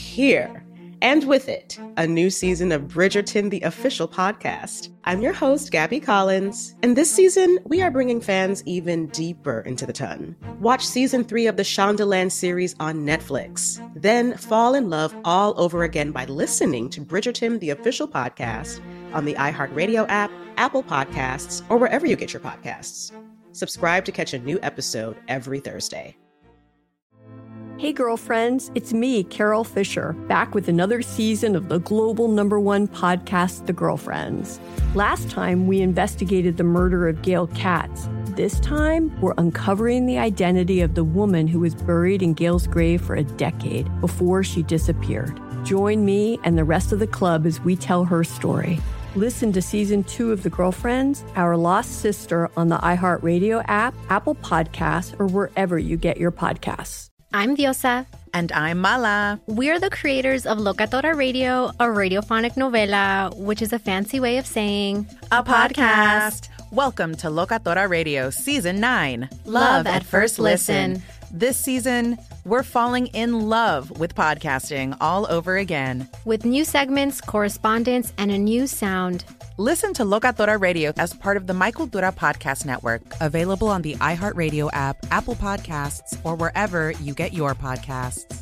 [SPEAKER 2] here. And with it, a new season of Bridgerton, the official podcast. I'm your host, Gabby Collins, and this season, we are bringing fans even deeper into the ton. Watch season 3 of the Shondaland series on Netflix. Then fall in love all over again by listening to Bridgerton, the official podcast, on the iHeartRadio app, Apple Podcasts, or wherever you get your podcasts. Subscribe to catch a new episode every Thursday.
[SPEAKER 1] Hey girlfriends, it's me, Carol Fisher, back with another season of the global #1 podcast, The Girlfriends. Last time, we investigated the murder of Gail Katz. This time, we're uncovering the identity of the woman who was buried in Gail's grave for a decade before she disappeared. Join me and the rest of the club as we tell her story. Listen to Season 2 of The Girlfriends, Our Lost Sister on the iHeartRadio app, Apple Podcasts, or wherever you get your podcasts.
[SPEAKER 21] I'm Diosa.
[SPEAKER 7] And I'm Mala.
[SPEAKER 21] We're the creators of Locatora Radio, a radiophonic novela, which is a fancy way of saying
[SPEAKER 7] a podcast. Welcome to Locatora Radio Season 9.
[SPEAKER 21] Love at First Listen.
[SPEAKER 7] This season, we're falling in love with podcasting all over again.
[SPEAKER 21] With new segments, correspondence, and a new sound.
[SPEAKER 7] Listen to Locatora Radio as part of the Michael Dura Podcast Network, available on the iHeartRadio app, Apple Podcasts, or wherever you get your podcasts.